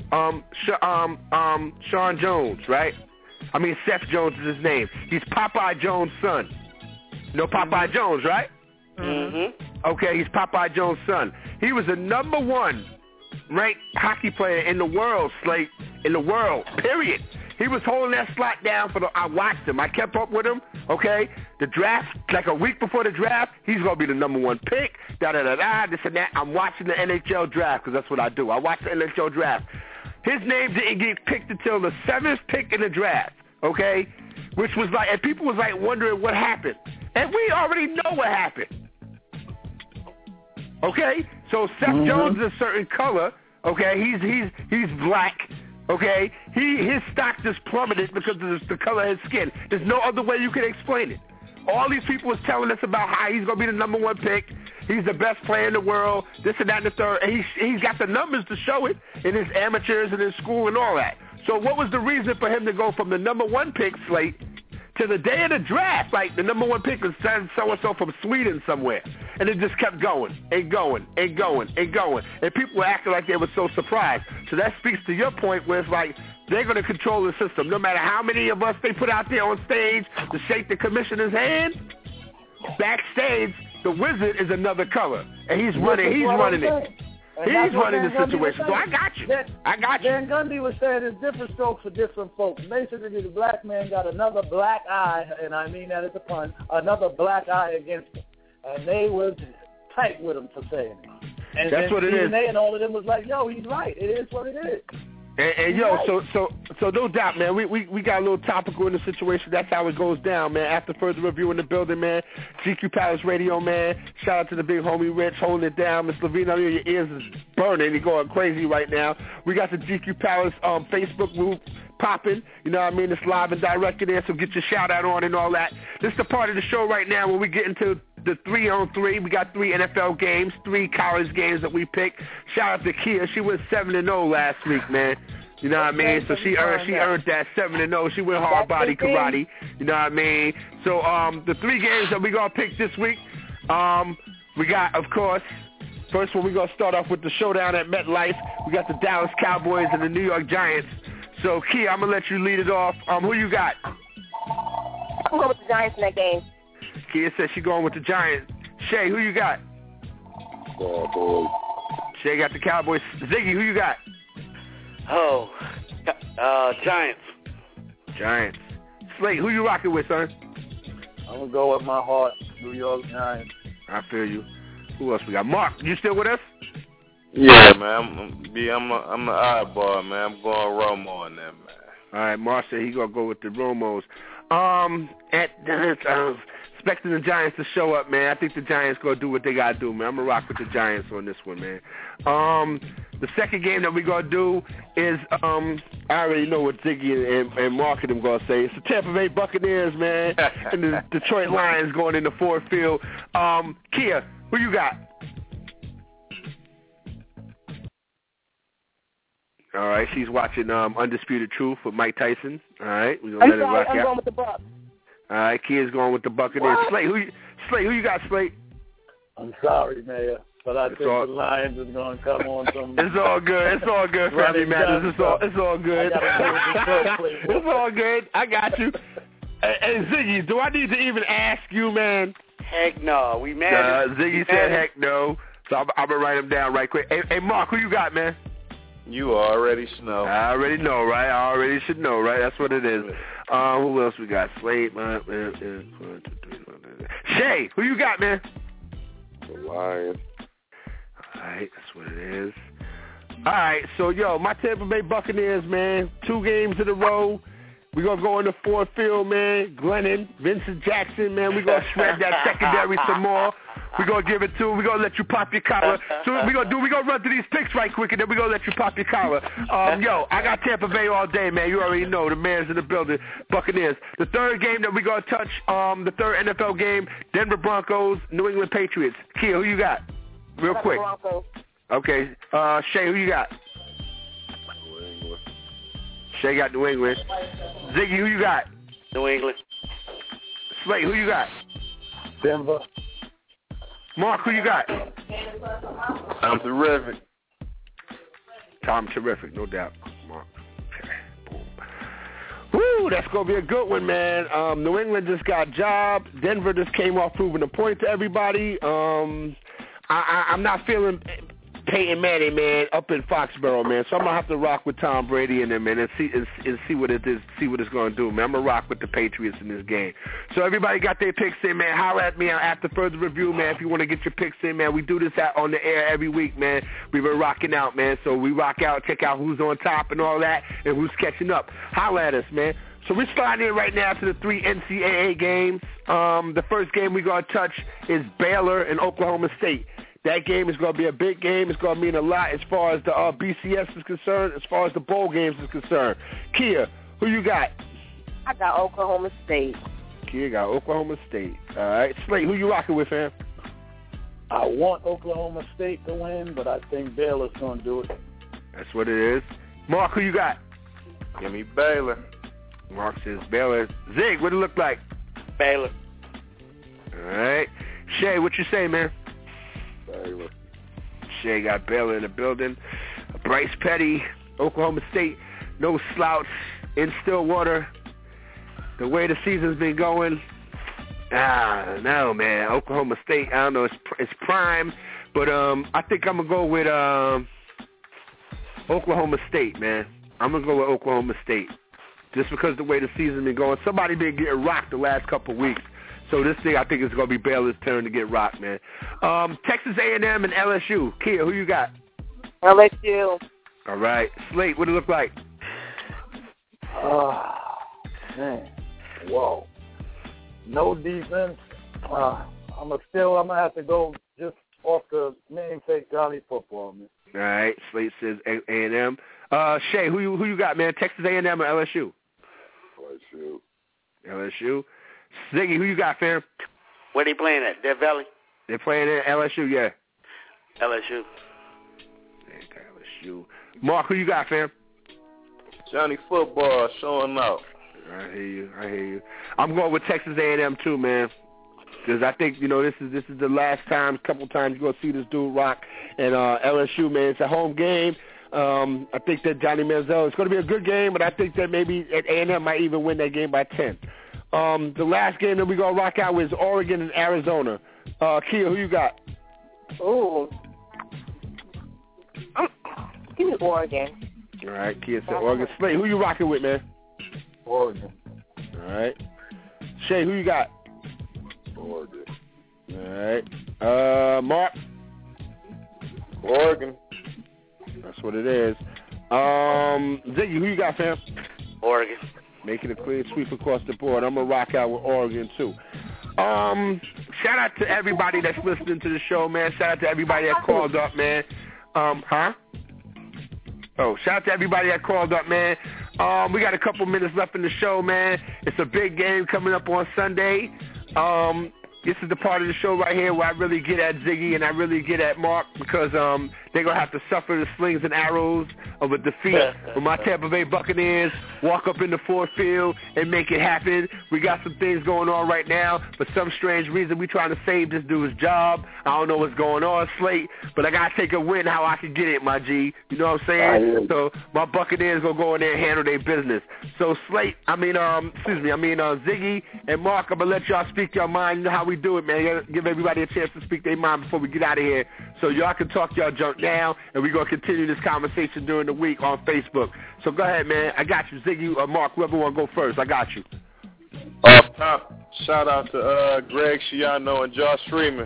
Sean Jones, right? I mean, Seth Jones is his name. He's Popeye Jones' son. You know Popeye Jones, right? Mm-hmm. Okay, he's Popeye Jones' son. He was the number 1 ranked hockey player in the world, Slate, in the world, period. He was holding that slot down I watched him. I kept up with him, okay? The draft, like a week before the draft, he's going to be the number 1 pick, da-da-da-da, this and that. I'm watching the NHL draft because that's what I do. I watch the NHL draft. His name didn't get picked until the 7th pick in the draft, okay? Which was like, and people was like wondering what happened. And we already know what happened. Okay? So Seth Jones is a certain color, okay? He's black, okay? His stock just plummeted because of the color of his skin. There's no other way you can explain it. All these people was telling us about how he's going to be the number 1 pick. He's the best player in the world, this and that and the third. And he's got the numbers to show it in his amateurs and his school and all that. So what was the reason for him to go from the number 1 pick, Slate, to the day of the draft? Like the number 1 pick was so-and-so from Sweden somewhere. And it just kept going and going and going and going. And people were acting like they were so surprised. So that speaks to your point where it's like they're going to control the system. No matter how many of us they put out there on stage to shake the commissioner's hand, backstage, the wizard is another color. And he's running it. He's running the situation. So I got you. Van Gundy was saying it's different strokes for different folks. Basically, the black man got another black eye, and I mean that as a pun, another black eye against him. And they was tight with him for saying it. And that's what it is. And all of them was like, yo, he's right. It is what it is. And yo, so no doubt, man, we got a little topical in the situation. That's how it goes down, man. After further review in the building, man. GQ Palace Radio, man. Shout out to the big homie Rich holding it down. Miss Levine, I know your ears is burning. You're going crazy right now. We got the GQ Palace Facebook group popping. You know what I mean? It's live and direct in there, so get your shout out on and all that. This is the part of the show right now where we get into the 3-on-3. We got 3 NFL games, 3 college games that we picked. Shout out to Kia. She went 7-0 last week, man. You know what I mean? So she earned that 7-0. She went hard body karate. You know what I mean? So the 3 games that we gonna pick this week, we got, of course, first one we gonna start off with the showdown at MetLife. We got the Dallas Cowboys and the New York Giants. So Kia, I'm gonna let you lead it off. Who you got? I'm going with the Giants in that game. Kia says she going with the Giants. Shay, who you got? Cowboys. Shay got the Cowboys. Ziggy, who you got? Oh, Giants. Giants. Slate, who you rocking with, son? I'm going to go with my heart, New York Giants. I feel you. Who else we got? Mark, you still with us? Yeah, man. I'm the oddball, man. I'm going Romo on that, man. All right, Mark said he going to go with the Romos. Expecting the Giants to show up, man. I think the Giants going to do what they got to do, man. I'm going to rock with the Giants on this one, man. The second game that we're going to do is, I already know what Ziggy and Mark and them going to say. It's the Tampa Bay Buccaneers, man, and the Detroit Lions going into Ford Field. Kia, who you got? All right, she's watching Undisputed Truth with Mike Tyson. All right, we're going to let it rock out. I'm going with the Bucs. All right, Kia's going with the Buccaneers. Slate, who you got, Slate? I'm sorry, Mayor, but I think the Lions is going to come on some. It's all good. It's all good, Family Matters. It's all good. It's all good. I got you. Hey, Ziggy, do I need to even ask you, man? Heck no. We mad. Ziggy said heck no. So I'm going to write him down right quick. Hey, Mark, who you got, man? You already know. I already know, right? I already should know, right? That's what it is. Who else we got? Slate. Shay, who you got, man? The Lions. All right, that's what it is. All right, so, my Tampa Bay Buccaneers, man, 2 games in a row. We're going to go into Ford Field, man. Glennon, Vincent Jackson, man. We're going to shred that secondary some more. We're going to give it to him. We're going to let you pop your collar. So we're going to run through these picks right quick, and then we're going to let you pop your collar. I got Tampa Bay all day, man. You already know. The man's in the building. Buccaneers. The third game that we're going to touch, the third NFL game, Denver Broncos, New England Patriots. Kia, who you got? Real quick. Broncos. Okay. Shay, who you got? New England. Shay got New England. Ziggy, who you got? New England. Slate, who you got? Denver. Mark, who you got? I'm terrific. Tom terrific, no doubt. Mark. Okay. Boom. Woo, that's going to be a good one, man. New England just got job. Denver just came off proving a point to everybody. I'm not feeling Peyton Manning, man, up in Foxborough, man. So I'm gonna have to rock with Tom Brady and them, man, and see what it is, see what it's gonna do, man. I'm gonna rock with the Patriots in this game. So everybody got their picks in, man. Holler at me after further review, man. If you want to get your picks in, man, we do this on the air every week, man. We've been rocking out, man. So we rock out, check out who's on top and all that, and who's catching up. Holler at us, man. So we're starting in right now to the 3 NCAA games. The first game we're gonna touch is Baylor and Oklahoma State. That game is going to be a big game. It's going to mean a lot as far as the BCS is concerned, as far as the bowl games is concerned. Kia, who you got? I got Oklahoma State. Kia got Oklahoma State. All right. Slate, who you rocking with, fam? I want Oklahoma State to win, but I think Baylor's going to do it. That's what it is. Mark, who you got? Give me Baylor. Mark says Baylor. Zig, what it look like? Baylor. All right. Shay, what you say, man? Baylor. Shay got Baylor in the building. Bryce Petty, Oklahoma State, no slouch in Stillwater. The way the season's been going, no, man. Oklahoma State, I don't know, it's prime, but I think I'm going to go with Oklahoma State, man. I'm going to go with Oklahoma State just because the way the season's been going. Somebody been getting rocked the last couple of weeks. So this thing, I think it's going to be Baylor's turn to get rocked, man. Texas A&M and LSU. Kia, who you got? LSU. All right. Slate, what it look like? Man. Whoa. No defense. I'm going to have to go just off the namesake Johnny football, man. All right. Slate says A&M. Shay, who you got, man? Texas A&M or LSU? LSU. Ziggy, who you got, fam? Where they playing at? Death Valley? They're playing at LSU, yeah. LSU. LSU. Mark, who you got, fam? Johnny football showing out. I hear you. I'm going with Texas A&M too, man. Because I think, this is the last time, couple times you're going to see this dude rock. And LSU, man, it's a home game. I think that Johnny Manziel, it's going to be a good game, but I think that maybe A&M might even win that game by 10. The last game that we're going to rock out with is Oregon and Arizona. Kia, who you got? Ooh. Give me Oregon. All right, Kia said Oregon. Slate, who you rocking with, man? Oregon. All right. Shay, who you got? Oregon. All right. Mark? Oregon. That's what it is. Ziggy, who you got, fam? Oregon. Making a clean sweep across the board. I'm going to rock out with Oregon, too. Shout out to everybody that's listening to the show, man. Shout out to everybody that called up, man. Shout out to everybody that called up, man. We got a couple minutes left in the show, man. It's a big game coming up on Sunday. This is the part of the show right here where I really get at Ziggy and I really get at Mark because they're going to have to suffer the slings and arrows of a defeat when my Tampa Bay Buccaneers walk up in the Ford Field and make it happen. We got some things going on right now. For some strange reason, we trying to save this dude's job. I don't know what's going on, Slate, but I got to take a win how I can get it, my G. You know what I'm saying? So my Buccaneers going to go in there and handle their business. So Ziggy and Mark, I'm going to let y'all speak your mind. You know how we do it, man. Give everybody a chance to speak their mind before we get out of here so y'all can talk y'all junk now, and we're going to continue this conversation during the week on Facebook. So go ahead, man. I got you, Ziggy or Mark, whoever want to go first. I got you. Shout out to Greg Schiano and Josh Freeman.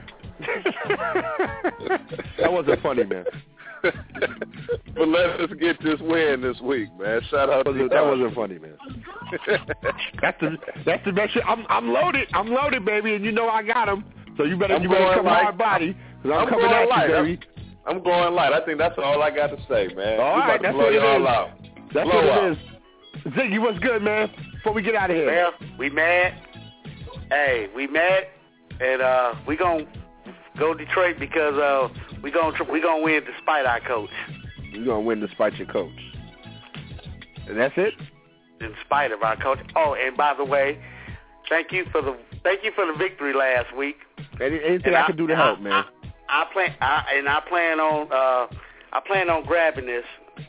That wasn't funny, man. But let us get this win this week, man. Shout out to you. That wasn't funny, man. That's the best shit. I'm loaded. I'm loaded, baby, and you know I got him. So you better come hard body because I'm coming at you, baby. I'm going light. I think that's all I got to say, man. All right, that's what it is. That's what it is. Ziggy, what's good, man? Before we get out of here. Well, we mad. Hey, we mad, and we gonna go Detroit because we gonna win despite our coach. We're gonna win despite your coach. And that's it? In spite of our coach. Oh, and by the way, thank you for the victory last week. Anything I can do to help, man. I plan on grabbing this.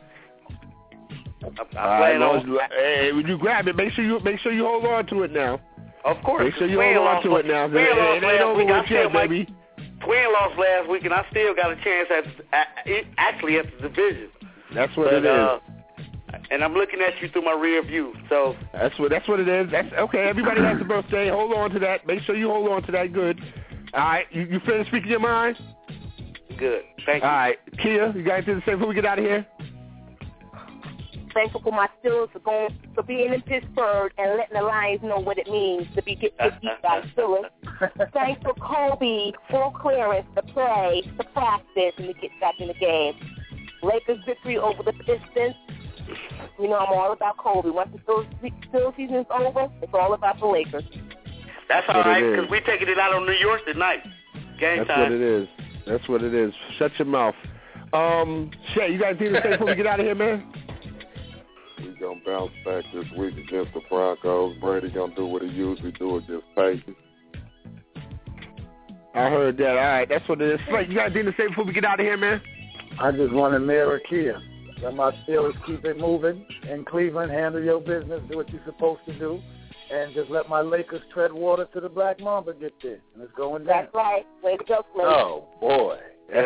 Hey, when you grab it, make sure you hold on to it now. Of course. Make sure you hold on to it now. It ain't over with yet, baby. Twin lost last week, and I still got a chance at the division. That's what it is. And I'm looking at you through my rear view. So that's what it is. That's okay. Everybody has a birthday. Hold on to that. Make sure you hold on to that. Good. All right. You finished speaking your mind? Good. Thank you. All right. Kia, you got anything to say before we get out of here? Thankful for my Steelers for being in Pittsburgh and letting the Lions know what it means to be get beat by Steelers. Thanks for Kobe full clearance to play, to practice, and to get back in the game. Lakers victory over the Pistons. You know I'm all about Kobe. Once the Steelers season is over, it's all about the Lakers. That's all right, because we're taking it out on New York tonight. Game That's time. what it is. That's what it is. Shut your mouth. Shay, you guys anything to say before we get out of here, man? We're going to bounce back this week against the Broncos. Brady going to do what he usually do against Patriots. I heard that. All right, that's what it is. Frank, you got anything to say before we get out of here, man? I just want to mirror Kia. Let my Steelers keep it moving. In Cleveland, handle your business, do what you're supposed to do, and just let my Lakers tread water to the Black Mamba get there. And it's going down. That's right. Way to go, Flake. Oh, boy.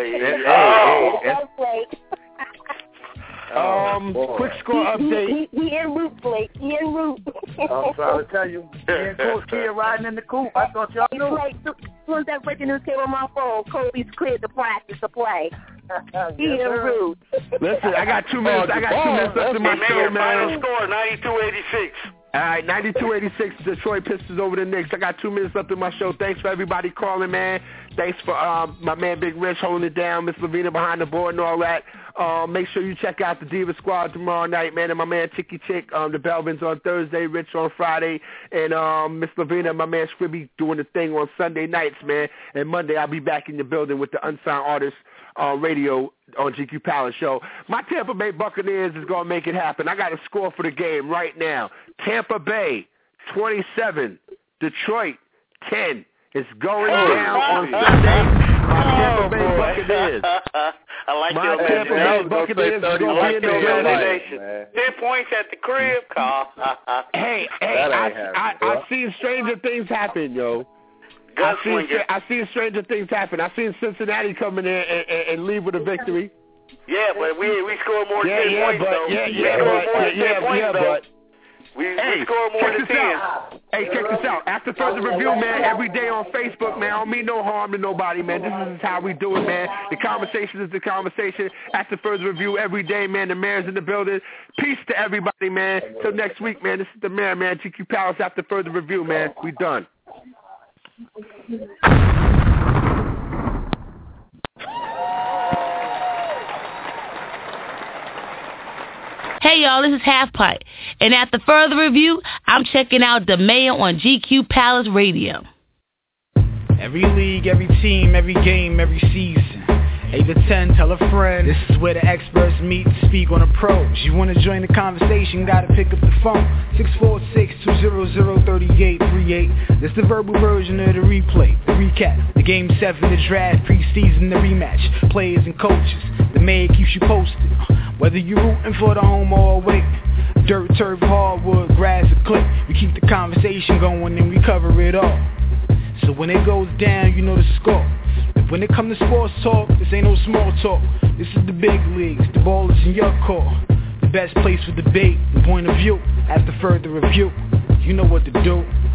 Quick score update. He en route, Flake. He en route. I'm sorry to tell you. Me and Coach Kia riding in the coupe. I thought y'all knew. Like, as soon as that breaking news came on my phone, Kobe's cleared to practice to play. He en route. Listen, I got 2 minutes. left in my show, man. Final score, 92-86. All right, 92-86, Detroit Pistons over the Knicks. I got 2 minutes left in my show. Thanks for everybody calling, man. Thanks for my man Big Rich holding it down, Miss Lavina behind the board and all that. Make sure you check out the Diva Squad tomorrow night, man, and my man Chicky Chick, the Belvins on Thursday, Rich on Friday, and Miss Lavina, my man Scribby doing the thing on Sunday nights, man. And Monday I'll be back in the building with the Unsigned Artists radio on GQ Palace Show. My Tampa Bay Buccaneers is going to make it happen. I got a score for the game right now. Tampa Bay 27, Detroit 10. It's going down on Sunday. My Tampa Bay Buccaneers. I like My your Tampa Bay Buccaneers is going to be in the building. 10 points at the crib, Carl. Hey, I seen stranger things happen, yo. I seen stranger things happen. I seen Cincinnati come in there and leave with a victory. Yeah, but we scored more than 10 points, though. We scored more than 10. Hey, check this out. After further review, man, every day on Facebook, man, I don't mean no harm to nobody, man. This is how we do it, man. The conversation is the conversation. After further review, every day, man, the mayor's in the building. Peace to everybody, man. Till next week, man. This is the mayor, man. GQ Palace after further review, man. We done. Hey y'all, this is Half Pipe, and after further review, I'm checking out the Mayor on GQ Palace Radio. Every league, every team, every game, every season. 8 to 10, tell a friend. This is where the experts meet to speak on the pros. You want to join the conversation, gotta pick up the phone. 646-200-3838. This is the verbal version of the replay, the recap, the Game 7, the draft, preseason, the rematch. Players and coaches, the mayor keeps you posted. Whether you're rooting for the home or away. Dirt, turf, hardwood, grass, or click. We keep the conversation going and we cover it all. So when it goes down, you know the score. When it comes to sports talk, this ain't no small talk. This is the big leagues, the ball is in your court. The best place for debate and point of view. After further review, you know what to do.